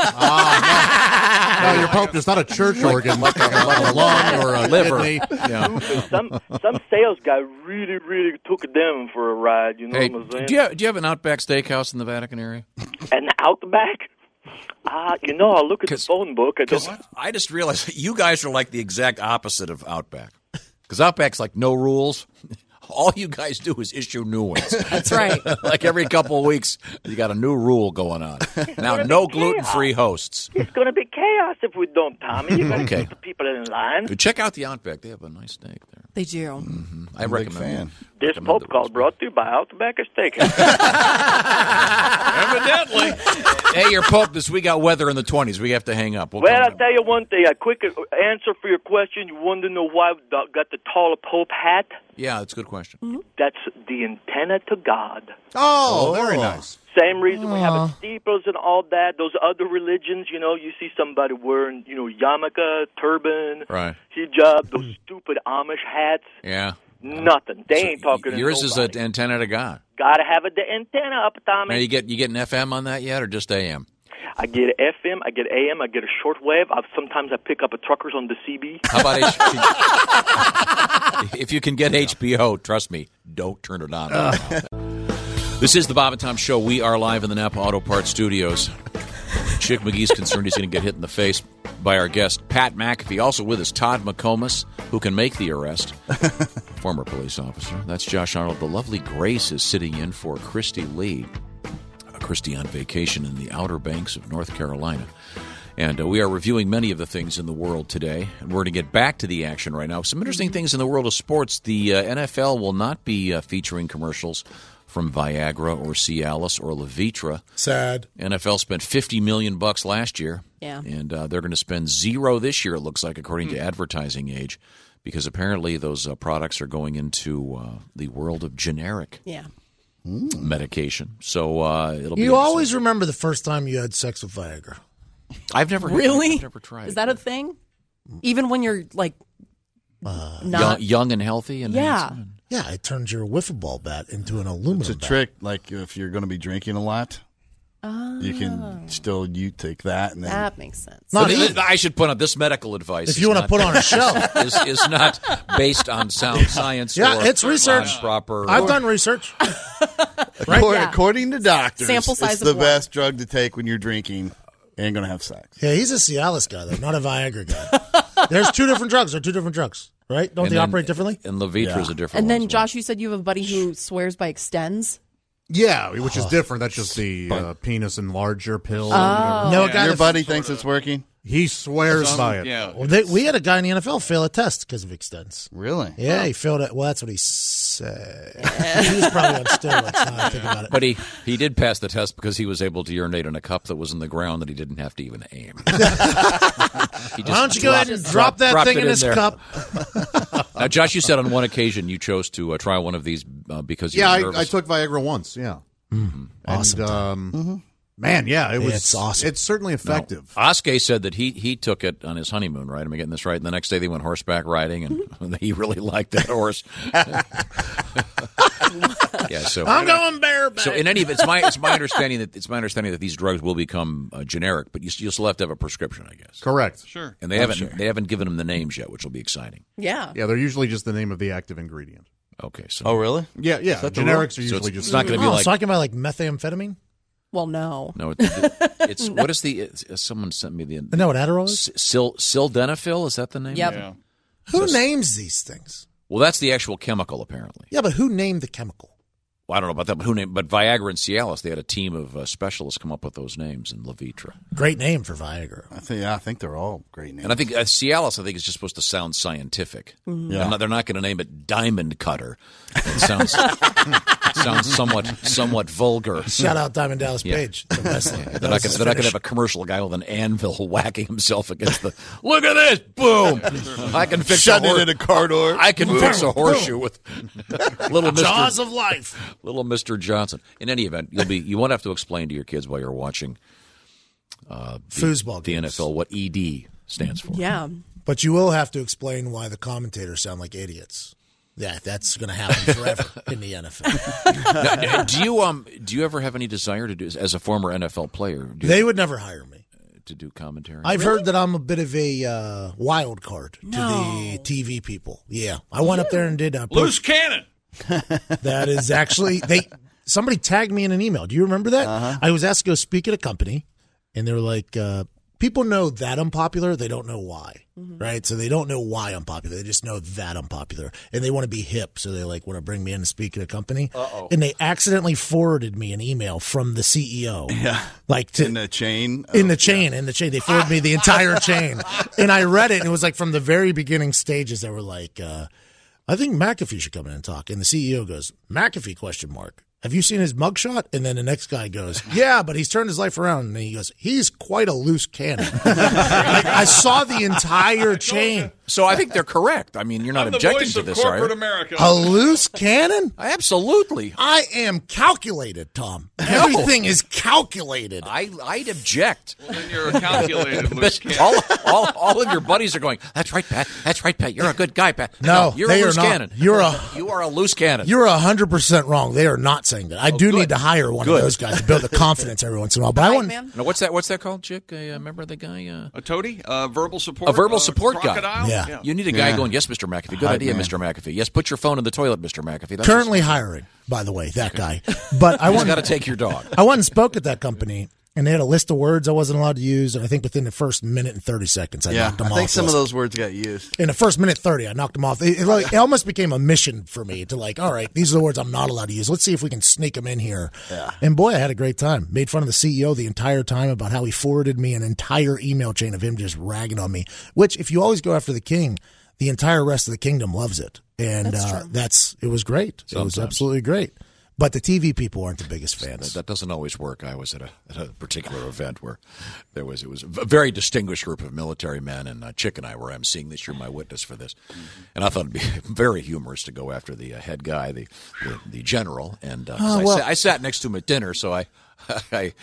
No, your Pope, it's not a church organ like a lung or a liver. kidney. Yeah. Some sales guy really, really took them for a ride. You know Hey, what I'm saying? do you have an Outback Steakhouse in the Vatican area? And Outback? I'll look at the phone book. I just realized that you guys are like the exact opposite of Outback. Because Outback's like no rules. All you guys do is issue new ones. That's right. Like every couple of weeks, you got a new rule going on. Now, no gluten-free hosts. It's going to be chaos if we don't, Tommy. You got to keep the people in line. Check out the Outback. They have a nice steak there. They do. Mm-hmm. I recommend it. This Pope call brought to you by Outback Steakhouse. Evidently. Hey, your Pope, we got weather in the 20s. We have to hang up. Well, I'll tell you one thing. A quick answer for your question. You want to know why we got the taller Pope hat? Yeah, that's a good question. Mm-hmm. That's the antenna to God. Oh, very nice. Same reason we have steeples and all that. Those other religions, you see somebody wearing, yarmulke, turban, right, hijab, those stupid Amish hats. Yeah. Nothing. They ain't talking to yours nobody. is an antenna to God. Gotta have the antenna up, Tommy. Now, you get an FM on that yet, or just AM? I get an FM, I get AM, I get a shortwave. Sometimes I pick up a truckers on the CB. How about if you can get HBO, trust me, don't turn it on. This is the Bob and Tom Show. We are live in the Napa Auto Parts Studios. Chick McGee's concerned he's going to get hit in the face by our guest, Pat McAfee. Also with us, Todd McComas, who can make the arrest. Former police officer. That's Josh Arnold. The lovely Grace is sitting in for Christy Lee. Christy on vacation in the Outer Banks of North Carolina. And we are reviewing many of the things in the world today. And we're going to get back to the action right now. Some interesting things in the world of sports. The NFL will not be featuring commercials from Viagra or Cialis or Levitra. Sad. NFL spent $50 million last year. Yeah. And they're going to spend $0 this year, it looks like, according to Advertising Age, because apparently those products are going into the world of generic medication. So it'll be. You always remember the first time you had sex with Viagra. I've never really. I've never tried. Is that a thing? Even when you're like not young and healthy and handsome. Yeah, it turns your wiffle ball bat into an aluminum. It's a trick. Like if you're going to be drinking a lot, you can still take that. And then that makes sense. I should point out this medical advice. If you want to put on a show, is not based on sound science. Yeah, it's research. Proper. I've done research. According to doctors, sample size it's of the one. best drug to take when you're drinking and going to have sex. Yeah, he's a Cialis guy, though, not a Viagra guy. There's two different drugs. They're two different drugs. right? Don't And they then- operate differently? And Levitra is a different And one. then, Josh, you said you have a buddy who swears by Extends. Yeah, which is different. That's just the penis enlarger pill. Oh. No, a guy Your that- buddy thinks it's working? He swears by it. Yeah. Well, we had a guy in the NFL fail a test because of Extends. Really? Yeah, he failed it. Well, that's what he said. He was probably on steroids. Now I think about it. But he did pass the test because he was able to urinate in a cup that was in the ground that he didn't have to even aim. Why don't you go ahead and drop that dropped thing it in his there. cup? Now, Josh, you said on one occasion you chose to try one of these because you were nervous. I took Viagra once. Yeah, Awesome. And, man, yeah, it was. It's awesome. It's certainly effective. Oskay said that he took it on his honeymoon, right? Am I getting this right? And the next day they went horseback riding, and he really liked that horse. Yeah, so I'm going bareback. So in any event, it's my understanding that these drugs will become generic, but you'll still have to have a prescription, I guess. Correct. Sure. And they haven't given them the names yet, which will be exciting. Yeah. Yeah, they're usually just the name of the active ingredient. Okay. So Oh, really? Yeah. Generics are usually it's just. not going to be like so I can buy like methamphetamine? Well, no. no. It's what is the? Someone sent me the. Isn't that what Adderall is? Sildenafil, is that the name? Yep. Yeah. Who names these things? Well, that's the actual chemical, apparently. Yeah, but who named the chemical? Well, I don't know about that, but who named? But Viagra and Cialis, they had a team of specialists come up with those names in Levitra. Great name for Viagra. I think they're all great names. And I think Cialis, is just supposed to sound scientific. Yeah. They're not going to name it Diamond Cutter. It sounds somewhat vulgar. Shout out Diamond Dallas Page. The wrestler. They're not going to have a commercial guy with an anvil whacking himself against the. Look at this! Boom! I can fix Shutting it in a car door. I can fix a horseshoe with little Mr. Jaws of life. Little Mr. Johnson. In any event, you won't have to explain to your kids while you're watching Foosball the games. NFL what ED stands for. Yeah. But you will have to explain why the commentators sound like idiots. Yeah, that's going to happen forever in the NFL. Now, do you ever have any desire to do as a former NFL player? They would never hire me to do commentary. I've heard that I'm a bit of a wild card to the TV people. Yeah, I went up there and did Loose cannon. That is actually somebody tagged me in an email. Do you remember that? I was asked to go speak at a company, and they were like, people know that I'm popular. They don't know why, right? So they don't know why I'm popular. They just know that I'm popular, and they want to be hip. So they want to bring me in to speak at a company. And they accidentally forwarded me an email from the CEO. Yeah, in the chain. In the chain. They forwarded me the entire chain, and I read it, and it was like from the very beginning stages. They were like, I think McAfee should come in and talk. And the CEO goes, McAfee, ? Have you seen his mugshot? And then the next guy goes, yeah, but he's turned his life around. And he goes, he's quite a loose cannon. I saw the entire chain. So I think they're correct. I mean, you're not objecting to this, are you? America. A loose cannon? Absolutely. I am calculated, Tom. Everything is calculated. I'd object. Well, then you're a calculated loose cannon. all of your buddies are going, that's right, Pat. That's right, Pat. You're a good guy, Pat. No, you're they a are loose not. cannon. You are a loose cannon. You're 100% wrong. They are not saying that. I do need to hire one of those guys to build the confidence every once in a while. But I want. Now, what's that called, Chick? Remember the guy? A toady? Verbal support? A verbal support guy. Crocodile? Yeah. You need a guy going, yes, Mr. McAfee. Good idea, Mr. McAfee. Yes, put your phone in the toilet, Mr. McAfee. That's Currently hiring, by the way, that guy. But I got to take your dog. I went and spoke at that company, and they had a list of words I wasn't allowed to use. And I think within the first minute and 30 seconds, I knocked them off. I think some of those words got used. In the first minute 30, I knocked them off. It almost became a mission for me to all right, these are the words I'm not allowed to use. Let's see if we can sneak them in here. Yeah. And boy, I had a great time. Made fun of the CEO the entire time about how he forwarded me an entire email chain of him just ragging on me, which if you always go after the king, the entire rest of the kingdom loves it. And it was great. Sometimes. It was absolutely great. But the TV people aren't the biggest fans. That doesn't always work. I was at a particular event where it was a very distinguished group of military men, and Chick and I were emceeing this. You're my witness for this. And I thought it'd be very humorous to go after the head guy, the general. And I sat next to him at dinner, so I said,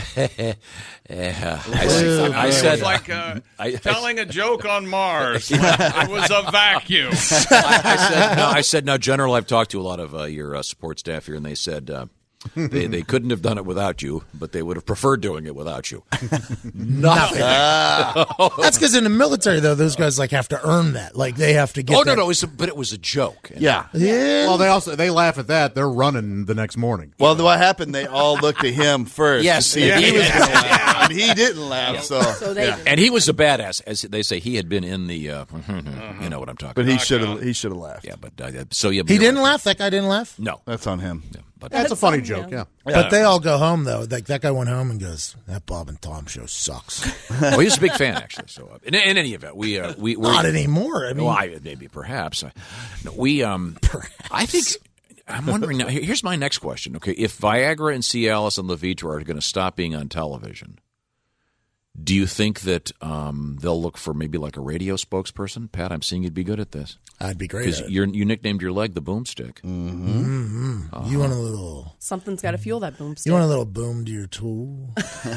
It's like telling a joke on Mars. It was a vacuum. I said, no, General, I've talked to a lot of your support staff here, and they said, They couldn't have done it without you, but they would have preferred doing it without you. Nothing. That's because in the military, though, those guys have to earn that. They have to get. Oh that. no, but it was a joke. Yeah. Well, they laugh at that. They're running the next morning. Well, what happened? They all looked at him first. Yes, to see if he was going to laugh, and he didn't laugh. So and he was a badass, as they say. He had been in the, you know what I'm talking. But about. he should have laughed. Yeah, but he didn't laugh. That guy didn't laugh. No, that's on him. Yeah, but that's a funny joke. Yeah. But they all go home though. That guy went home and goes, "That Bob and Tom show sucks." Well, he's a big fan actually. So in any event, we're not anymore. I mean, maybe perhaps I think. I'm wondering now. Here's my next question. Okay, if Viagra and Cialis and Levitra are going to stop being on television, do you think that they'll look for maybe a radio spokesperson? Pat, I'm seeing you'd be good at this. I'd be great. Because you nicknamed your leg the boomstick. Mm-hmm. You want a little. Something's got to fuel that boomstick. You want a little boom to your tool.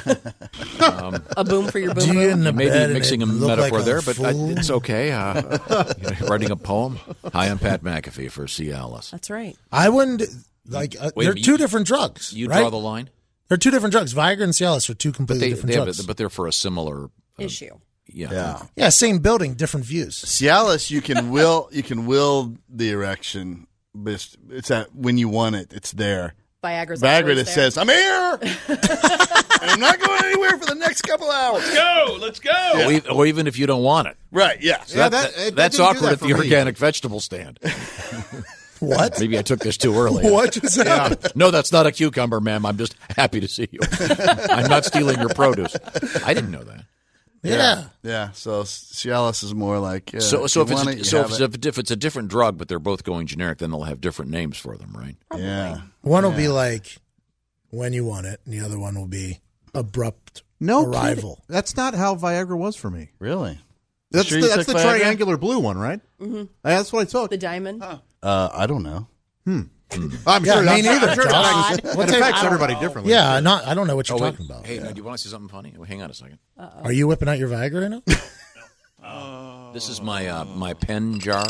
A boom for your boom. Do you boom? Maybe mixing a metaphor there, but it's okay. Writing a poem. Hi, I'm Pat McAfee for Cialis. That's right. I wouldn't they're two different drugs. You right? draw the line. They're two different drugs. Viagra and Cialis are two completely different drugs. But they're for a similar issue. Yeah, same building, different views. Cialis, you can will the erection, but it's when you want it, it's there. Viagra that says, "I'm here, and I'm not going anywhere for the next couple hours. Let's go. Yeah. Or even if you don't want it, right? Yeah. So that's awkward at the organic vegetable stand. What? Maybe I took this too early. What just happened? Yeah. No, that's not a cucumber, ma'am. I'm just happy to see you. I'm not stealing your produce. I didn't know that. Yeah. So Cialis is more like so if it's a different drug, but they're both going generic, then they'll have different names for them, right? Probably. Yeah. One will be like when you want it, and the other one will be abrupt arrival. Kidding. That's not how Viagra was for me. Really? That's the triangular blue one, right? Mm-hmm. That's what I took. The diamond. I don't know. I'm sure. Me neither. It affects everybody differently. Yeah, I don't know what you're talking about. Hey, do you want to see something funny? Well, hang on a second. Are you whipping out your Viagra now? This is my pen jar.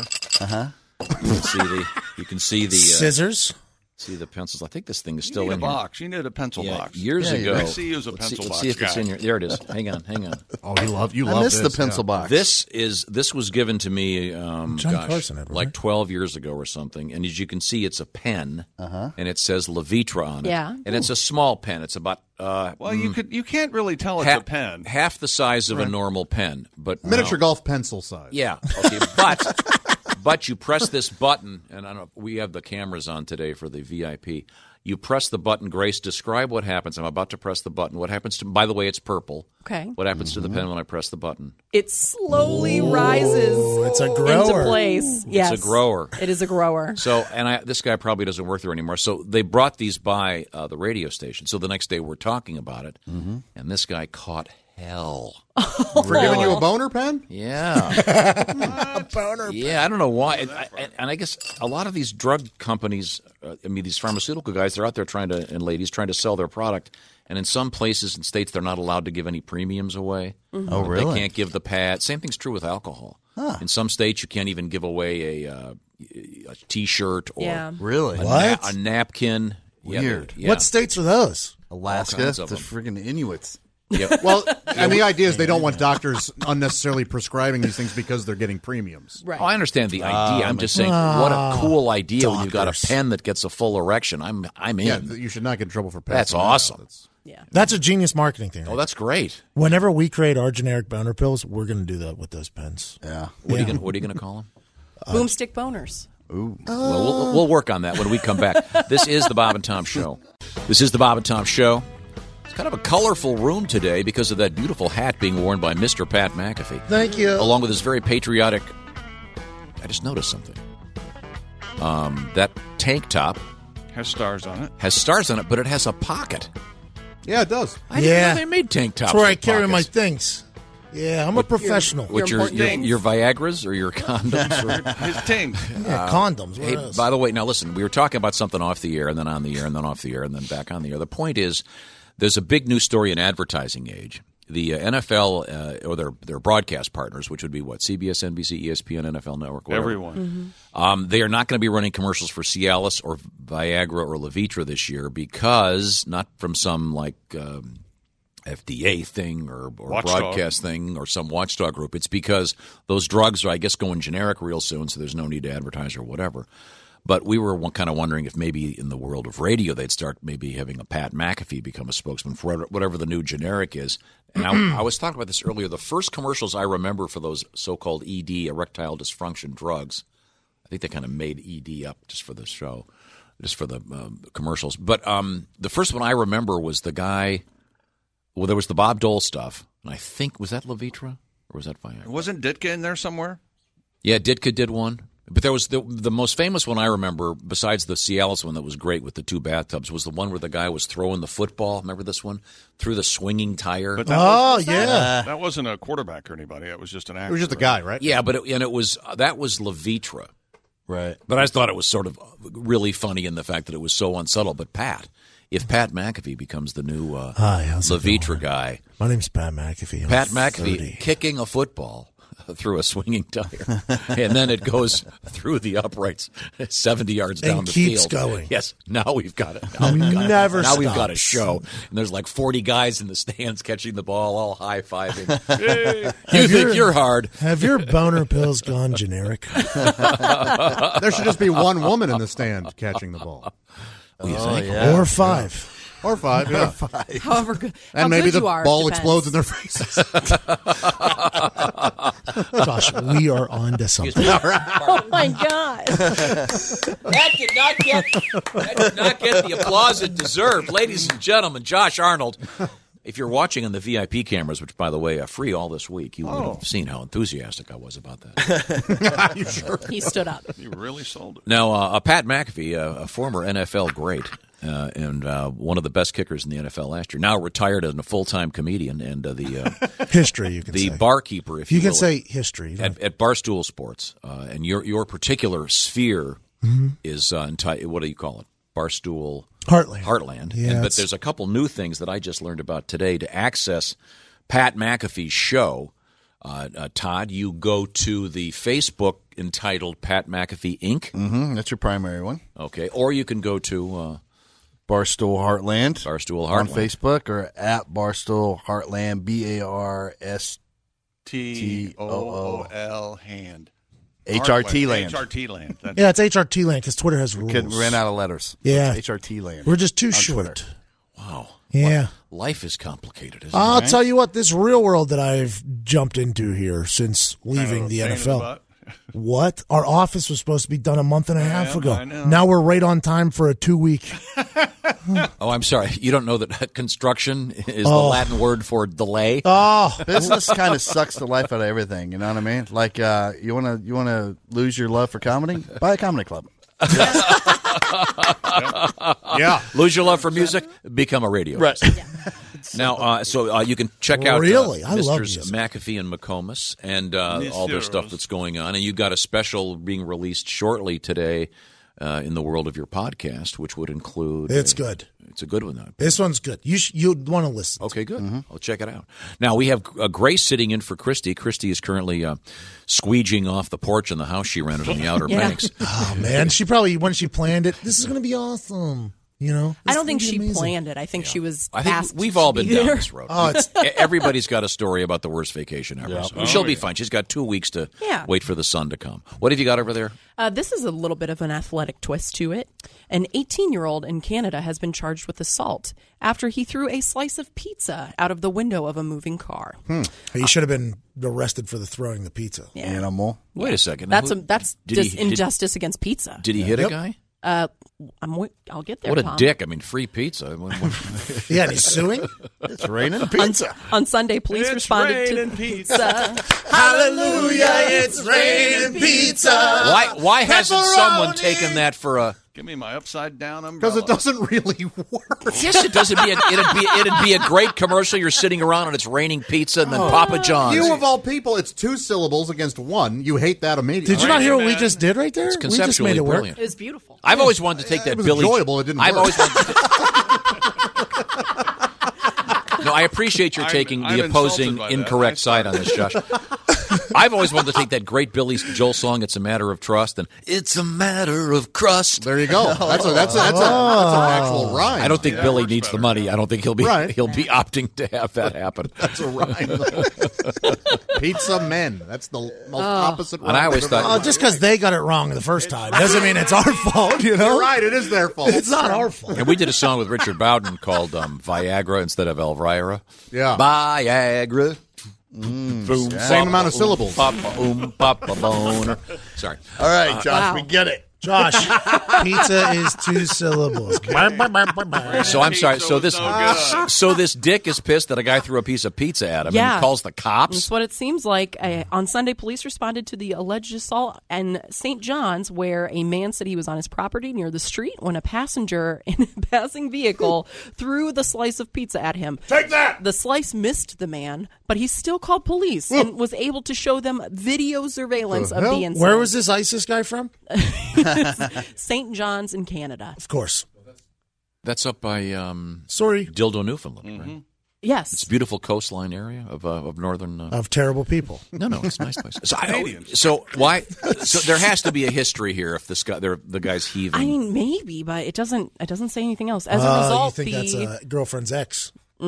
You can see the scissors. See the pencils. I think this thing is still you need in a here. box. You need a pencil box. Years ago. I see you as a pencil box see if it's guy. in here. There it is. Hang on. Oh, you love I missed this, the pencil box. This was given to me John Carson had one, like right? 12 years ago or something. And as you can see, it's a pen, and it says Levitra on it. Yeah. And it's a small pen. It's about you can't really tell it's a pen. Half the size of a normal pen, but miniature golf pencil size. Yeah. Okay, but you press this button, and I don't know, we have the cameras on today for the VIP. You press the button. Grace, describe what happens. I'm about to press the button. What happens to? By the way, it's purple. Okay. What happens to the pen when I press the button? It slowly rises. It's a grower. Into place. Yes, it's a grower. It is a grower. So, this guy probably doesn't work there anymore. So they brought these by the radio station. So the next day we're talking about it, and this guy caught hell. For giving you a boner pen? Yeah. A boner pen. Yeah, I don't know why. And I guess a lot of these drug companies, these pharmaceutical guys, they're out there and ladies trying to sell their product. And in some places and states, they're not allowed to give any premiums away. Oh, really? They can't give the pad. Same thing's true with alcohol. Huh. In some states, you can't even give away a T-shirt or really a napkin. Weird. Yeah. What states are those? Alaska, the friggin' Inuits. Yep. Well, and the idea is they don't want doctors unnecessarily prescribing these things because they're getting premiums. Right. Oh, I understand the idea. I'm just saying, what a cool idea when you've got a pen that gets a full erection. I'm in. Yeah, you should not get in trouble for passing. That's awesome. That's a genius marketing thing. Oh, that's great. Whenever we create our generic boner pills, we're going to do that with those pens. Yeah. What are you going to call them? Boomstick boners. Ooh. Well, we'll work on that when we come back. This is the Bob and Tom Show. It's kind of a colorful room today because of that beautiful hat being worn by Mr. Pat McAfee. Thank you. Along with his very patriotic... I just noticed something. That tank top... Has stars on it. But it has a pocket. Yeah, it does. I didn't know they made tank tops. That's where I with carry my pockets. things. Yeah, I'm a professional. Your Viagras or your condoms? Or? His ting. Yeah, condoms. Hey, by the way, now listen, we were talking about something off the air and then on the air and then off the air and then back on the air. The point is, there's a big news story in Advertising Age, the NFL or their broadcast partners, which would be what, CBS, NBC, ESPN, NFL Network, whatever. Everyone. They are not going to be running commercials for Cialis or Viagra or Levitra this year because not from some like FDA thing or broadcast thing or some watchdog group. It's because those drugs are, I guess, going generic real soon, so there's no need to advertise or whatever. But we were kind of wondering if maybe in the world of radio they'd start maybe having a Pat McAfee become a spokesman for whatever the new generic is. And I was talking about this earlier. The first commercials I remember for those so-called ED, erectile dysfunction drugs, I think they kind of made ED up just for the show, just for the commercials. But the first one I remember was the guy – well, there was the Bob Dole stuff. And I think – was that Levitra or was that Viagra? Wasn't Ditka in there somewhere? Yeah, Ditka did one. But there was the most famous one I remember, besides the Cialis one that was great with the two bathtubs, was the one where the guy was throwing the football. Remember this one? Through the swinging tire. But that wasn't a quarterback or anybody. It was just an actor. It was just a guy, right? Yeah, but that was Levitra. Right. But I thought it was sort of really funny in the fact that it was so unsubtle. But if Pat McAfee becomes the new Levitra guy. My name's Pat McAfee. Pat McAfee kicking a football through a swinging tire, and then it goes through the uprights 70 yards down the field. And keeps going. Yes, now we've got it. Now we've got a show, and there's like 40 guys in the stands catching the ball, all high-fiving. You think you're hard. Have your boner pills gone generic? There should just be one woman in the stand catching the ball. Yeah. Or five. Or five, yeah. However good. And maybe the ball depends. explodes in their faces. Josh, we are on to something. Oh, my God. That did not get the applause it deserved. Ladies and gentlemen, Josh Arnold. If you're watching on the VIP cameras, which, by the way, are free all this week, you would have seen how enthusiastic I was about that. You sure? He stood up. You really sold it. Now, Pat McAfee, a former NFL great and one of the best kickers in the NFL last year, now retired as a full-time comedian and the history, you can say. The barkeeper, if you will. You can say history. At Barstool Sports. And your particular sphere is, what do you call it? Barstool Heartland. Yeah, but there's a couple new things that I just learned about today. To access Pat McAfee's show, Todd, you go to the Facebook entitled Pat McAfee Inc. Mm-hmm. That's your primary one. Okay. Or you can go to Barstool Heartland. Barstool Heartland. On Facebook or at Barstool Heartland, BARSTOOL hand. HRT land. HRT land. Yeah, it's HRT land because Twitter has rules. Couldn't ran out of letters. Yeah. It's HRT land. We're just too Twitter. short. Wow. Yeah. Life is complicated, isn't I'll it? tell you what, this real world that I've jumped into here since leaving the NFL. What? Our office was supposed to be done a month and a half ago. I know. Now we're right on time for a 2-week. Oh, I'm sorry. You don't know that construction is the Latin word for delay? Oh, business kind of sucks the life out of everything. You know what I mean? Like you want to lose your love for comedy? Buy a comedy club. Yeah. Lose your love for music? Become a radio Right. host. Now, so you can check out Really? I love Mr. music. McAfee and McComas and all their stuff that's going on. And you got a special being released shortly today in the world of your podcast, which would include... It's good. It's a good one, though. This one's good. You'd want to listen. Okay, good. I'll check it out. Now, we have Grace sitting in for Christy. Christy is currently squeegeeing off the porch in the house she rented in the Outer Banks. Oh, man. She probably, when she planned it, this is going to be awesome. You know, I don't think she planned it. I think she was I think asked we've all to been be down there. this road. Oh, it's Everybody's got a story about the worst vacation ever. Yeah. So she'll be fine. She's got 2 weeks to Yeah. wait for the sun to come. What have you got over there? This is a little bit of an athletic twist to it. An 18-year-old in Canada has been charged with assault after he threw a slice of pizza out of the window of a moving car. He should have been arrested for the throwing the pizza. Yeah. Animal. Wait a second. That's Who- that's did just he- injustice against pizza. Did he hit a Yep. guy? I'll get there. What a Tom. dick. I mean, free pizza. Yeah, and he's suing? It's raining pizza. On Sunday, police It's responded to raining pizza. Hallelujah, it's raining pizza. Why hasn't someone taken that for a... Give me my upside down umbrella. Because it doesn't really work. Yes, it doesn't. It'd be a great commercial. You're sitting around and it's raining pizza, and then Papa John's. You of all people, it's 2 syllables against 1. You hate that immediately. Did you not hear what we just did right there? It's We just conceptually made it work. brilliant. It was beautiful. I've always wanted to take that It was Billy. enjoyable. It didn't I've work. always wanted. No, I appreciate your taking I'm the opposing insulted by that. incorrect side on this, Josh. I've always wanted to take that great Billy Joel song, "It's a Matter of Trust," and "It's a Matter of Crust." There you go. That's an actual rhyme. I don't think Billy needs the money. I don't think he'll be Right. opting to have that happen. That's a rhyme. Pizza men. That's the most opposite rhyme. And I always thought, just because they got it wrong the first time doesn't mean it's our fault. You know, You're right. It is their fault. it's not our fault. and we did a song with Richard Bowden called Viagra instead of Elvira. Yeah. Viagra. Boom, Same amount of syllables. Papa, papa, boner. Sorry. All right, Josh, Wow. we get it. Josh, pizza is 2 syllables. So I'm sorry. So this, so so this dick is pissed that a guy threw a piece of pizza at him and Yeah. he calls the cops. That's what it seems like. On Sunday, police responded to the alleged assault in St. John's, where a man said he was on his property near the street when a passenger in a passing vehicle threw the slice of pizza at him. Take that! The slice missed the man, but he still called police and was able to show them video surveillance of the incident. Where was this ISIS guy from? St. John's in Canada. Of course. That's up by Sorry. Dildo, Newfoundland. Right? Yes. It's a beautiful coastline area of northern. Of terrible people. No, it's a nice place. So why? So there has to be a history here if this guy, the guy's heaving. I mean, maybe, but it doesn't say anything else. As a You result, think that's a girlfriend's ex?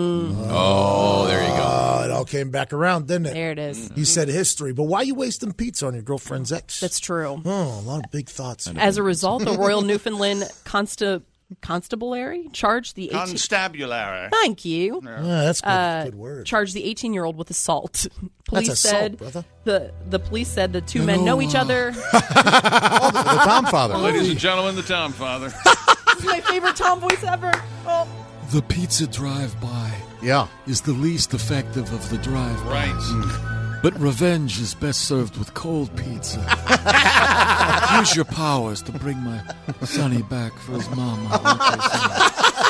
Oh, there you go. It all came back around, didn't it? There it is. You said history, but why are you wasting pizza on your girlfriend's ex? That's true. Oh, a lot of big thoughts. As a result, the Royal Newfoundland Constabulary charged the 18 Constabulary. Thank you. That's good word. Charged the 18-year-old with assault. Police That's assault, said brother. the police said the two men know each other. The Tom Father. Ladies and gentlemen, the Tom Father. This is my favorite Tom voice ever. Oh. The pizza drive-by Yeah. is the least effective of the drive-bys. Right. But revenge is best served with cold pizza. Use your powers to bring my sonny back for his mama.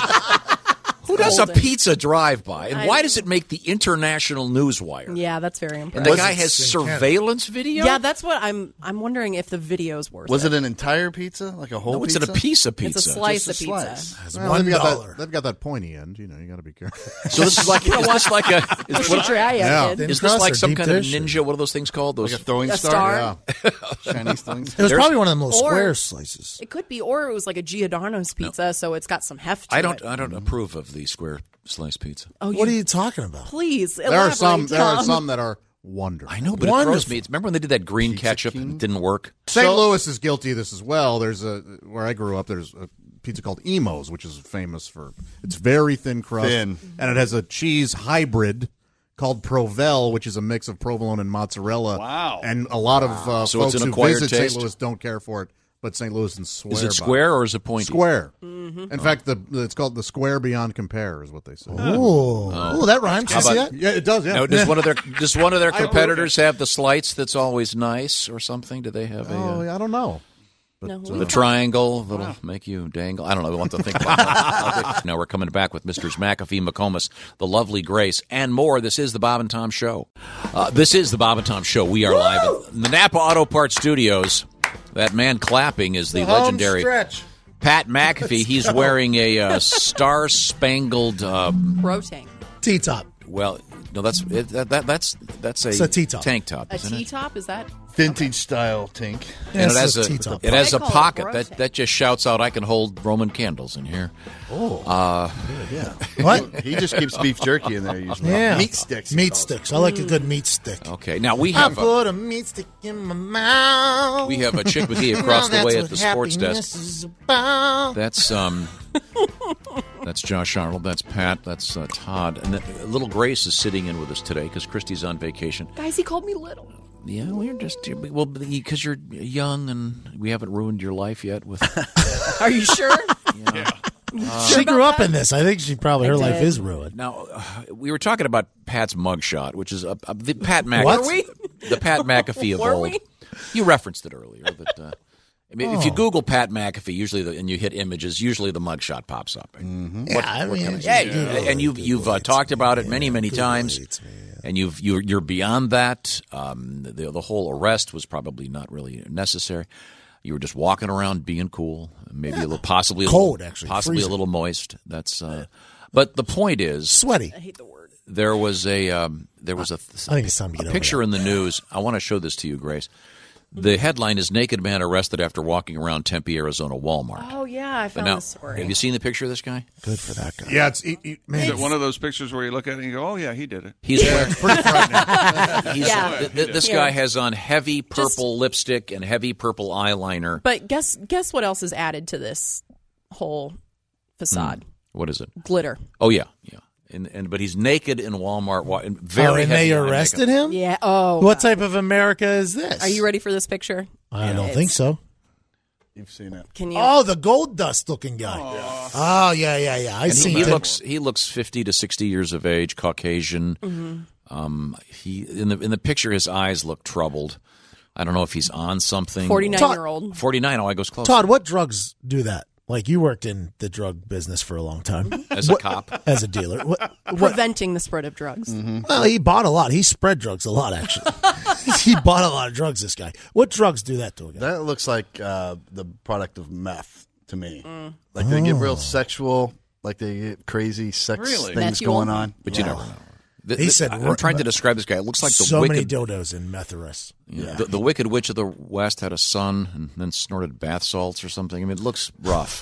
Who does a Golden. pizza drive-by, and why does it make the international newswire? Yeah, that's very And impressive. the guy has surveillance video. Yeah, that's what I'm wondering if the video's worth Was it an entire pizza? Like a whole No, it's pizza? in a piece of pizza. It's a slice Just of a pizza. slice. Well, they've $1. got that pointy end. You know, you got to be careful. So this is like, is this like a? Is, Should try it, Yeah. kid. Thin is this crust like or some deep kind of dish? ninja? What are those things called? Those Like a throwing A star? star? Yeah. Chinese throwing It star? was probably one of the most Or- square slices. It could be, or it was like a Giordano's pizza, so it's got some heft to I it. don't approve of the square slice pizza. Oh, What are you talking about? Please, There are some. elaborate, There are Tom. some that are wonderful. I know, but it throws Wonderful. me. Remember when they did that green Pizza ketchup King? and it didn't work? St. Louis is guilty of this as well. There's where I grew up. There's a pizza called Emo's, which is famous for it's very thin crust, Thin. and it has a cheese hybrid called Provel, which is a mix of provolone and mozzarella. Wow. And a lot of So it's folks an who acquired visit taste? St. Louis don't care for it, but St. Louisans swear. Is it by square or is it pointy? Square. Mm-hmm. In fact, it's called the square beyond compare, is what they say. Oh, that rhymes. You How see about- that? Yeah, it does. Yeah. Now, does one of their competitors have the slice that's always nice or something? Do they have Oh, I don't know. No, the triangle that'll make you dangle? I don't know. I want to think about that. Now we're coming back with Mr. McAfee, McComas, the lovely Grace, and more. This is the Bob and Tom Show. This is the Bob and Tom Show. We are live in the Napa Auto Parts Studios. That man clapping is the legendary Stretch. Pat McAfee. He's wearing a star-spangled. Rotating. T-top. Well, no, that's It's a T-top. tank top. A isn't it? T-top, is that? Vintage style tink. And it It's has a T-top. it has a I call it pocket rotating. that just shouts out, "I can hold Roman candles in here." What? He just keeps beef jerky in there usually. Yeah. Meat sticks. he Meat calls sticks. I like a good meat stick. Okay, now we I have put a meat stick in my mouth. a Chick McGee across the Now way that's at the what sports happiness desk. is about. That's Josh Arnold. That's Pat. That's Todd. And little Grace is sitting in with us today because Christy's on vacation. Guys, he called me little. Yeah, we're just because you're young and we haven't ruined your life yet. With Are you sure? Yeah. She grew up in this. I think she probably her life did. is ruined. now we were talking about Pat's mugshot, which is the Pat McAfee. What? Were we? The Pat McAfee of Were old. we? You referenced it earlier. That I mean, if you Google Pat McAfee, usually and you hit images, usually the mugshot pops up. Mm-hmm. Yeah, I mean, Yeah, and you've you've talked about it many times, and you're beyond that. The whole arrest was probably not really necessary. You were just walking around being cool, maybe a little, possibly Cold, a little, actually, possibly freezing. a little moist. That's but the point is sweaty. I hate the word. There was a I think it's time to get over picture in the news. I want to show this to you, Grace. The headline is "Naked Man Arrested After Walking Around Tempe, Arizona Walmart." Oh, yeah, I found Now, this story. have you seen the picture of this guy? Good for that guy. Yeah, man. Is it one of those pictures where you look at it and you go, "Oh yeah, he did it." He's it's pretty frightening. This guy has on heavy purple lipstick and heavy purple eyeliner. But guess what else is added to this whole facade? What is it? Glitter. Oh yeah. But he's naked in Walmart. Very and heavy they on arrested makeup. him? Yeah. Oh. What type of America is this? Are you ready for this picture? I don't think so. You've seen it. Can you? Oh, the gold dust looking guy. Oh, yeah. I see. He looks 50 to 60 years of age, Caucasian. Mm-hmm. He in the picture, his eyes look troubled. I don't know if he's on something. 49-year-old. 49. Oh, I goes close. Todd, what drugs do that? Like, you worked in the drug business for a long time. As a cop? As a dealer. What? Preventing the spread of drugs. Mm-hmm. Well, he bought a lot. He spread drugs a lot, actually. He bought a lot of drugs, this guy. What drugs do that to a guy? That looks like the product of meth to me. Like they get real sexual, like they get crazy sex things going on. But you never know. He said, I'm trying to describe this guy. It looks like the so wicked, many dildos in meth arrests. Yeah. The Wicked Witch of the West had a son and then snorted bath salts or something. I mean, it looks rough.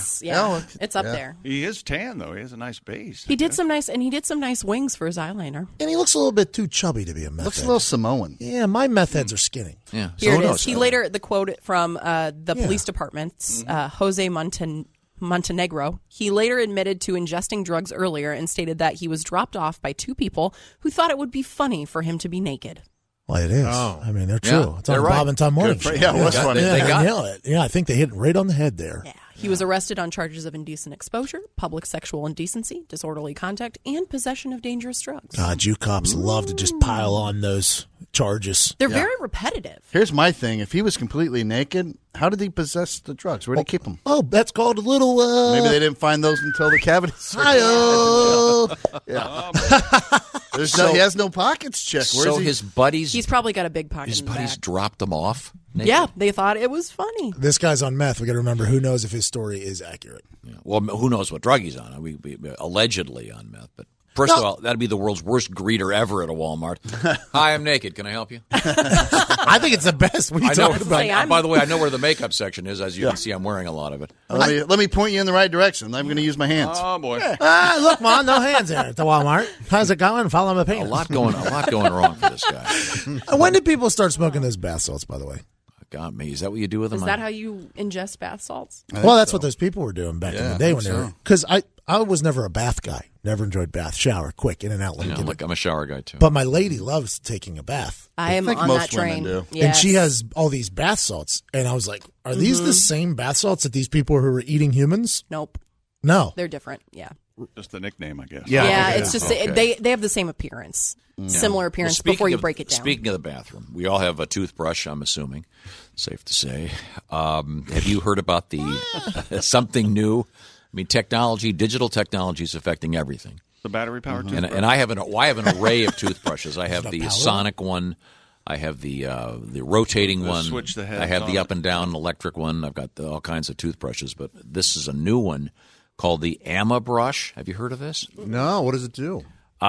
It's up there. He is tan though. He has a nice base. He did some nice wings for his eyeliner. And he looks a little bit too chubby to be a meth Looks head. a little Samoan. Yeah, my meth heads are skinny. Yeah. Here it is. He later, the quote from the police department's Jose Montenegro, he later admitted to ingesting drugs earlier and stated that he was dropped off by two people who thought it would be funny for him to be naked. Well, it is. Oh. I mean, they're true. Yeah, it's on they're the Bob right. and Tom Morning Good Show. for- yeah, it was funny. Yeah, They got nail it. Yeah, I think they hit it right on the head there. Yeah. He was arrested on charges of indecent exposure, public sexual indecency, disorderly conduct, and possession of dangerous drugs. God, you cops love to just pile on those charges. They're very repetitive. Here's my thing: if he was completely naked, how did he possess the drugs? Where did he keep them? Oh, that's called a little. Maybe they didn't find those until the cavity search. Yeah. He has no pockets. Check. Where's So he? his buddies, He's probably got a big pocket his in the buddies back. dropped him off. naked? Yeah, they thought it was funny. This guy's on meth. We got to remember, who knows if his story is accurate. Yeah. Well, who knows what drug he's on? We allegedly on meth, but. First of all, that'd be the world's worst greeter ever at a Walmart. Hi, I'm naked. Can I help you? I think it's the best. What are you talking about? By the way, I know where the makeup section is. As you can see, I'm wearing a lot of it. Let me point you in the right direction. I'm going to use my hands. Oh boy! Look, Mom, no hands there at the Walmart. How's it going? Follow my pants. A lot going wrong for this guy. When did people start smoking those bath salts? By the way, God, me, is that what you do with them? Is that how you ingest bath salts? Well, that's what those people were doing back in the day when they so. were. Because I was never a bath guy. Never enjoyed bath. Shower, quick, in and out. I'm a shower guy too. But my lady loves taking a bath. I am on that train. And Yes. she has all these bath salts. And I was like, are these the same bath salts that these people who are eating humans? Nope. No. They're different. Yeah. Just the nickname, I guess. Yeah, it's just they have the same appearance, similar appearance before you break it down. Speaking of the bathroom, we all have a toothbrush, I'm assuming. Safe to say. Have you heard about the something new? I mean, digital technology is affecting everything. The battery-powered toothbrush. And I have an array of toothbrushes. I have the sonic one. I have the rotating one. Switch the heads I have the on up and down electric one. I've got all kinds of toothbrushes, but this is a new one called the Amma Brush. Have you heard of this? No. What does it do?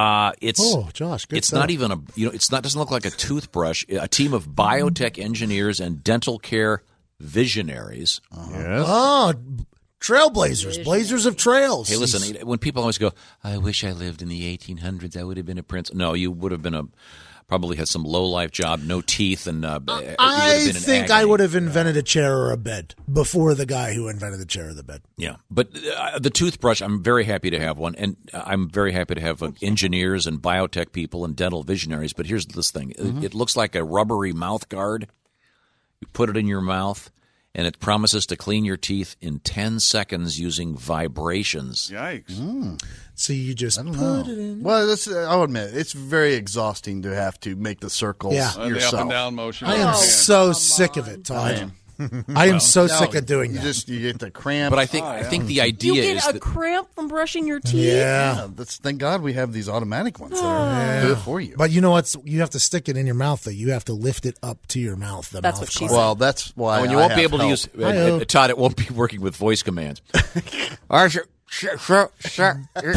Josh, good It's stuff. not even doesn't look like a toothbrush. A team of biotech engineers and dental care visionaries. Yes. Oh, trailblazers, blazers of trails. Hey, listen, when people always go, I wish I lived in the 1800s. I would have been a prince. No, you would have been probably had some low-life job, no teeth, and I think I would have invented a chair or a bed before the guy who invented the chair or the bed. Yeah, but the toothbrush, I'm very happy to have one, and I'm very happy to have engineers and biotech people and dental visionaries. But here's this thing. It looks like a rubbery mouth guard. You put it in your mouth, and it promises to clean your teeth in 10 seconds using vibrations. Yikes. So you just put it in. Well, I'll admit, it's very exhausting to have to make the circles The yourself. up and down motion. I am so sick of it, Todd. I am so sick of doing that. You get the cramp. But I think the idea You is get a that cramp from brushing your teeth. Yeah. Thank God we have these automatic ones that do it for you. But you know what? You have to stick it in your mouth, though. You have to lift it up to your mouth. The That's mouth what she part. said. Well, that's why when you I won't be have able to help. use Todd, it won't be working with voice commands. Archer, Sure. Pull it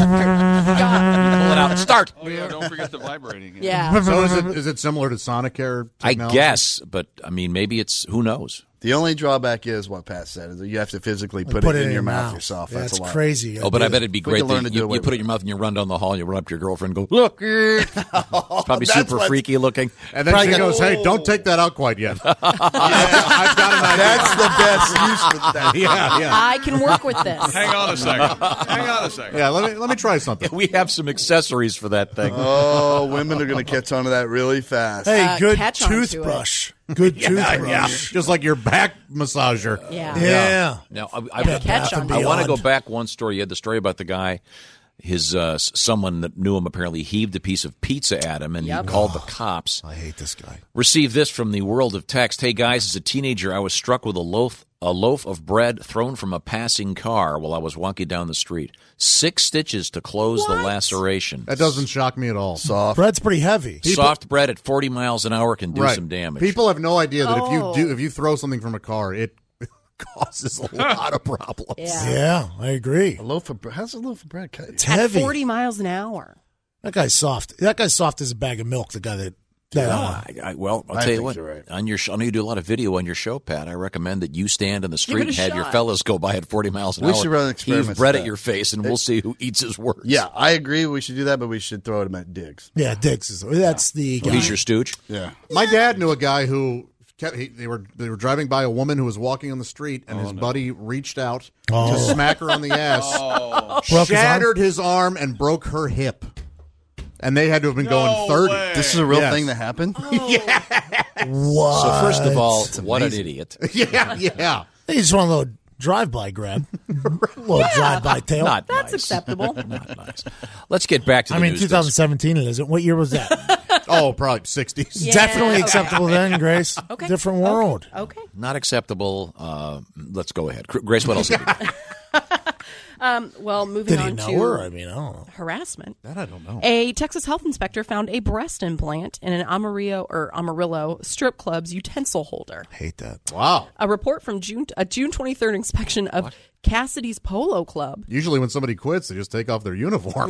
out. Start. Oh, yeah, don't forget the vibrating. Yeah. So is it similar to Sonicare technology? I guess, but I mean, maybe it's, who knows? The only drawback is what Pat said, is that you have to physically put it in your mouth yourself. Yeah, That's a lot. crazy. Oh, but I bet it'd be We great can learn that to do you it put it in your mouth and you run down the hall and you run up to your girlfriend and go, look. It's probably super freaky looking. And then she goes, hey, don't take that out quite yet. I've got an idea. That's the best use for that. Yeah. I can work with this. Hang on a second. Yeah, let me try something. We have some accessories for that thing. Oh, women are going to catch on to that really fast. Hey, good catch on to toothbrush. Good toothbrush. Yeah. Just like your back massager. Yeah. Now, Catch on I want to Beyond. go back one story. You had the story about the guy, his someone that knew him apparently heaved a piece of pizza at him, and he called the cops. I hate this guy. Received this from the world of text. Hey, guys, as a teenager, I was struck with a loaf of bread thrown from a passing car while I was walking down the street. 6 stitches to close the laceration. That doesn't shock me at all. Soft. Bread's pretty heavy. Soft bread at 40 miles an hour can do some damage. People have no idea that if you throw something from a car, it causes a lot of problems. Yeah, I agree. How's a loaf of bread cut? It's heavy. At 40 miles an hour. That guy's soft. That guy's soft as a bag of milk. The guy that. Well, I'll tell you what. Right. On your I know you do a lot of video on your show, Pat. I recommend that you stand in the Give street it a and have your shot. fellas go by at 40 miles an We hour. should run experiments Heave bread with at that. your face, and we'll see who eats his words. Yeah, I agree. We should do that, but we should throw it at Diggs. Yeah, Diggs is. That's the guy. He's your stooge. Yeah. My dad knew a guy who they were driving by a woman who was walking on the street, and his buddy reached out to smack her on the ass, shattered his arm, and broke her hip. And they had to have been going 30. This is a real thing that happened? Yeah. What? So first of all, what an idiot. Yeah. I think it's one little drive-by grab. Little drive-by tail. Not That's nice. acceptable. Not nice. Let's get back to the news. 2017 it isn't. What year was that? Oh, probably 60s. Yeah, Definitely okay. acceptable then, Grace. Okay. Different world. Okay. Not acceptable. Let's go ahead. Grace, what else have you got? Well, moving Did he on know to her? I mean, I don't know. harassment. That I don't know. A Texas health inspector found a breast implant in an Amarillo strip club's utensil holder. Hate that. Wow. A report from June 23rd inspection of Cassidy's Polo Club. Usually when somebody quits, they just take off their uniform.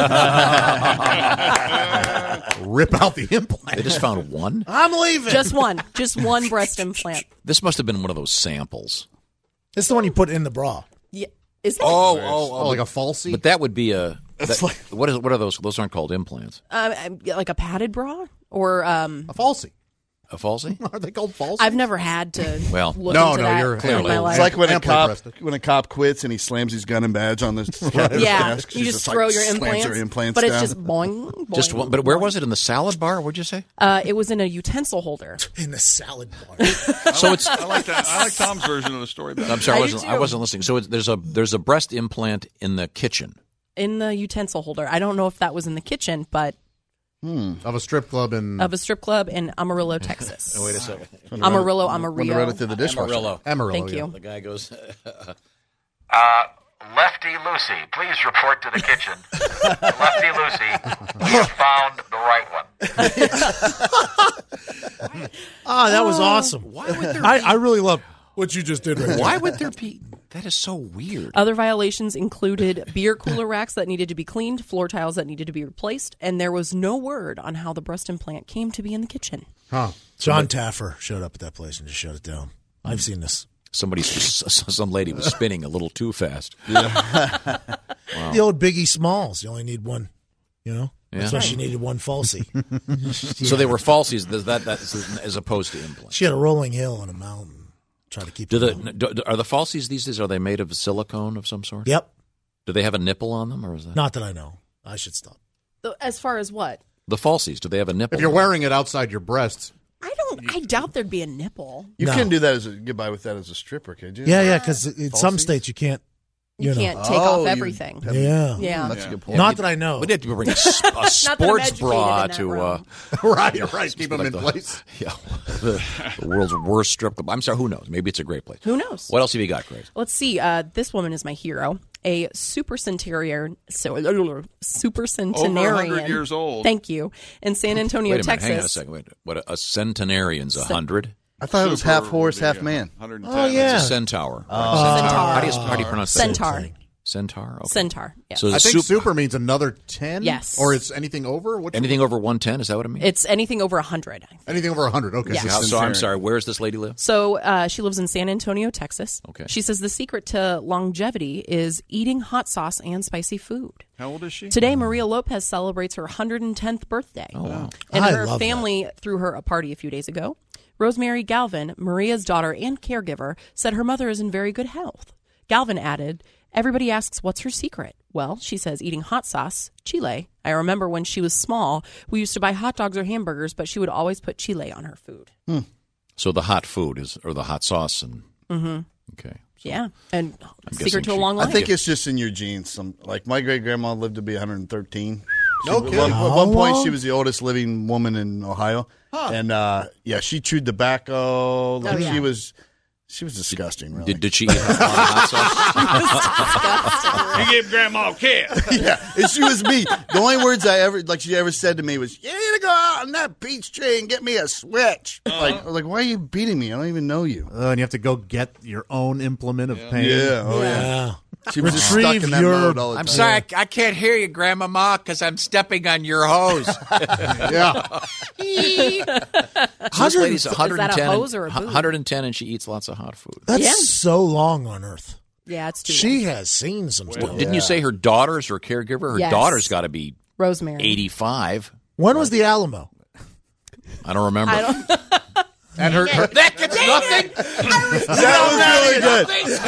Rip out the implant. They just found one? I'm leaving. Just one breast implant. This must have been one of those samples. It's the one you put in the bra. Yeah. Is that Oh, like a falsie? But that would be a. What are those? Those aren't called implants. like a padded bra or a falsie? A falsie? Are they called falsies? I've never had to Well, look no, into no, that you're in clearly- my life. It's like when Amply a cop quits and he slams his gun and badge on the yeah, desk. you He's just like, throw your slams implants, her implants but it's down. just boing, boing. Just one. But where was it? In the salad bar? What'd you say? It was in a utensil holder. In the salad bar. So it's. I like that. I like Tom's version of the story better. I'm sorry, I do I too. wasn't listening. So there's a breast implant in the kitchen. In the utensil holder. I don't know if that was in the kitchen, but Of a strip club in of a strip club in Amarillo, Texas. Wait a second. Amarillo. When they run it through the dishwasher. Amarillo. Thank you. The guy goes. Lefty Lucy, please report to the kitchen. Lefty Lucy, we have found the right one. Oh, that was awesome. Why would there I really love what you just did right Why there. would there be? That is so weird. Other violations included beer cooler racks that needed to be cleaned, floor tiles that needed to be replaced, and there was no word on how the breast implant came to be in the kitchen. John Taffer showed up at that place and just shut it down. I've seen this. Some lady was spinning a little too fast. The old Biggie Smalls. You only need one, Yeah. That's why she needed one falsie. So they were falsies. That's as opposed to implants. She had a rolling hill on a mountain. Try to keep Are the falsies these days? Are they made of silicone of some sort? Yep. Do they have a nipple on them, or is that Not that I know. I should stop. As far as what? the falsies? Do they have a nipple? If you're wearing it outside your breast, I doubt there'd be a nipple. You No. couldn't do that get by with that as a stripper, could you? Yeah, because in some Falsies? states you can't. You can't take off everything. Yeah. Yeah. That's a good point. Not that I know. We'd have to bring a sports educated bra in that to realm. right, keep them like in the- place. Yeah, the world's worst strip club. I'm sorry, who knows? Maybe it's a great place. Who knows? What else have you got, Grace? Let's see. This woman is my hero. A supercentenarian. Over 100 years old. Thank you. In San Antonio, Wait a minute, Texas. hang on a second. Wait, what? A centenarian's 100? I thought it was half horse, half man. 110. Oh, yeah. It's a centaur. Centaur. How do you pronounce that? Centaur. Centaur? Okay. Centaur, yes. So I think super means another 10? Yes. Or it's anything over? Anything over 110, is that what it means? It's anything over 100. Anything over 100, okay. Yeah. So I'm sorry, where does this lady live? So she lives in San Antonio, Texas. Okay. She says the secret to longevity is eating hot sauce and spicy food. How old is she? Today, Maria Lopez celebrates her 110th birthday. Oh, wow. And I her love family threw her a party a few days ago. Rosemary Galvin, Maria's daughter and caregiver, said her mother is in very good health. Galvin added, everybody asks what's her secret. Well, she says eating hot sauce, chile. I remember when she was small, we used to buy hot dogs or hamburgers, but she would always put chile on her food. So the hot food is, or the hot sauce, and okay. Yeah, and I'm secret guessing to a long life. I think it's just in your genes. Like my great grandma lived to be 113. No kidding. At one point, she was the oldest living woman in Ohio, and she chewed tobacco. Like yeah. she was disgusting. Really, Did she eat hot sauce? You gave Grandma a kiss. yeah, and she was me. The only words she ever said to me was, "You need to go out on that peach tree and get me a switch." Like, why are you beating me? I don't even know you. And you have to go get your own implement of pain. Yeah. She was just stuck in that mode all the time. I'm sorry, I can't hear you, Grandmama, because I'm stepping on your hose. Yeah. So this lady's Is that a hose or a boot? 110, and she eats lots of hot food. That's so long on Earth. Yeah, it's too She has seen some stuff. Didn't you say her daughter's her caregiver? Her Yes. daughter's got to be Rosemary. 85. When was the Alamo? I don't remember. And her That gets nothing. That was really good.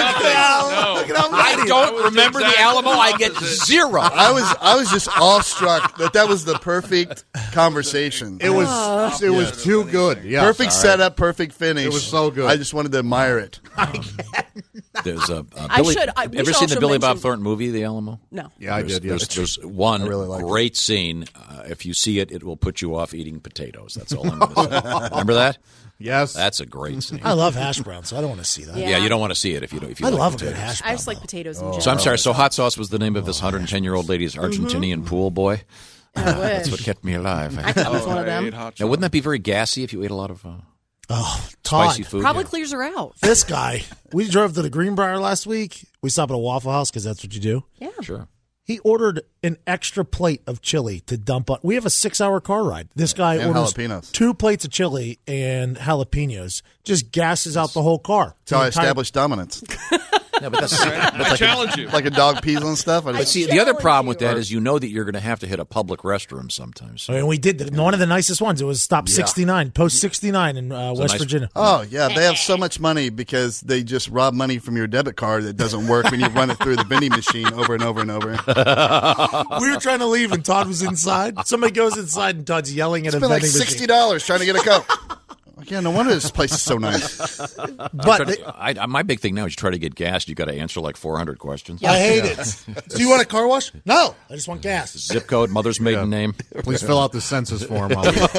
I don't remember the Alamo. I get zero. I was just awestruck that was the perfect conversation. it was too good. Yeah. Perfect setup, perfect finish. It was so good. I just wanted to admire it. There's a I Billy. should- I- Have we you ever should seen the also Billy Bob mention- Thornton movie, The Alamo? No. Yeah, I did. Yeah. There's one really liked great scene. If you see it, it will put you off eating potatoes. That's all I'm going to say. Remember that? Yes. That's a great scene. I love hash browns, so I don't want to see that. Yeah, you don't want to see it if you don't. If you I like love a potatoes. good hash brown. I just like potatoes in general. So I'm sorry. So hot sauce was the name of this 110-year-old lady's Argentinian pool boy. I That's what wish. kept me alive. I thought it was one of them. Now, wouldn't that be very gassy if you ate a lot of Oh, Todd. spicy food? Probably clears her out. This guy, we drove to the Greenbrier last week. We stopped at a Waffle House because that's what you do. Yeah. Sure. He ordered an extra plate of chili to dump on. We have a 6-hour car ride. This guy And orders jalapenos. 2 plates of chili and jalapenos. Just gasses out the whole car. That's how I The entire- established dominance. No, but that's I challenge you. Like a dog pees on stuff. I But just, see, the other problem with that is you know that you're going to have to hit a public restroom sometimes. I mean, we did one of the nicest ones. It was stop 69, post 69 in West nice- Virginia. oh, yeah. They have so much money because they just rob money from your debit card that doesn't work when you run it through the vending machine over and over and over. We were trying to leave and Todd was inside. Somebody goes inside and Todd's yelling at a Spent like vending machine. $60 trying to get a Coke. Like, yeah, no wonder this place is so nice. But My big thing now is you try to get gas, you got to answer like 400 questions. I hate it. Do you want a car wash? No, I just want gas. Zip code, mother's maiden name. Please fill out the census form.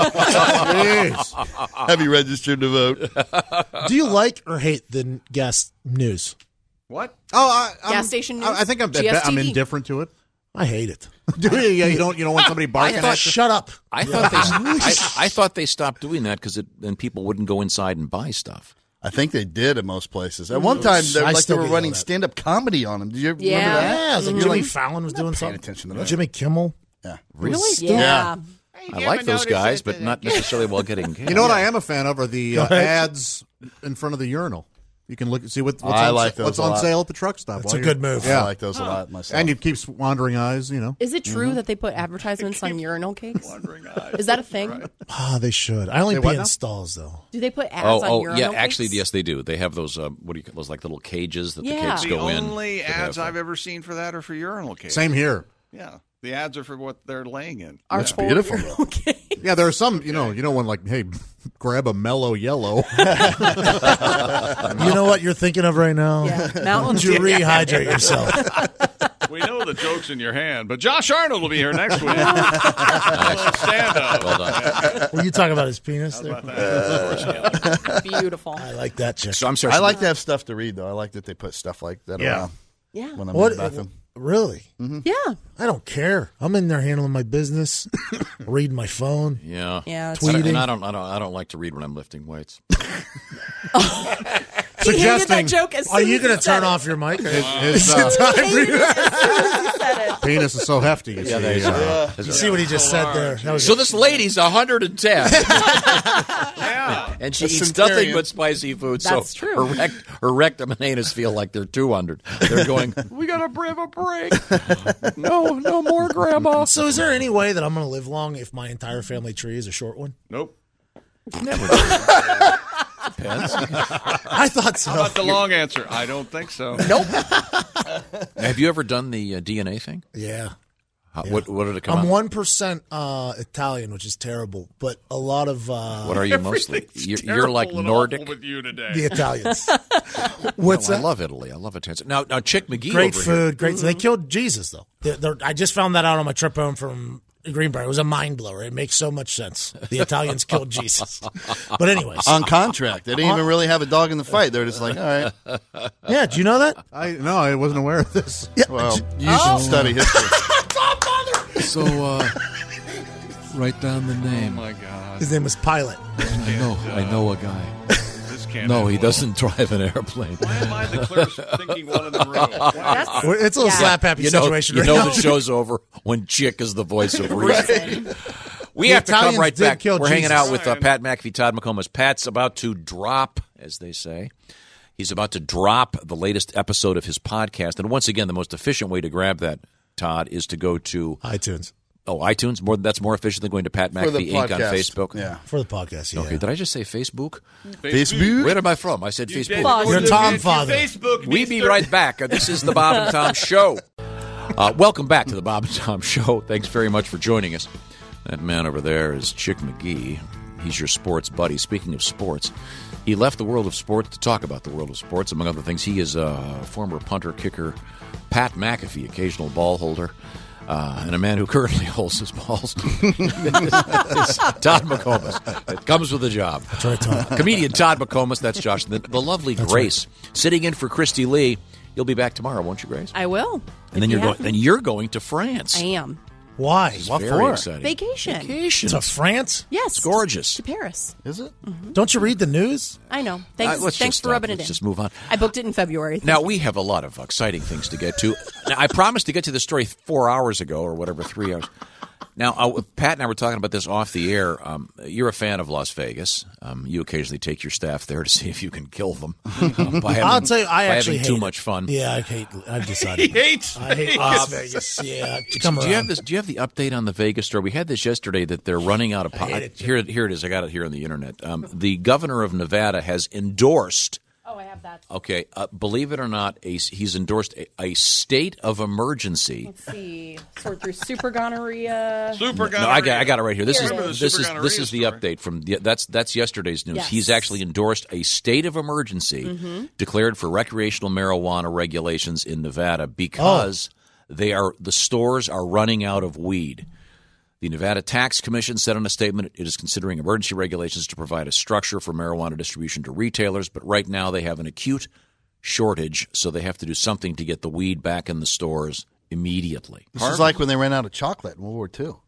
Jeez. Have you registered to vote? Do you like or hate the gas news? What? Oh, Gas station news? I think I'm GSTV. indifferent to it. I hate it. Do you? Yeah, you don't want somebody barking at you? Shut up. I thought they stopped doing that because then people wouldn't go inside and buy stuff. I think they did at most places. At one time, they still were get running yelled at. stand-up comedy on them. Did you ever Yeah. remember that? Yeah, it was like You're Jimmy like, Fallon was doing paying something. attention to that. Jimmy Kimmel. Yeah. Really? Yeah. I like those guys, but not necessarily while getting gas. You know what I am a fan of are the ads in front of the urinal. You can look see what's I on, like those what's a on lot. sale at the truck stop. That's while a you're- good move. Yeah. I like those a lot myself. And you keep wandering eyes, you know. Is it true that they put advertisements on urinal cakes? Is that a thing? Ah, they should. I only Say pee what in now? stalls, though. Do they put ads on urinal yeah. cakes? Actually, yes, they do. They have those. What do you call those? Like little cages that the Yeah. cakes The go in. only that ads have, I've ever seen for that are for urinal cakes. Same here. Yeah. The ads are for what they're laying in. Our That's full beautiful. urinal cake. Yeah, there are some, you know when like, hey, grab a mellow yellow. You know what you're thinking of right now? Yeah. Why Mountain don't you Dew. rehydrate yourself? We know the joke's in your hand, but Josh Arnold will be here next week. Stand up. Well done. Were you talking about his penis there? Beautiful. I like that chick. So I'm sorry. I like to have stuff to read, though. I like that they put stuff like that around Yeah. when I'm What? in the bathroom. Really? Yeah. I don't care. I'm in there handling my business, reading my phone. Yeah. Yeah. It's Tweeting. And I don't like to read when I'm lifting weights. He hated that joke as soon Are you as going he to said turn it. off your mic? His, penis is so hefty. You see. You see what he just said there? That was So this lady's 110. And she A eats centurion. nothing but spicy food. That's so true. Her rectum and anus feel like they're 200. They're going, we got to have a break. No more, Grandma. So is there any way that I'm going to live long if my entire family tree is a short one? Nope. Never. Depends. I thought so. How about the long answer? I don't think so. Nope. Have you ever done the DNA thing? Yeah. What did it come I'm out? 1% Italian, which is terrible, but a lot of What are you mostly? You're like Nordic. With you today. the Italians. What's I that? love Italy. I love Italian. Now Chick McGee. Great over food, here. great. They killed Jesus, though. I just found that out on my trip home from Greenbrier. It was a mind blower. It makes so much sense. The Italians killed Jesus. But anyways, On contract. They didn't even really have a dog in the fight. They're just like, all right. yeah. Do you know that? I wasn't aware of this. Yeah. Well, you should study history. So, write down the name. Oh my God. His name was Pilate. I know a guy. This can't No, end he well. doesn't drive an airplane. Why am I the clearest thinking one in the room? Why? It's a little slap happy situation. You right know now. the show's over when Chick is the voice of reason. We The have to come Italians right did back. kill We're hanging Jesus. out with Pat McAfee, Todd McComas. Pat's about to drop, as they say. He's about to drop the latest episode of his podcast. And once again, the most efficient way to grab that, Todd, is to go to iTunes. Oh, iTunes? That's more efficient than going to Pat For the McAfee Inc. on podcast. Facebook? Yeah. For the podcast, yeah. Okay, did I just say Facebook? Facebook? Where am I from? I said Facebook. You're Tom Father. We be right back. This is the Bob and Tom Show. Welcome back to the Bob and Tom Show. Thanks very much for joining us. That man over there is Chick McGee. He's your sports buddy. Speaking of sports, he left the world of sports to talk about the world of sports. Among other things, he is a former punter, kicker, Pat McAfee, occasional ball holder, and a man who currently holds his balls. It's Todd McComas. It comes with a job. That's right, Tom. Comedian Todd McComas. That's Josh. The lovely Grace sitting in for Christy Lee. You'll be back tomorrow, won't you, Grace? I will. And then you're going to France. I am. Why? This is What very for? exciting. Vacation. To France? Yes. It's gorgeous. To Paris. Is it? Don't you read the news? I know. Thanks, Let's thanks just for stop. rubbing it Let's in. just move on. I booked it in February. Now, we have a lot of exciting things to get to. Now, I promised to get to the story 4 hours ago or whatever, 3 hours. Now, Pat and I were talking about this off the air. You're a fan of Las Vegas. You occasionally take your staff there to see if you can kill them. I'll tell you, I actually having hate too it. much fun. Yeah, I've decided. He hates I hate Las Vegas. Yeah, come Do you around. have this? Do you have the update on the Vegas story? We had this yesterday that they're running out of. Here it is. I got it here on the internet. The governor of Nevada has endorsed. Oh, I have that. Okay, believe it or not, he's endorsed a state of emergency. Let's see. Sort through super gonorrhea. Super No, I got it right here. This Here it is is. this is the update from that's yesterday's news. Yes. He's actually endorsed a state of emergency declared for recreational marijuana regulations in Nevada because the stores are running out of weed. The Nevada Tax Commission said in a statement it is considering emergency regulations to provide a structure for marijuana distribution to retailers, but right now they have an acute shortage, so they have to do something to get the weed back in the stores immediately. This is like when they ran out of chocolate in World War II.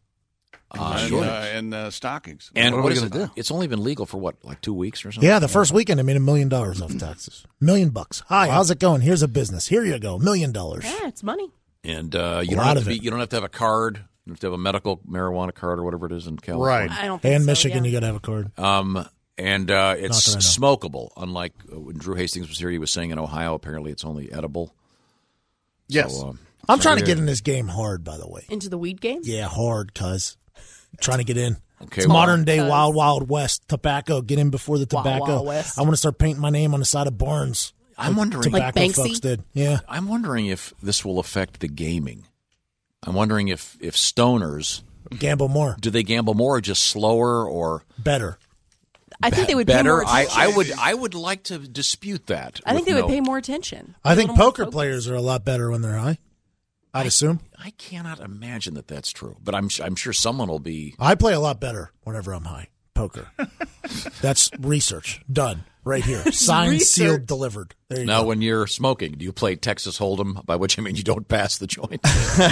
And stockings. And what are we going to do? It's only been legal for what, like 2 weeks or something? Yeah, the first weekend I made $1 million off taxes. $1 million. Hi, how's it going? Here's a business. Here you go, $1 million. Yeah, it's money. And you lot don't of it. you don't have to have a card. You have to have a medical marijuana card or whatever it is in California. I don't think And so, Michigan, yeah. you got to have a card. And it's that I know. smokable. Unlike when Drew Hastings was here, he was saying in Ohio apparently it's only edible. Yes. So, I'm trying to get in this game hard, by the way. Into the weed game? Yeah, hard, cuz. Trying to get in. Okay, It's well, modern day Cuz. Wild Wild West. Tobacco. Get in before the Wild tobacco. Wild West. I want to start painting my name on the side of barns. I'm wondering, Tobacco Like Banksy? folks did. Yeah. I'm wondering if this will affect the gaming. I'm wondering if stoners Gamble more. do they gamble more or just slower or Better. I think they would pay better? more attention. I would like to dispute that. I think with they would no- pay more attention. I A think little more poker focus. players are a lot better when they're high. I'd assume. I cannot imagine that that's true, but I'm sure someone will be. I play a lot better whenever I'm high. Poker. That's research done right here. Signed, Research. sealed, delivered. There you Now, go. when you're smoking, do you play Texas Hold'em? By which I mean you don't pass the joint.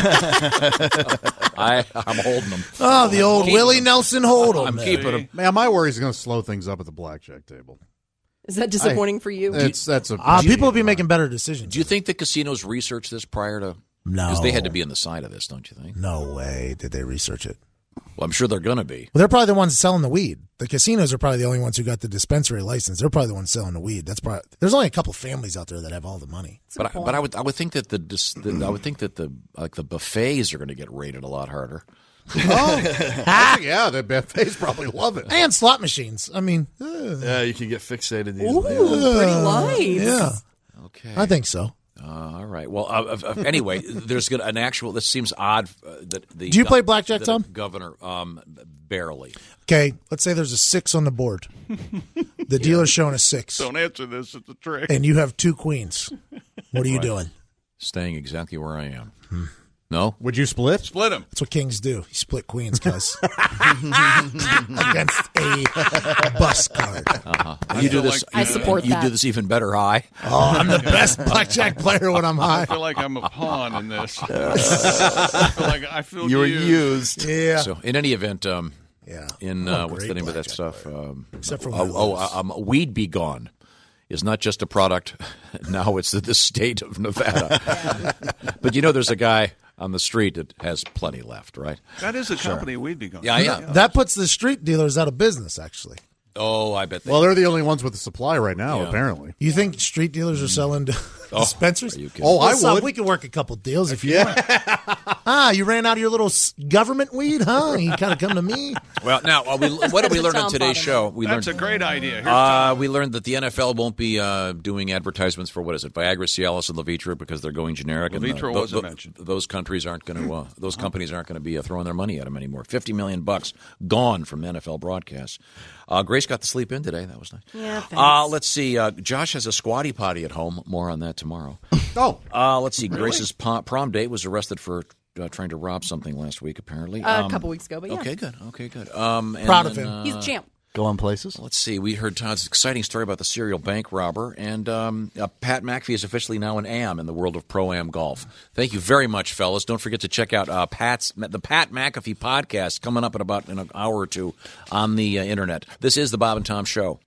I'm holding them. Oh, the old Keep Willie them. Nelson Hold'em. I'm there. keeping them. Man, my worry is going to slow things up at the blackjack table. Is that disappointing for you? People will be making better decisions. Do you think the casinos researched this prior to? No. Because they had to be on the side of this, don't you think? No way did they research it. Well, I'm sure they're going to be. Well, they're probably the ones selling the weed. The casinos are probably the only ones who got the dispensary license. They're probably the ones selling the weed. There's only a couple families out there that have all the money. But I would think that the buffets are going to get rated a lot harder. Yeah, the buffets probably love it. And slot machines. I mean, yeah, you can get fixated these Ooh, days. pretty lights. Yeah. Okay. I think so. All right. Well, anyway, there's an actual. This seems odd. That the Do you play blackjack, Tom? Governor, barely. Okay, let's say there's a 6 on the board. The dealer's showing a 6. Don't answer this. It's a trick. And you have 2 queens. What are you doing? Staying exactly where I am. No? Would you split? Split them. That's what kings do. You split queens, cuz. Against a bus card. You do this. I support you that. do this even better high. Oh, I'm the best blackjack player when I'm high. I feel like I'm a pawn in this. I feel You were used. Yeah. So, in any event, Yeah. in I'm a what's great the name of that blackjack stuff? Except for when I lose. Weed Be Gone is not just a product. Now it's the state of Nevada. But there's a guy on the street that has plenty left, right? That is a company we'd be going. Yeah. That puts the street dealers out of business, actually. Oh, I bet. Well, they're the only ones with the supply right now, apparently. You think street dealers are selling dispensers? Are you kidding? Oh, I would. We could work a couple deals if you want. You ran out of your little government weed, huh? You kind of come to me. Well, now, what did we learn on today's show? That's a great idea. We learned that the NFL won't be doing advertisements for, Viagra, Cialis, and Levitra because they're going generic. Levitra wasn't mentioned. Those countries aren't going to. Those companies aren't going to be throwing their money at them anymore. $50 million gone from NFL broadcasts. Grace got to sleep in today. That was nice. Yeah, thanks. Let's see. Josh has a squatty potty at home. More on that tomorrow. Let's see. Really? Grace's prom date was arrested for trying to rob something last week, apparently. A couple weeks ago, but yeah. Okay, good. Proud of him. He's a champ. Go on places. Let's see. We heard Todd's exciting story about the serial bank robber, and Pat McAfee is officially now an AM in the world of pro-am golf. Thank you very much, fellas. Don't forget to check out the Pat McAfee podcast coming up in an hour or two on the internet. This is the Bob and Tom Show.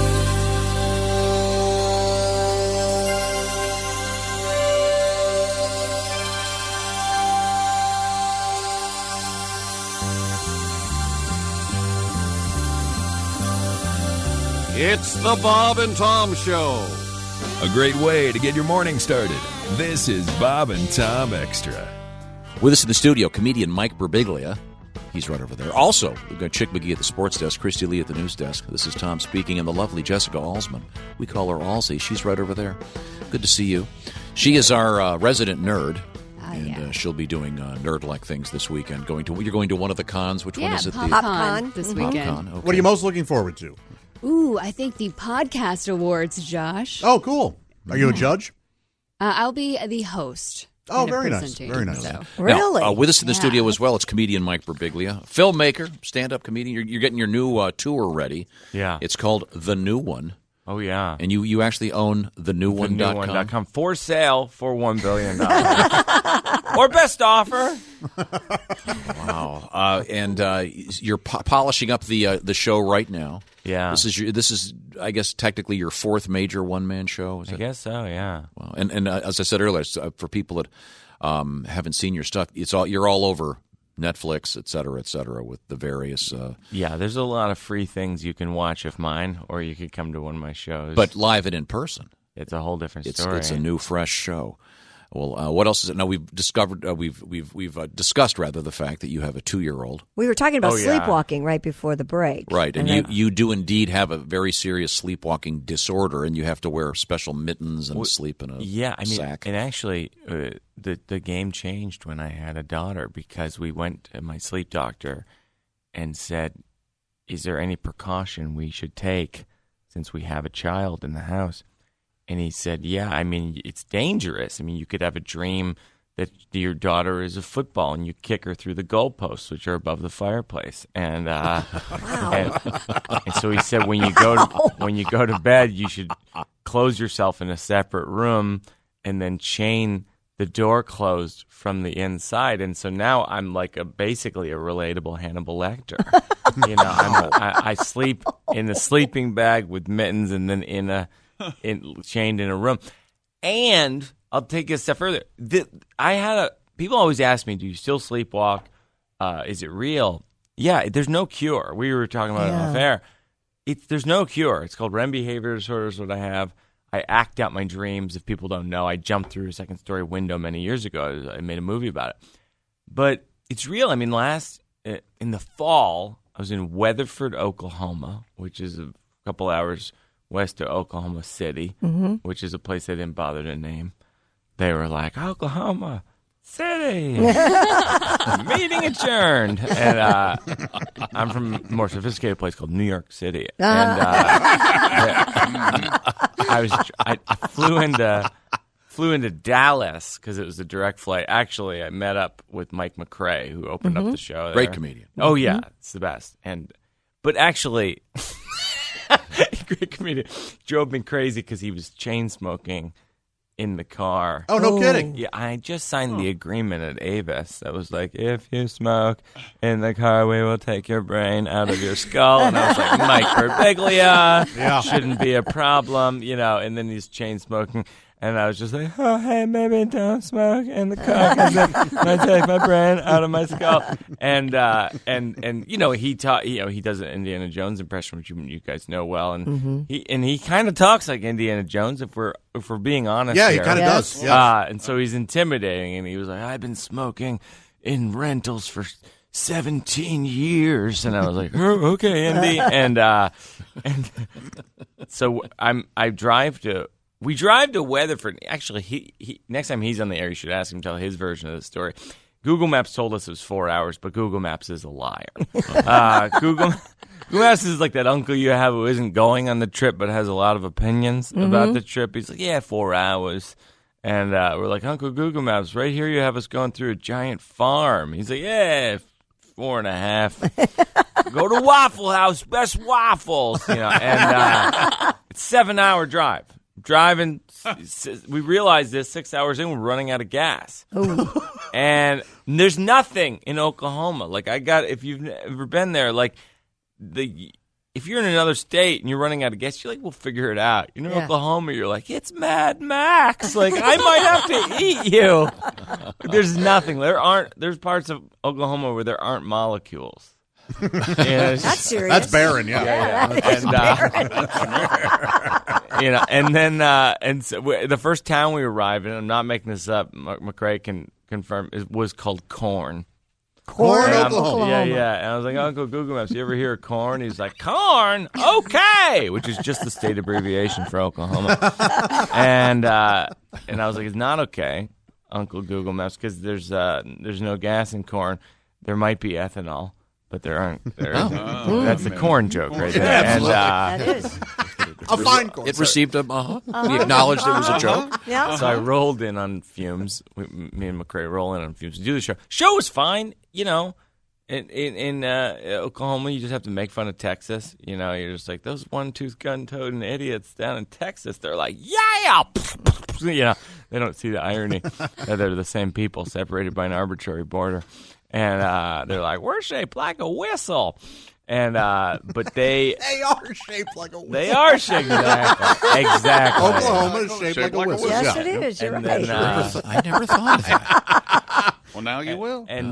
It's the Bob and Tom Show. A great way to get your morning started. This is Bob and Tom Extra. With us in the studio, comedian Mike Birbiglia. He's right over there. Also, we've got Chick McGee at the sports desk, Christy Lee at the news desk. This is Tom speaking, and the lovely Jessica Alsman. We call her Alsey. She's right over there. Good to see you. She is our resident nerd. And she'll be doing nerd-like things this weekend. You're going to one of the cons. Which one is it? PopCon this weekend. PopCon, okay. What are you most looking forward to? Ooh, I think the podcast awards, Josh. Oh, cool. Are you a judge? I'll be the host. Oh, very nice. Very nice. So. Really? Now, with us in the studio as well, it's comedian Mike Birbiglia, filmmaker, stand-up comedian. You're getting your new tour ready. Yeah. It's called The New One. Oh, yeah. And you actually own thenewone.com. Thenewone.com. For sale for $1 billion. Or best offer. Wow. And you're polishing up the show right now. Yeah. This is I guess technically your fourth major one-man show. Is I guess so, yeah. Wow. And as I said earlier, for people that haven't seen your stuff, you're all over Netflix, et cetera, with the various... yeah, there's a lot of free things you can watch of mine, or you could come to one of my shows. But live and in person. It's a whole different story. It's a new, fresh show. Well, what else is it? Now we've discovered, we've discussed rather the fact that you have a 2-year-old. We were talking about sleepwalking right before the break, right? And you do indeed have a very serious sleepwalking disorder, and you have to wear special mittens and sleep in a sack. And actually, the game changed when I had a daughter because we went to my sleep doctor and said, "Is there any precaution we should take since we have a child in the house?" And he said, yeah, I mean, it's dangerous. I mean, you could have a dream that your daughter is a football and you kick her through the goalposts, which are above the fireplace. And, and so he said, when you go to bed, you should close yourself in a separate room and then chain the door closed from the inside, and so now I'm like basically a relatable Hannibal Lecter. I sleep in a sleeping bag with mittens, and then chained in a room. And I'll take it a step further. People always ask me, "Do you still sleepwalk? Is it real?" Yeah, there's no cure. We were talking about it off air. There's no cure. It's called REM behavior disorder is what I have. I act out my dreams. If people don't know, I jumped through a second-story window many years ago. I made a movie about it. But it's real. I mean, in the fall, I was in Weatherford, Oklahoma, which is a couple hours west of Oklahoma City, which is a place they didn't bother to name. They were like, Oklahoma City, meeting adjourned. And I'm from a more sophisticated place called New York City. And I flew into Dallas because it was a direct flight. Actually, I met up with Mike McRae, who opened up the show there. Great comedian. Oh yeah, it's the best. But actually, great comedian. Drove me crazy because he was chain smoking in the car. Oh, no kidding. Yeah, I just signed the agreement at Avis that was like, if you smoke in the car, we will take your brain out of your skull. And I was like, Mike Birbiglia, shouldn't be a problem, and then he's chain smoking. And I was just like, oh, hey, maybe don't smoke in the car because I take my brain out of my skull. And he does an Indiana Jones impression, which you guys know well. And he kind of talks like Indiana Jones, if we're being honest. Yeah, he kind of does. And so he's intimidating. And he was like, I've been smoking in rentals for 17 years. And I was like, oh, okay, Indy. And so we drive to Weatherford. Actually, he next time he's on the air, you should ask him to tell his version of the story. Google Maps told us it was 4 hours, but Google Maps is a liar. Google Maps is like that uncle you have who isn't going on the trip but has a lot of opinions about the trip. He's like, yeah, 4 hours. And we're like, Uncle Google Maps, right here you have us going through a giant farm. He's like, yeah, 4.5. Go to Waffle House, best waffles. And it's 7-hour drive. Driving, we realized this 6 hours in, we're running out of gas. And there's nothing in Oklahoma. Like, if you've ever been there, like, if you're in another state and you're running out of gas, you're like, we'll figure it out. You're in Oklahoma, you're like, it's Mad Max. Like, I might have to eat you. There's nothing. There's parts of Oklahoma where there aren't molecules. That's serious. That's barren, And so the first town we arrived in, I'm not making this up, McRae can confirm, was called Corn. Corn, Oklahoma. Yeah. And I was like, Uncle Google Maps, you ever hear of corn? He's like, corn? Okay! Which is just the state abbreviation for Oklahoma. And I was like, it's not okay, Uncle Google Maps, because there's no gas in corn. There might be ethanol. But there aren't. That's the corn joke right there. And, that is. A fine corn. It received a He acknowledged it was a joke. Yeah. So I rolled in on fumes. Me and McRae roll in on fumes to do the show. Show was fine. In Oklahoma, you just have to make fun of Texas. You're just like, those one-tooth gun-toting idiots down in Texas. They're like, yeah! They don't see the irony that they're the same people separated by an arbitrary border. And they're like, we're shaped like a whistle. And but they are shaped like a whistle. They are shaped exactly. Oklahoma is shaped like a whistle. Yes, it is. You're right. I never thought of that. Well, now you will. And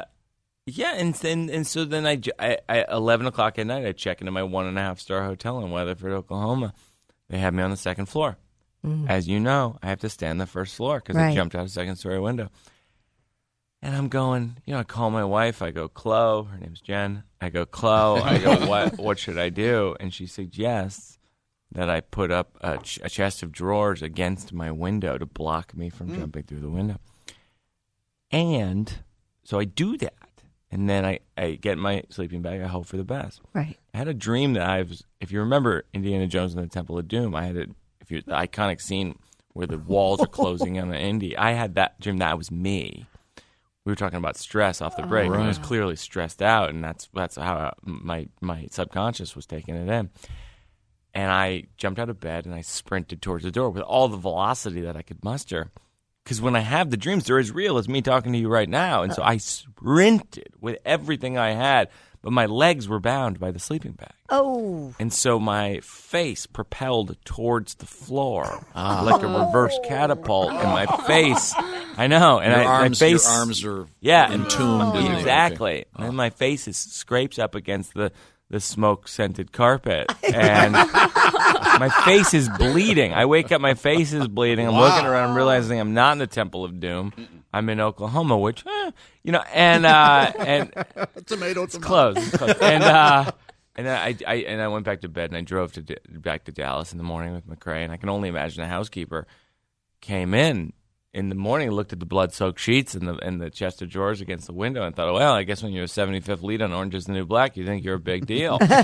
and so then I 11 o'clock at night, I check into my 1.5-star hotel in Weatherford, Oklahoma. They have me on the second floor. As you know, I have to stand on the first floor because I jumped out a second-story window. And I'm going, I call my wife. I go, Chloe. Her name's Jen. I go, Chloe. I go, what should I do? And she suggests that I put up a chest of drawers against my window to block me from jumping through the window. And so I do that. And then I get my sleeping bag. I hope for the best. Right. I had a dream that if you remember Indiana Jones and the Temple of Doom, the iconic scene where the walls are closing on the Indy. I had that dream. That was me. We were talking about stress off the break. Right. I was clearly stressed out, and that's how my subconscious was taking it in. And I jumped out of bed, and I sprinted towards the door with all the velocity that I could muster. because when I have the dreams, they're as real as me talking to you right now. And so I sprinted with everything I had, but my legs were bound by the sleeping bag. Oh. And so my face propelled towards the floor like a reverse catapult, and my face, I know, and my face, your arms are entombed. isn't it? Exactly. Okay. And my face scrapes up against the smoke-scented carpet, and my face is bleeding. I wake up, my face is bleeding. I'm looking around, I'm realizing I'm not in the Temple of Doom. I'm in Oklahoma, which, and tomato. It's close. And I went back to bed, and I drove back to Dallas in the morning with McCrae, and I can only imagine the housekeeper came in the morning, looked at the blood-soaked sheets and the chest of drawers against the window, and thought, well, I guess when you're a 75th lead on Orange Is the New Black, you think you're a big deal. But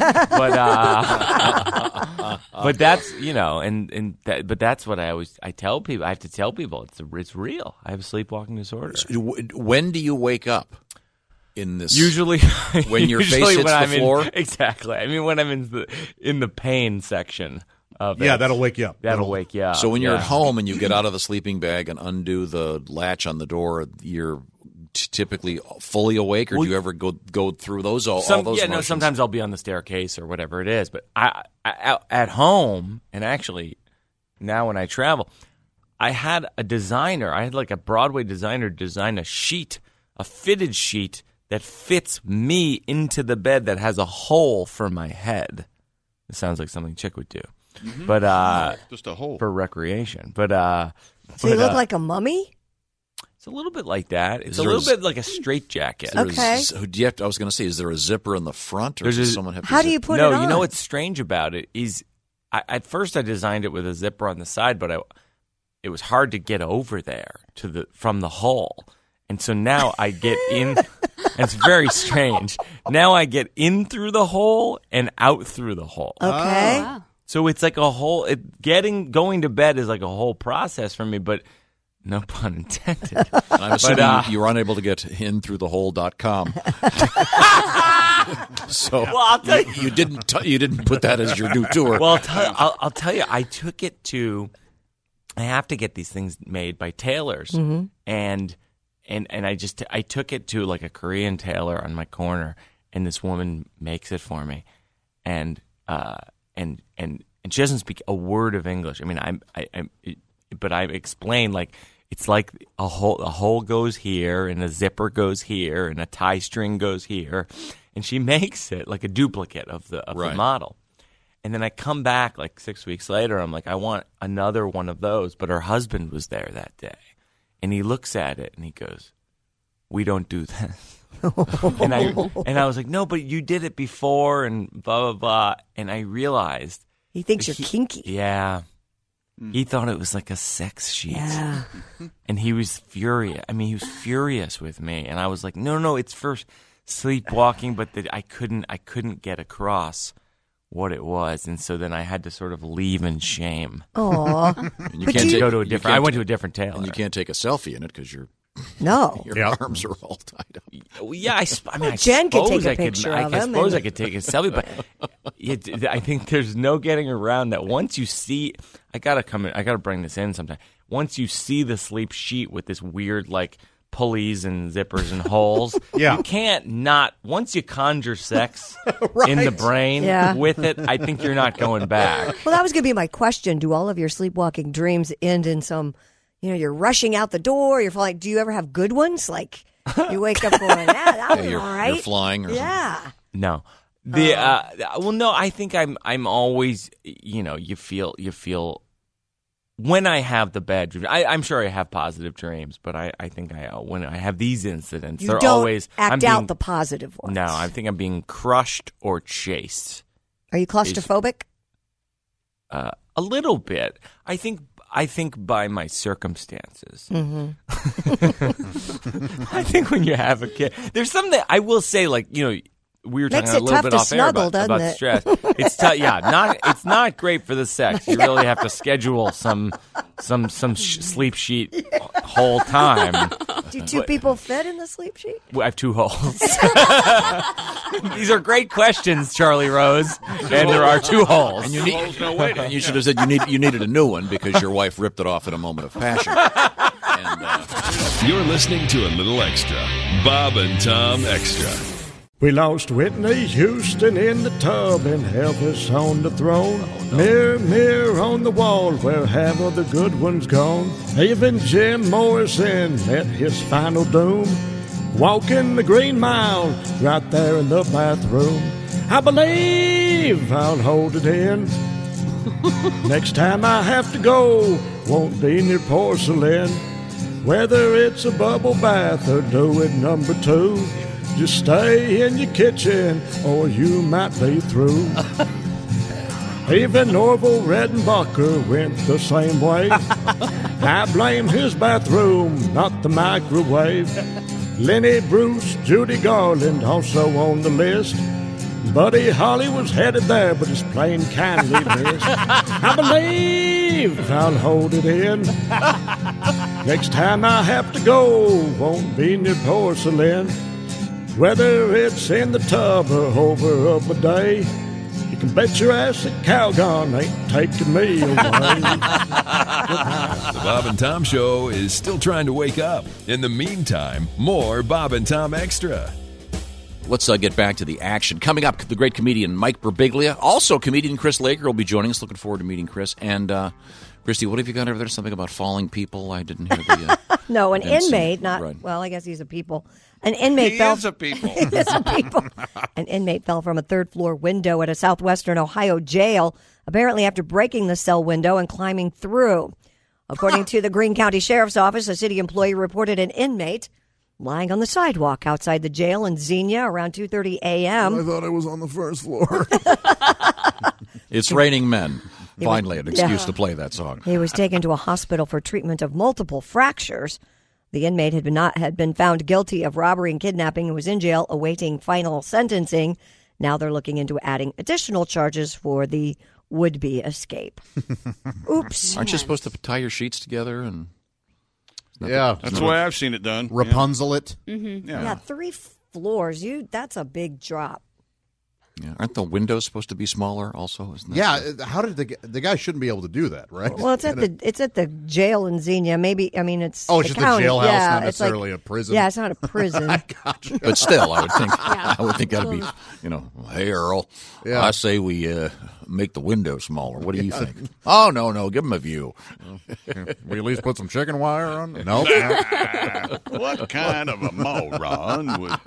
that's but that's what I tell people. I have to tell people it's real. I have a sleepwalking disorder. When do you wake up? In this, usually when your face hits the floor. Exactly. I mean, when I'm in the pain section. That'll wake you up. That'll wake you up. So when you're at home and you get out of the sleeping bag and undo the latch on the door, you're typically fully awake, or do you ever go through those all those motions? No, sometimes I'll be on the staircase or whatever it is. But I at home, and actually now when I travel, I had a designer. I had like a Broadway designer design a fitted sheet that fits me into the bed that has a hole for my head. It sounds like something Chick would do. Mm-hmm. But just a hole for recreation. But so you look like a mummy? It's a little bit like that. It's a little bit like a straitjacket. Okay. I was going to say, is there a zipper in the front, or does someone have? How do you put it on? No, you know what's strange about it is, at first I designed it with a zipper on the side, but it was hard to get over there from the hole, and so now I get in. It's very strange. Now I get in through the hole and out through the hole. Okay. Wow. So it's like a whole. Going to bed is like a whole process for me, but no pun intended. I'm assuming you were unable to get in through the hole.com. So well, I'll tell you, you didn't put that as your new tour. Well, I'll tell you, I took it to. I have to get these things made by tailors, and I took it to like a Korean tailor on my corner, and this woman makes it for me, and she doesn't speak a word of English. I mean, but I explain like it's like a hole goes here, and a zipper goes here, and a tie string goes here, and she makes it like a duplicate of the model. And then I come back like 6 weeks later. I'm like, I want another one of those, but her husband was there that day. And he looks at it and he goes, "We don't do that." and I was like, "No, but you did it before," and blah blah blah. And I realized he thinks you're kinky. Yeah, he thought it was like a sex sheet. Yeah, and he was furious. I mean, he was furious with me. And I was like, "No, it's for sleepwalking," but I couldn't get across what it was, and so then I had to sort of leave in shame. Aww. And you can't go to a different. I went to a different tailor, and you can't take a selfie in it because your arms are all tied up. Yeah, I mean, Jen could take a picture of him. I suppose I could take a selfie, but I think there's no getting around that. Once you see, I gotta bring this in sometime. Once you see the sleep sheet with this weird like pulleys and zippers and holes. You can't not, once you conjure sex in the brain with it, I think you're not going back. Well, that was going to be my question. Do all of your sleepwalking dreams end in some, you're rushing out the door, you're flying. Do you ever have good ones? Like you wake up going, that was all right. You're flying or something. No. Well, no, I think I'm always, you feel when I have the bad dreams, I'm sure I have positive dreams, but I think when I have these incidents, they're always act out the positive ones. No, I think I'm being crushed or chased. Are you claustrophobic? A little bit. I think by my circumstances. Mm-hmm. I think when you have a kid, there's something I will say, like we were talking a little bit off air about stress. It's tough. Yeah, it's not great for the sex. You really have to schedule some sleep sheet whole time. Do two people fit in the sleep sheet? I have two holes. These are great questions, Charlie Rose. And there are two holes. And you should have said you needed a new one because your wife ripped it off in a moment of passion. You're listening to a little extra. Bob and Tom Extra. We lost Whitney Houston in the tub and Elvis on the throne. Mirror, mirror on the wall, where have all the good ones gone? Even Jim Morrison met his final doom. Walking the Green Mile, right there in the bathroom. I believe I'll hold it in. Next time I have to go, won't be near porcelain. Whether it's a bubble bath or do it number 2, just stay in your kitchen or you might be through. Even Orville Redenbacher went the same way. I blame his bathroom, not the microwave. Lenny Bruce, Judy Garland also on the list. Buddy Holly was headed there, but his plane kindly missed. I believe I'll hold it in. Next time I have to go, won't be near porcelain. Whether it's in the tub or over a bidet, you can bet your ass that Calgon ain't taking me away. The Bob and Tom Show is still trying to wake up. In the meantime, more Bob and Tom Extra. Let's get back to the action. Coming up, the great comedian Mike Birbiglia. Also, comedian Chris Laker will be joining us. Looking forward to meeting Chris. And, Christy, what have you got over there? Something about falling people? I didn't hear the... No, an inmate, not... Right. Well, I guess he's a people. An inmate He is a people. He is a people. An inmate fell from a third-floor window at a southwestern Ohio jail, apparently after breaking the cell window and climbing through. According to the Greene County Sheriff's Office, a city employee reported an inmate lying on the sidewalk outside the jail in Xenia around 2:30 a.m. I thought I was on the first floor. It's Raining Men. He Finally, was- an excuse yeah. to play that song. He was taken to a hospital for treatment of multiple fractures. The inmate had been found guilty of robbery and kidnapping and was in jail awaiting final sentencing. Now they're looking into adding additional charges for the would-be escape. Oops. Aren't you supposed to tie your sheets together? And Yeah. That's the way I've seen it done. Rapunzel it. Mm-hmm. Yeah, 3 floors. That's a big drop. Yeah. Aren't the windows supposed to be smaller also? Isn't that Yeah, how did the guy shouldn't be able to do that, right? Well, it's at the jail in Xenia. Maybe it's Oh, it's the just a county. jailhouse, yeah, not it's necessarily a prison. Yeah, it's not a prison. Gotcha. But still, I would think Yeah. I would think that'd be, hey Earl, Yeah. I say we make the window smaller. What do you think? Oh no, give him a view. We at least put some chicken wire on. No. What kind of a moron would...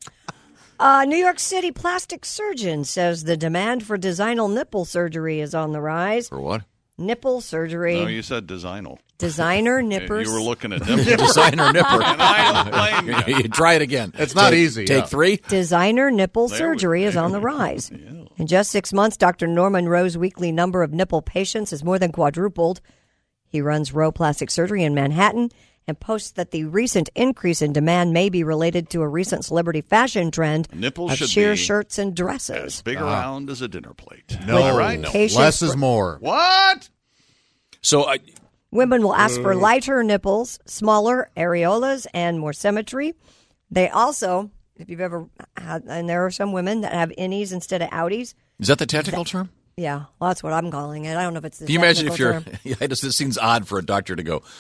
New York City plastic surgeon says the demand for designer nipple surgery is on the rise. For what? Nipple surgery. No, you said designer. Designer nippers. You were looking at nipples. Designer nipper. And I don't blame you. You try it again. It's not easy. Take yeah. 3. Designer nipple There surgery is on the rise. In just 6 months, Dr. Norman Rowe's weekly number of nipple patients has more than quadrupled. He runs Rowe Plastic Surgery in Manhattan and posts that the recent increase in demand may be related to a recent celebrity fashion trend Nipples of should sheer be shirts and dresses. As big around as a dinner plate. No, Am I right? No. Patients less is more. What? So Women will ask for lighter nipples, smaller areolas, and more symmetry. They also, if you've ever had, and there are some women that have innies instead of outies. is that the technical term? Yeah, well, that's what I'm calling it. I don't know if it's the Can you imagine if technical you're? term. Yeah, it seems odd for a doctor to go.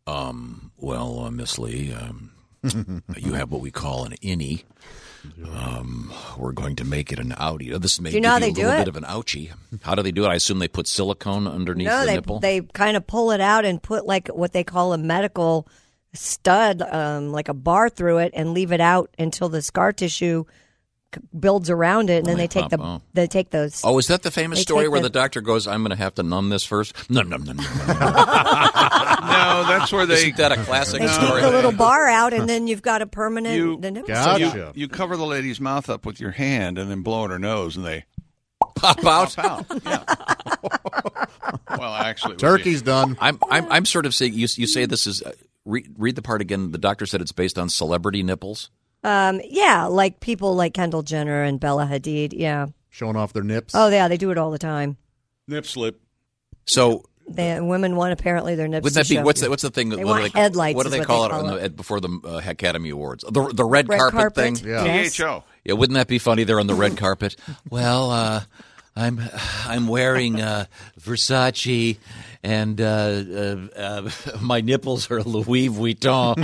Well, Miss Lee, you have what we call an innie. We're going to make it an outie. This may Do you know how give they you a do little it? bit of an ouchie. How do they do it? I assume they put silicone underneath No, the they nipple. they kind of pull it out and put like what they call a medical stud, like a bar through it, and leave it out until the scar tissue builds around it, and then they take pop, they take those. Oh, is that the famous They story take where the- the doctor goes, I'm going to have to numb this first? No. No, that's where they... Isn't that a classic They story? take the little bar out, and then you've got a permanent. the nipple Gotcha. You cover the lady's mouth up with your hand and then blow in her nose, and they Pop out. pop out. Yeah. Well, actually, it would Turkey's done. I'm sort of saying, you say this is, read the part again. The doctor said it's based on celebrity nipples. Yeah, like people like Kendall Jenner and Bella Hadid. Yeah. Showing off their nips. Oh, yeah, they do it all the time. nip slip. So Women want apparently their nips. wouldn't that to be show. what's the thing? They what want do headlights. What do is they what call they it on before the Academy Awards? The red carpet thing. Yeah. Yes. DHO. Yeah, wouldn't that be funny? They're on the red carpet. Well, I'm wearing Versace, and my nipples are Louis Vuitton.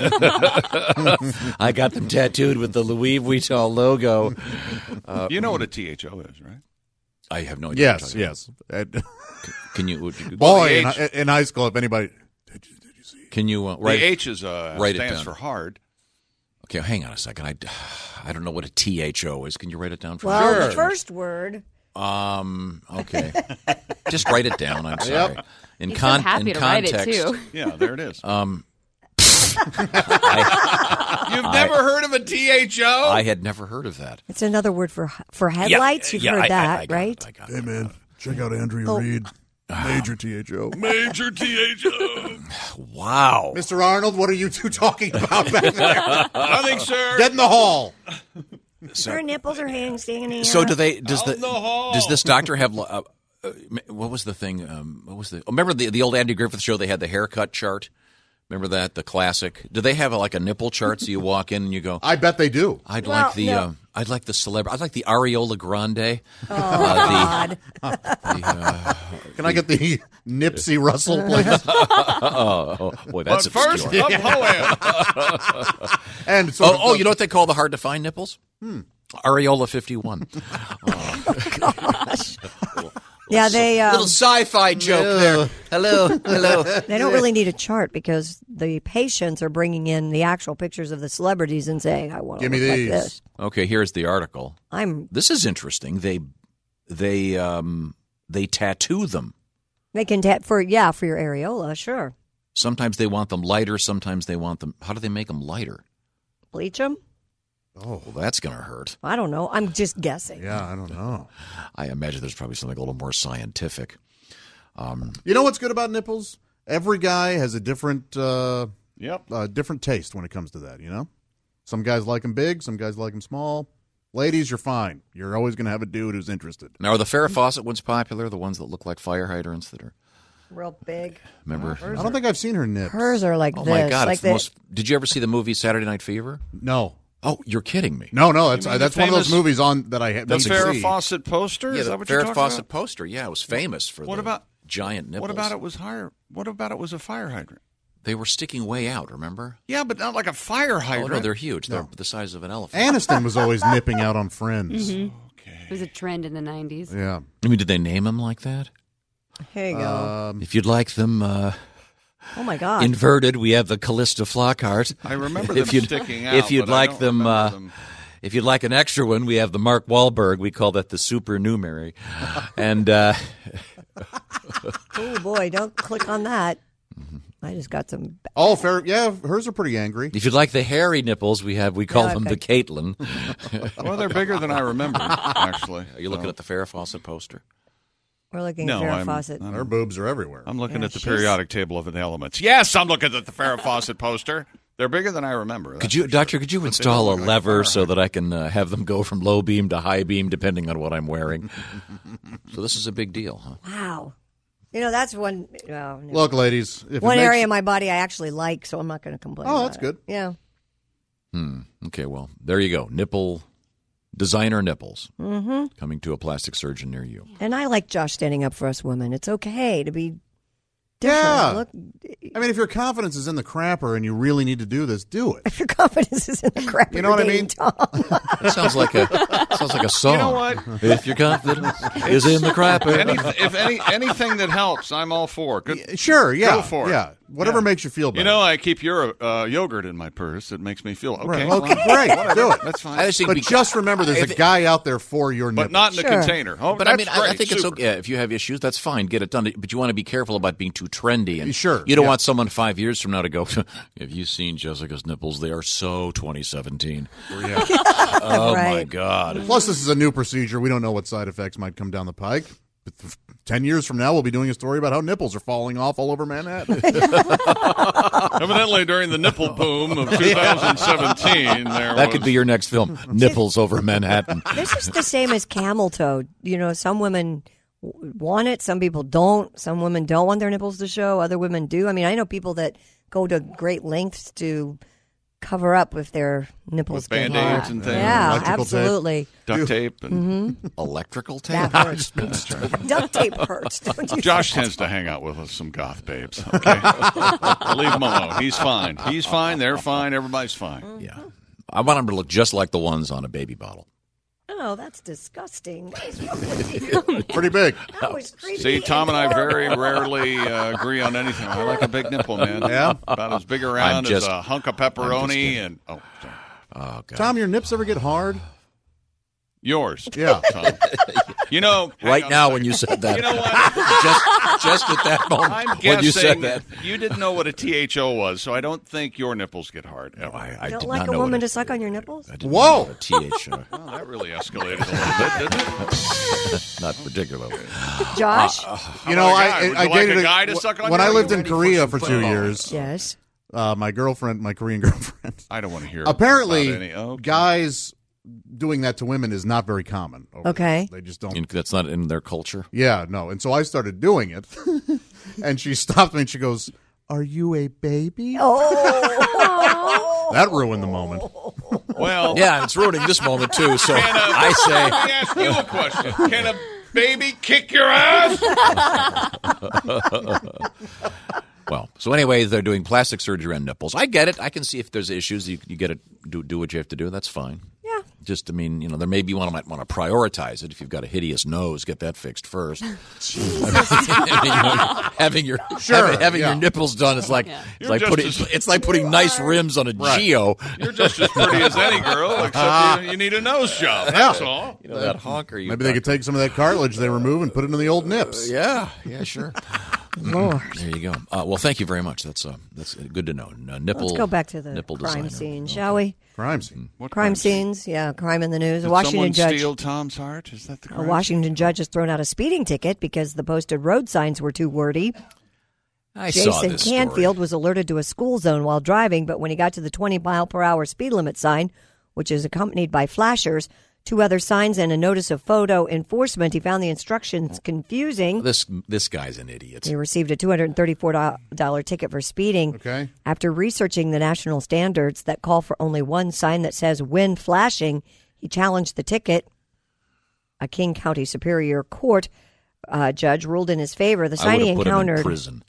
I got them tattooed with the Louis Vuitton logo. You know what a THO is, right? I have no idea. Yes. Can you? Boy, in high school, if anybody... Can you write? The H is stands down for hard. Okay, hang on a second. I don't know what a THO is. Can you write it down for me? Well, the first word. Okay. Just write it down. I'm sorry. Yep. In He's so happy to write it, too. Yeah, there it is. You've never heard of a THO? I had never heard of that. It's another word for headlights. You've heard that, right? Hey, man, check out Andrea Reed. Major THO. Major THO. Wow. Mr. Arnold, what are you two talking about back there? Nothing, sir. Get in the hall. Her nipples are hanging. So does this doctor have? What was the thing? Remember the old Andy Griffith show? They had the haircut chart. Remember that, the classic? Do they have a nipple chart so you walk in and you go? I bet they do. I'd like the celebrity. I'd like the Areola Grande. Oh God! Can I get the Nipsey Russell, please? oh boy, that's but obscure. First, the poem. And you know what they call the hard to find nipples? Areola 51. Gosh. Yeah, they little sci-fi joke there. Hello. They don't really need a chart because the patients are bringing in the actual pictures of the celebrities and saying, "I want to look like this." Okay, here's the article. This is interesting. They tattoo them. They can for your areola, sure. Sometimes they want them lighter. Sometimes they want them. How do they make them lighter? Bleach them. Oh, well, that's going to hurt. I don't know. I'm just guessing. Yeah, I don't know. I imagine there's probably something a little more scientific. You know what's good about nipples? Every guy has a different different taste when it comes to that, you know? Some guys like them big, some guys like them small. Ladies, you're fine. You're always going to have a dude who's interested. Now, are the Farrah Fawcett ones popular, the ones that look like fire hydrants that are... real big. Remember? I don't think I've seen her nips. Hers are like oh, this. my God. Like Did you ever see the movie Saturday Night Fever? No. Oh, you're kidding me. No, that's one of those movies on that I have. The Farrah Fawcett poster? Yeah, Is the that what you're Farrah talking Fawcett about? poster. Yeah, it was famous for giant nipples. What about it was higher? What about it was a fire hydrant? They were sticking way out, remember? Yeah, but not like a fire hydrant. Oh, no, they're huge. They're the size of an elephant. Aniston was always nipping out on Friends. Mm-hmm. Okay. It was a trend in the 90s. Yeah. I mean, did they name them like that? Here you go. If you'd like them... oh, my God. Inverted, we have the Callista Flockhart. I remember them sticking out. If you'd but like I don't remember them... If you'd like an extra one, we have the Mark Wahlberg. We call that the supernumerary. And oh boy, don't click on that. I just got some. Oh, fair. Yeah, hers are pretty angry. If you'd like the hairy nipples, we call them the Caitlin. Well, they're bigger than I remember, actually. Are you looking at the Farrah Fawcett poster? We're looking at Farrah Fawcett. Her boobs are everywhere. I'm looking at the periodic table of the elements. Yes, I'm looking at the Farrah Fawcett poster. They're bigger than I remember. Could you install a lever so that I can have them go from low beam to high beam depending on what I'm wearing? So this is a big deal, huh? Wow. You know, that's one. Look, ladies. One area of my body I actually like, so I'm not going to complain. Oh, that's good. Yeah. Okay, well, there you go. Designer nipples Mm-hmm. coming to a plastic surgeon near you. And I like Josh standing up for us women. It's okay to be different. Yeah. Look, I mean, if your confidence is in the crapper and you really need to do this, do it. if your confidence is in the crapper, You know what I mean? Tom. That sounds like a song. You know what? If your confidence is in the crapper. Anything that helps, I'm all for. Good. Sure, yeah. Go for it. Yeah. Whatever makes you feel better. You know, I keep your yogurt in my purse. It makes me feel okay. Right. Okay, great. Do it. That's fine. But just remember, there's a guy out there for your nipples. But not in the container. Oh, But that's I great. think it's Super. okay. Yeah, if you have issues, that's fine. Get it done. But you want to be careful about being too trendy. And Sure. You don't want someone 5 years from now to go, have you seen Jessica's nipples? They are so 2017. Yeah. Oh, my Right. God. Plus, this is a new procedure. We don't know what side effects might come down the pike. 10 years from now, we'll be doing a story about how nipples are falling off all over Manhattan. Evidently, during the nipple boom of 2017, That could be your next film, Nipples Over Manhattan. This is the same as camel toe. You know, some women want it, some people don't. Some women don't want their nipples to show, other women do. I mean, I know people that go to great lengths to cover up if their nipples With get Band-Aids hard. and things. Yeah, Electrical tape. absolutely. Duct tape and Electrical tape. That hurts. Duct tape hurts. Don't you Josh tends to hang out with some goth babes. Okay, leave him alone. He's fine. He's fine. They're fine. Everybody's fine. Yeah, I want them to look just like the ones on a baby bottle. Oh, that's disgusting. What is wrong with you? Pretty big. That was creepy. See, Tom and I very rarely agree on anything. I like a big nipple, man. Yeah? About as big around as just- a hunk of pepperoni. And sorry. Oh God. Tom, your nips ever get hard? Yours. Yeah. Tom. You know, Right now, when you said that, You know what? just at that moment I'm when guessing you said that, you didn't know what a THO was, so I don't think your nipples get hard. Ever. I Don't did like not a know woman what to suck on your nipples? Whoa! THO. Well, that really escalated a little bit, didn't it? Not particularly. Josh? You know, How about a guy? Would I you like dated a guy to suck on when you? I Are lived you in ready for Korea some for 2 football? years. Yes. My Korean girlfriend. I don't want to hear. Apparently, about any. Okay. guys doing that to women is not very common. over Okay. there. They just don't. That's not in their culture. Yeah, no. And so I started doing it, and she stopped me and she goes, "Are you a baby?" Oh. That ruined the moment. Well, Yeah, it's ruining this moment too. So Let I me ask you a question. Can a baby kick your ass? say, well. So anyway, they're doing plastic surgery on nipples. I get it. I can see if there's issues. You get it. Do what you have to do. That's fine. Yeah. Just, I mean, there may be one might want to prioritize it. If you've got a hideous nose, get that fixed first. Having your your nipples done, it's like it's like putting nice rims on a Geo. You're just as pretty as any girl, except you need a nose job. That's all. That honker. Maybe they could take some of that cartilage they remove and put it in the old nips. Yeah, sure. Lord. There you go. Well, thank you very much. That's good to know. Nipple. Let's go back to the nipple crime designer. scene, shall we? Crime scene. What Crime scenes, yeah, crime in the news. Did A Washington someone judge. steal Tom's heart? Is that the A crime? Washington judge has thrown out a speeding ticket because the posted road signs were too wordy. I saw Jason this Canfield story. was alerted to a school zone while driving, but when he got to the 20-mile-per-hour speed limit sign, which is accompanied by flashers, 2 other signs, and a notice of photo enforcement, he found the instructions confusing. This guy's an idiot. He received a $234 ticket for speeding. Okay. After researching the national standards that call for only one sign that says when flashing, he challenged the ticket. A King County Superior Court judge ruled in his favor. The sign he I would have put him in encountered prison.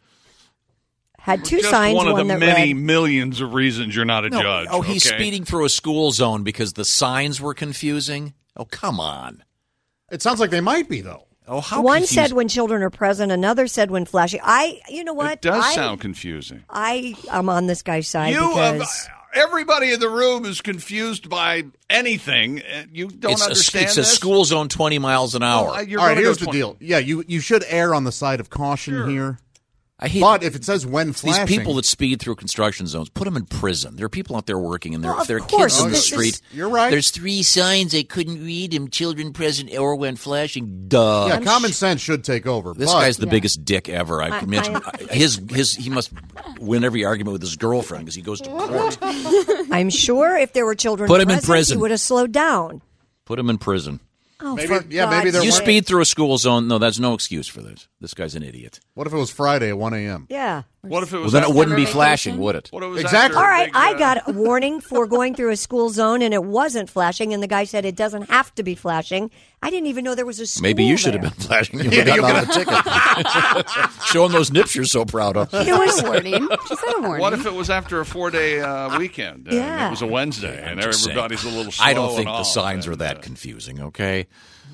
had 2 Just signs. one of the that many read, millions of reasons you're not a judge. Oh, he's okay? speeding through a school zone because the signs were confusing. Oh, come on. It sounds like they might be, though. Oh, how one confused- said when children are present, another said when flashing. You know what? It does sound confusing. I'm on this guy's side because Everybody in the room is confused by anything. You don't understand It's this? a school zone 20 miles an hour. All right, here's the deal. Yeah, you should err on the side of caution here. But if it says when flashing, These people that speed through construction zones, put them in prison. There are people out there working, and Well, if there are of course, kids in the this street, is- you're right. There's 3 signs I couldn't read them: children present or when flashing. Duh. yeah, common sense should take over. This but guy's the biggest dick ever. I can mention he must win every argument with his girlfriend because he goes to court. I'm sure if there were children Put him in present, prison. he would have slowed down. Put him in prison. Oh, Maybe- for yeah, maybe God's they're You sake. speed through a school zone. No, that's no excuse for this. This guy's an idiot. What if it was Friday at 1 a.m.? Yeah. What if it Well, was then it after wouldn't be vacation? flashing, would it? What if it was Exactly. after All a right, big, I got a warning for going through a school zone, and it wasn't flashing, and the guy said it doesn't have to be flashing. I didn't even know there was a school Maybe you should there. have been flashing. You would have gotten out of the ticket. Showing those nips you're so proud of. It was a warning. She said a warning. What if it was after a 4-day weekend? And Yeah. it was a Wednesday, and Just saying. everybody's a little slow I don't think and the all, signs and, are that confusing, okay?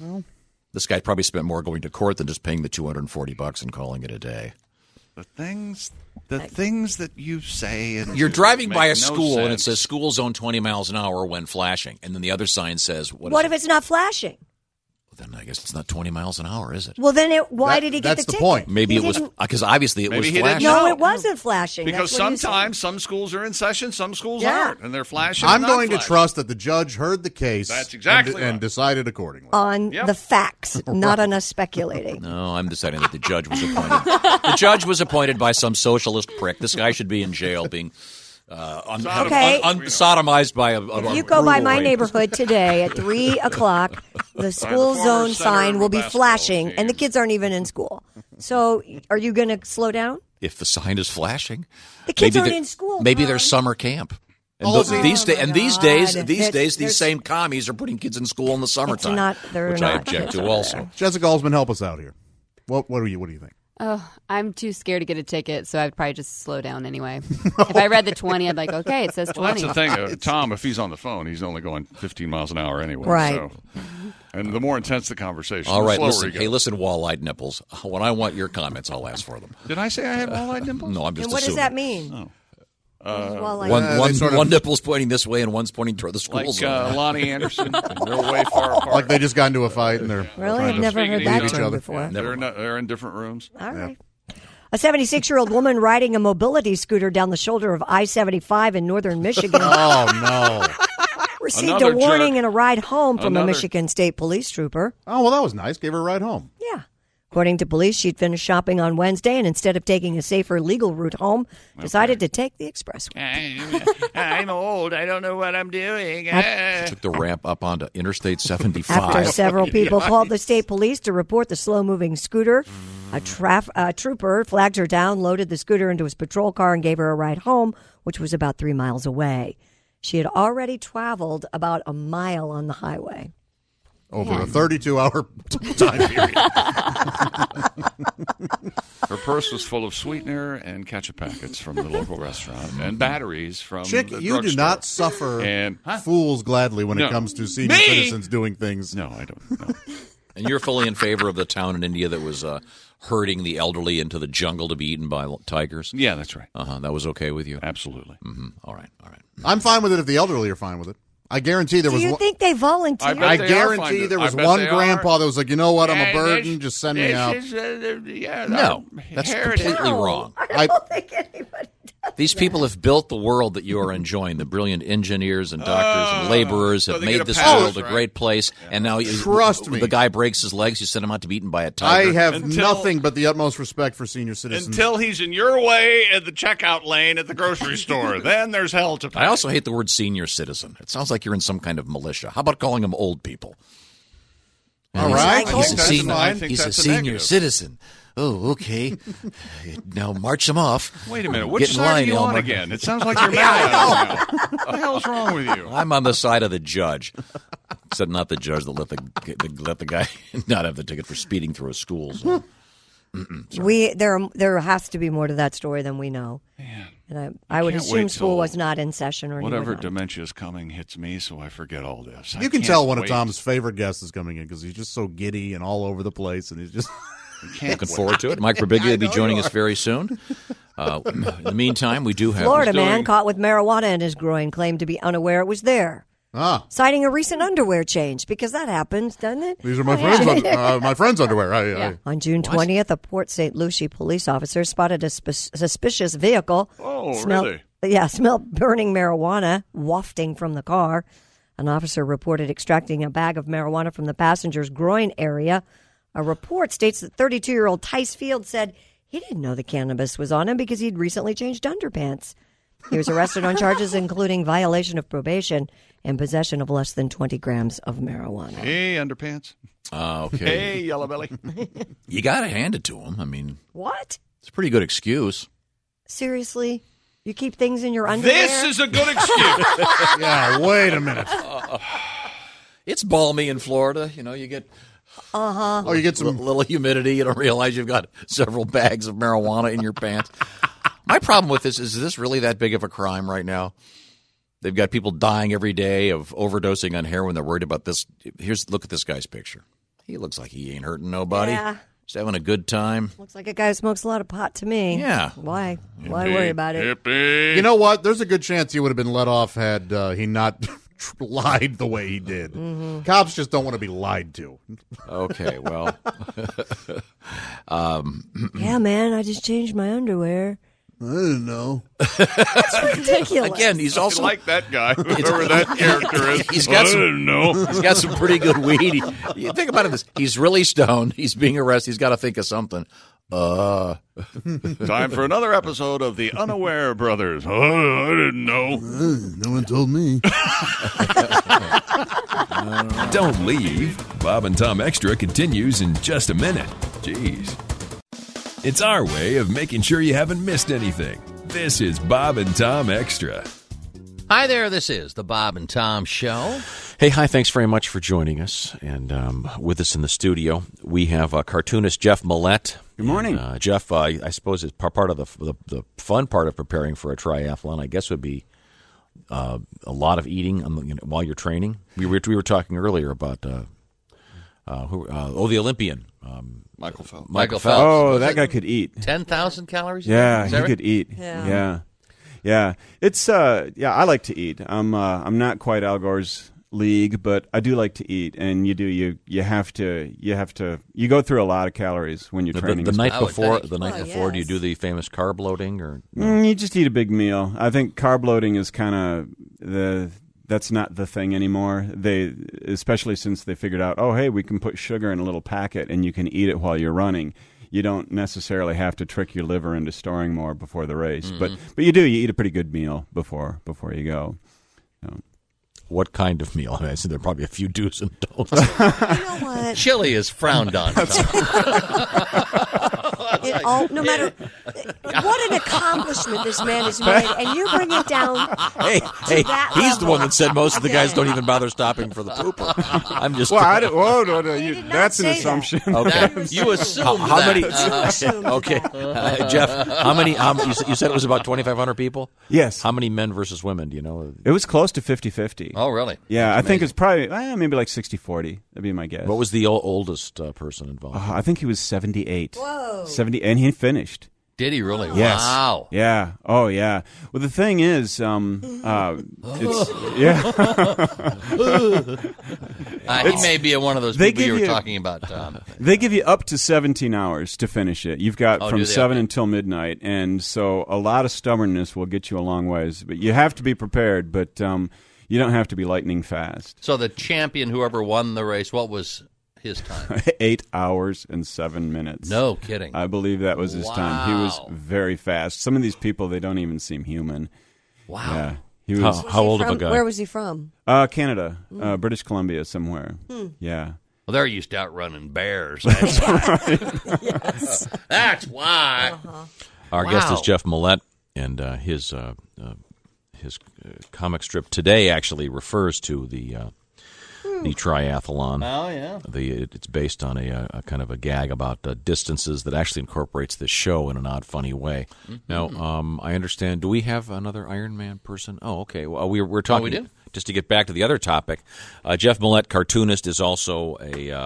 This guy probably spent more going to court than just paying the $240 and calling it a day. The things that you say. And You're driving by a make no school and it sense. says school zone 20 miles an hour when flashing, and then the other sign says What if it's not flashing? Then I guess it's not 20 miles an hour, is it? Well, then why did he get the ticket? Maybe He it was didn't- because obviously it Maybe was he didn't flashing. No, know. it wasn't flashing. Because That's what he said. sometimes some schools are in session, some schools Yeah. aren't, and they're flashing. I'm and not going to flashing. trust that the judge heard the case That's exactly and right. decided accordingly. on Yep. the facts, not on us speculating. No, I'm deciding that the judge was appointed. The judge was appointed by some socialist prick. This guy should be in jail being Okay. sodomized by a If you go by my rapist. neighborhood today at 3 o'clock, the school zone sign will be flashing, and the kids aren't even in school. So, are you going to slow down? If the sign is flashing, The kids maybe aren't they're- in school, Maybe Tom. there's summer camp. And these days, these same commies are putting kids in school in the summertime, which I object to also. Jessica Alsman, help us out here. What do you think? Oh, I'm too scared to get a ticket, so I'd probably just slow down anyway. If I read the 20, I'd be like, okay, it says 20. Well, that's the thing. Tom, if he's on the phone, he's only going 15 miles an hour anyway. Right. So. And the more intense the conversation, all right, the slower listen. you go. Hey, listen, wall-eyed nipples. When I want your comments, I'll ask for them. Did I say I had wall-eyed nipples? No, I'm just And what assuming. does that mean? One nipple's pointing this way and one's pointing toward the school like zone. Lonnie Anderson. They're way far apart. Like they just got into a fight and they're Really? trying I've to never heard leave that each term other. before. They're in different rooms. All right. A 76-year-old woman riding a mobility scooter down the shoulder of I-75 in northern Michigan Oh, no. received Another a warning jerk. and a ride home from a Another- Michigan State Police trooper. Oh, well, that was nice. Gave her a ride home. Yeah. According to police, she'd finished shopping on Wednesday and instead of taking a safer legal route home, decided to take the expressway. I'm old. I don't know what I'm doing. Took the ramp up onto Interstate 75. After several people called the state police to report the slow-moving scooter, a trooper flagged her down, loaded the scooter into his patrol car, and gave her a ride home, which was about 3 miles away. She had already traveled about a mile on the highway. Over a 32-hour time period. Her purse was full of sweetener and ketchup packets from the local restaurant and batteries from Chick, the you do drugstore. not suffer And fools gladly when No. it comes to senior Me? citizens doing things. No, I don't. No. And you're fully in favor of the town in India that was herding the elderly into the jungle to be eaten by tigers? Yeah, that's right. That was okay with you? Absolutely. Mm-hmm. All right. I'm fine with it if the elderly are fine with it. I guarantee there Do was you one. think they volunteered? I guarantee there was one grandpa that was like, you know what, I'm a burden, just send me out. No, that's completely wrong. I don't think anybody does. These people have built the world that you are enjoying. The brilliant engineers and doctors and laborers have they made get a this pass, world a right? great place. And now, Trust me. the guy breaks his legs. You send him out to be eaten by a I tiger. have nothing but the utmost respect for senior citizens. Until he's in your way at the checkout lane at the grocery store. Then there's hell to pay. I also hate the word senior citizen. It sounds like you're in some kind of militia. How about calling them old people? All right. He's a That's senior, fine. he's a that's a senior negative. citizen. Oh, okay. Now march him off. Wait a minute. Get Which in side are line, you on Elmer. again? It sounds like you're mad at us now. What the hell's wrong with you? I'm on the side of the judge. Except not the judge that let the guy not have the ticket for speeding through a school. So. There has to be more to that story than we know. Man, and I would can't assume wait school till was not in session or Whatever anything. dementia is coming hits me, so I forget all this. You can tell one of Tom's favorite guests is coming in because he's just so giddy and all over the place, and he's just Looking forward to it. Mike Birbiglia will be joining us very soon. In the meantime, we do have Florida man caught with marijuana in his groin claimed to be unaware it was there. Citing a recent underwear change, because that happens, doesn't it? These are my friends' underwear. On June 20th, a Port St. Lucie police officer spotted a suspicious vehicle. Really? Yeah, smelled burning marijuana wafting from the car. An officer reported extracting a bag of marijuana from the passenger's groin area. A report states that 32-year-old Tice Field said he didn't know the cannabis was on him because he'd recently changed underpants. He was arrested on charges including violation of probation and possession of less than 20 grams of marijuana. Hey, underpants. Okay. Hey, yellow belly. You got to hand it to him. I mean, What? it's a pretty good excuse. Seriously? You keep things in your underwear? This is a good excuse. Yeah, wait a minute. It's balmy in Florida. You know, you get Uh-huh. Oh, you get some little humidity. You don't realize you've got several bags of marijuana in your pants. My problem with this is this really that big of a crime right now? They've got people dying every day of overdosing on heroin. They're worried about this. Look at this guy's picture. He looks like he ain't hurting nobody. Yeah. Just having a good time. Looks like a guy who smokes a lot of pot to me. Yeah. Why? Why worry about it? You know what? There's a good chance he would have been let off had he not lied the way he did. Mm-hmm. Cops just don't want to be lied to. Okay, well. Yeah, man, I just changed my underwear. I didn't know. It's ridiculous. Again, he's also like that guy, whoever that character is. He's got I some. didn't know. He's got some pretty good weed. You think about it. He's really stoned. He's being arrested. He's got to think of something. Time for another episode of the Unaware Brothers. Oh, I didn't know. No one told me. Don't leave. Bob and Tom Extra continues in just a minute. Jeez. It's our way of making sure you haven't missed anything. This is Bob and Tom Extra. Hi there, this is the Bob and Tom Show. Hey, hi, thanks very much for joining us. And with us in the studio, we have cartoonist Jeff Millett. Good morning. And, Jeff, I suppose it's part of the fun part of preparing for a triathlon, I guess, would be a lot of eating while you're training. We were talking earlier about the Olympian. Michael Phelps. Michael Phelps. Oh, that guy could eat. 10,000 calories? Yeah, Is he that right? could eat. Yeah. It's I like to eat. I'm not quite Al Gore's league, but I do like to eat, and you have to go through a lot of calories when you're training. The night before, do you do the famous carb loading, or you just eat a big meal? I think carb loading is kind of that's not the thing anymore. Especially since they figured out, oh hey, we can put sugar in a little packet and you can eat it while you're running. You don't necessarily have to trick your liver into storing more before the race, but you do. You eat a pretty good meal before you go. What kind of meal? I said there are probably a few do's and don'ts. You know what? Chili is frowned on. No matter what an accomplishment this man has made, and you bring it down. Hey, that he's level. the one that said most of the guys don't even bother stopping for the pooper. I'm just. Well, no, that's an say assumption. Okay, you assume how that. many? Okay, Jeff, how many? You said it was about 2,500 people. Yes. How many men versus women? Do you know? It was close to 50-50. Oh, really? Yeah, That's I think it's probably maybe like 60-40. That'd be my guess. What was the oldest person involved? I think he was 78. Whoa. 70, and he finished. Did he really? Yes. Wow. Yeah. Oh, yeah. Well, the thing is, it's He may be one of those people you were talking about, Tom. They give you up to 17 hours to finish it. You've got from 7 Okay. until midnight, and so a lot of stubbornness will get you a long ways. But you have to be prepared, but you don't have to be lightning fast. So the champion, whoever won the race, what was his time? 8 hours and 7 minutes. No kidding. I believe that was his time. He was very fast. Some of these people, they don't even seem human. Wow. Yeah. He was how old of a guy? Where was he from? Canada, British Columbia, somewhere. Yeah. Well, they're used to outrunning bears. That's right. Yes. That's why. Our guest is Jeff Millett, and his comic strip today actually refers to the triathlon. Oh, yeah. It's based on a kind of a gag about distances that actually incorporates this show in an odd, funny way. Mm-hmm. Now, I understand. Do we have another Ironman person? Oh, okay. Well, we're talking. we do? Just to get back to the other topic, Jeff Millett, cartoonist, is also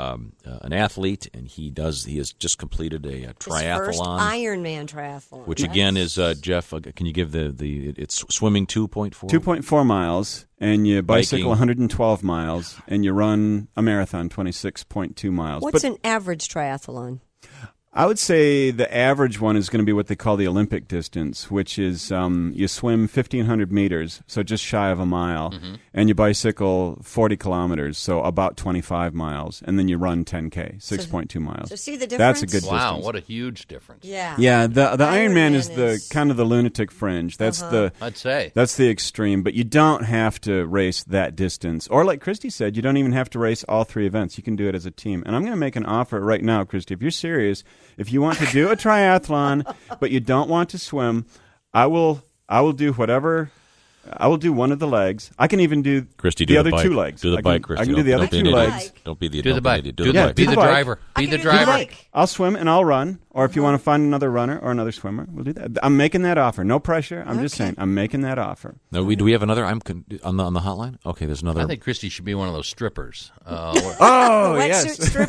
an athlete, and he has just completed a triathlon. His first Ironman triathlon. Which again is Jeff. Can you give it's swimming 2.4? 2.4 miles, and you bicycle Biking. 112 miles, and you run a marathon 26.2 miles. What's an average triathlon? I would say the average one is going to be what they call the Olympic distance, which is you swim 1,500 meters, so just shy of a mile, and you bicycle 40 kilometers, so about 25 miles, and then you run 10K, 6.2 miles. So see the difference? That's a good distance. Wow, what a huge difference. Yeah. Yeah, the Ironman is the kind of the lunatic fringe. That's I'd say. That's the extreme, but you don't have to race that distance. Or like Christy said, you don't even have to race all three events. You can do it as a team. And I'm going to make an offer right now, Christy. If you're serious, if you want to do a triathlon but you don't want to swim, I will do whatever. I will do one of the legs. I can even do Christy, the do other bike. two legs. Do the bike, Christy. I can do the other Don't be two an idiot. legs. Don't be the Do the bike. idiot. Do the bike. Be the bike. driver. Be the driver. I'll swim and I'll run. Or if you want to find another runner or another swimmer, we'll do that. I'm making that offer. No pressure. I'm just saying. I'm making that offer. No, do we have another? On the hotline. Okay, there's another. I think Christy should be one of those strippers. Oh, yes. Wetsuit stripper.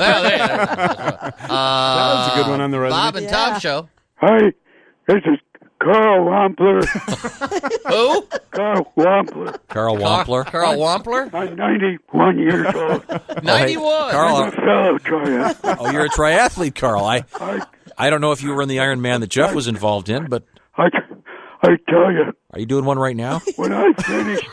That was a good one on the resume. Bob and Tom Show. Hi, this is Carl Wampler. Who? Carl Wampler. Carl Wampler. Carl Wampler? I'm 91 years old. 91. Carl, I'm a fellow triathlete. oh, you're a triathlete, Carl. I don't know if you were in the Ironman that Jeff was involved in, but I tell you, are you doing one right now? when I finished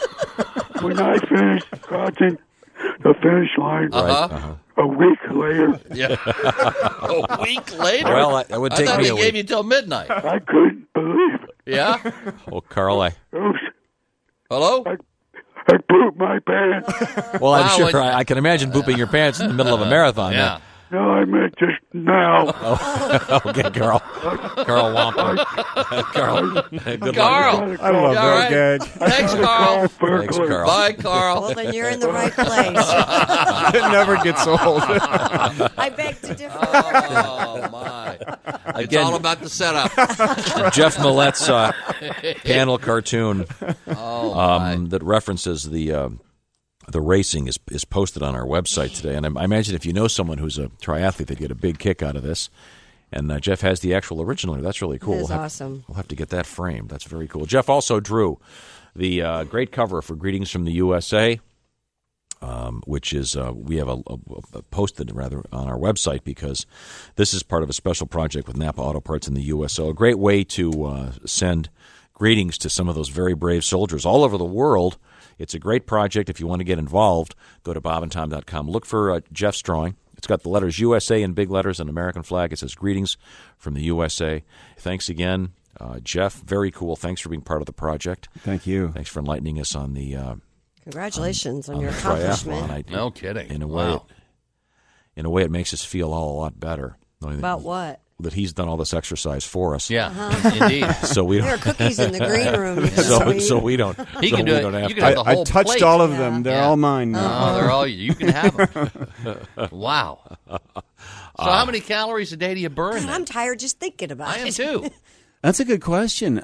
crossing the finish line, a week later, Yeah. A week later? Well, that would take I thought me he a gave week. you till midnight. I couldn't believe it. Yeah? Oh, Carl, Oops, Hello? I pooped my pants. well, I'm Wow, sure when- I can imagine pooping your pants in the middle of a marathon. Yeah. No, I meant just now. Oh, okay, Carl. Carl Wampa. Carl. Good Carl. luck. I love that right. gag. Thanks, Carl. Thanks, Carl. Bye, Carl. Well, then you're in the right place. It never gets old. I beg to differ. Oh, my. It's Again, all about the setup. Jeff Millett's panel cartoon Oh, that references the racing is posted on our website today. And I imagine if you know someone who's a triathlete, they'd get a big kick out of this. And Jeff has the actual original. That's really cool. That is awesome. We'll have to get that framed. That's very cool. Jeff also drew the great cover for Greetings from the USA, which is we have a posted rather on our website because this is part of a special project with Napa Auto Parts in the U.S. So a great way to send greetings to some of those very brave soldiers all over the world. It's a great project. If you want to get involved, go to bobandtom.com. Look for Jeff's drawing. It's got the letters USA in big letters and American flag. It says Greetings from the USA. Thanks again, Jeff. Very cool. Thanks for being part of the project. Thank you. Thanks for enlightening us on the Congratulations on your the accomplishment. no kidding. In a way, it makes us feel all a lot better. About what? That he's done all this exercise for us. Yeah, indeed. So we There are cookies in the green room. so we don't. He can do it. Don't have You to. can have the whole I touched plate. all of them. They're all mine now. Oh, they're all you. You can have them. Wow. So how many calories a day do you burn? God, then? I'm tired just thinking about it. I am too. That's a good question.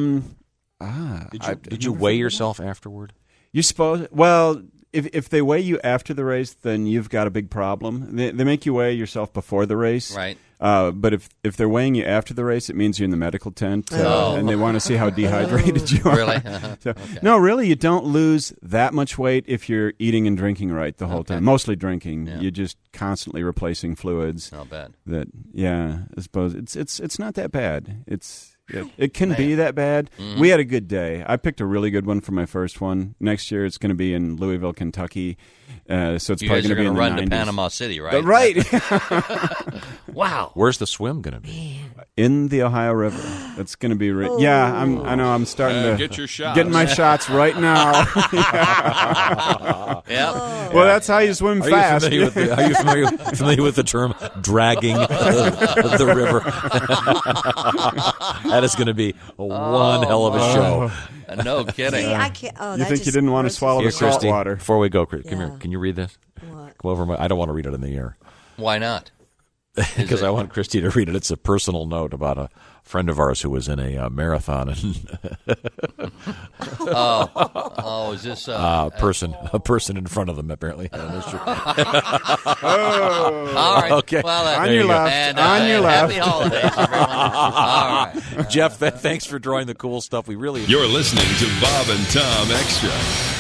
Did you weigh yourself afterward? You're supposed. Well, if they weigh you after the race, then you've got a big problem. They make you weigh yourself before the race, Right. But if they're weighing you after the race, it means you're in the medical tent, and they want to see how dehydrated you are. Really? So, Okay. No, really, you don't lose that much weight if you're eating and drinking right the whole time. Mostly drinking. Yeah. You're just constantly replacing fluids. Not bad. I suppose it's not that bad. It can be that bad. Mm-hmm. We had a good day. I picked a really good one for my first one. Next year, it's going to be in Louisville, Kentucky. So it's You probably guys are going to be in run the to 90s. Panama City, right? Right. Wow. Where's the swim going to be? In the Ohio River. That's going to be yeah. I know. I'm starting to get your shots. Getting my shots right now. Yep. Well, that's how you swim fast. Are you familiar with the term dragging the river? That is going to be one hell of a show. No kidding. See, I can't. Oh, You that think just you didn't want to grosses swallow me the out. salt Christy, water? before we go, come Yeah. here. Can you read this? What? Come over. I don't want to read it in the air Why not? because I want Christy to read it. It's a personal note about a friend of ours who was in a marathon and Is this a person in front of them apparently. All right. Okay. Well, On there your you go. left. And, On your left. Happy holidays, everyone. All right. Jeff, thanks for drawing the cool stuff. We really You're listening to Bob and Tom Extra.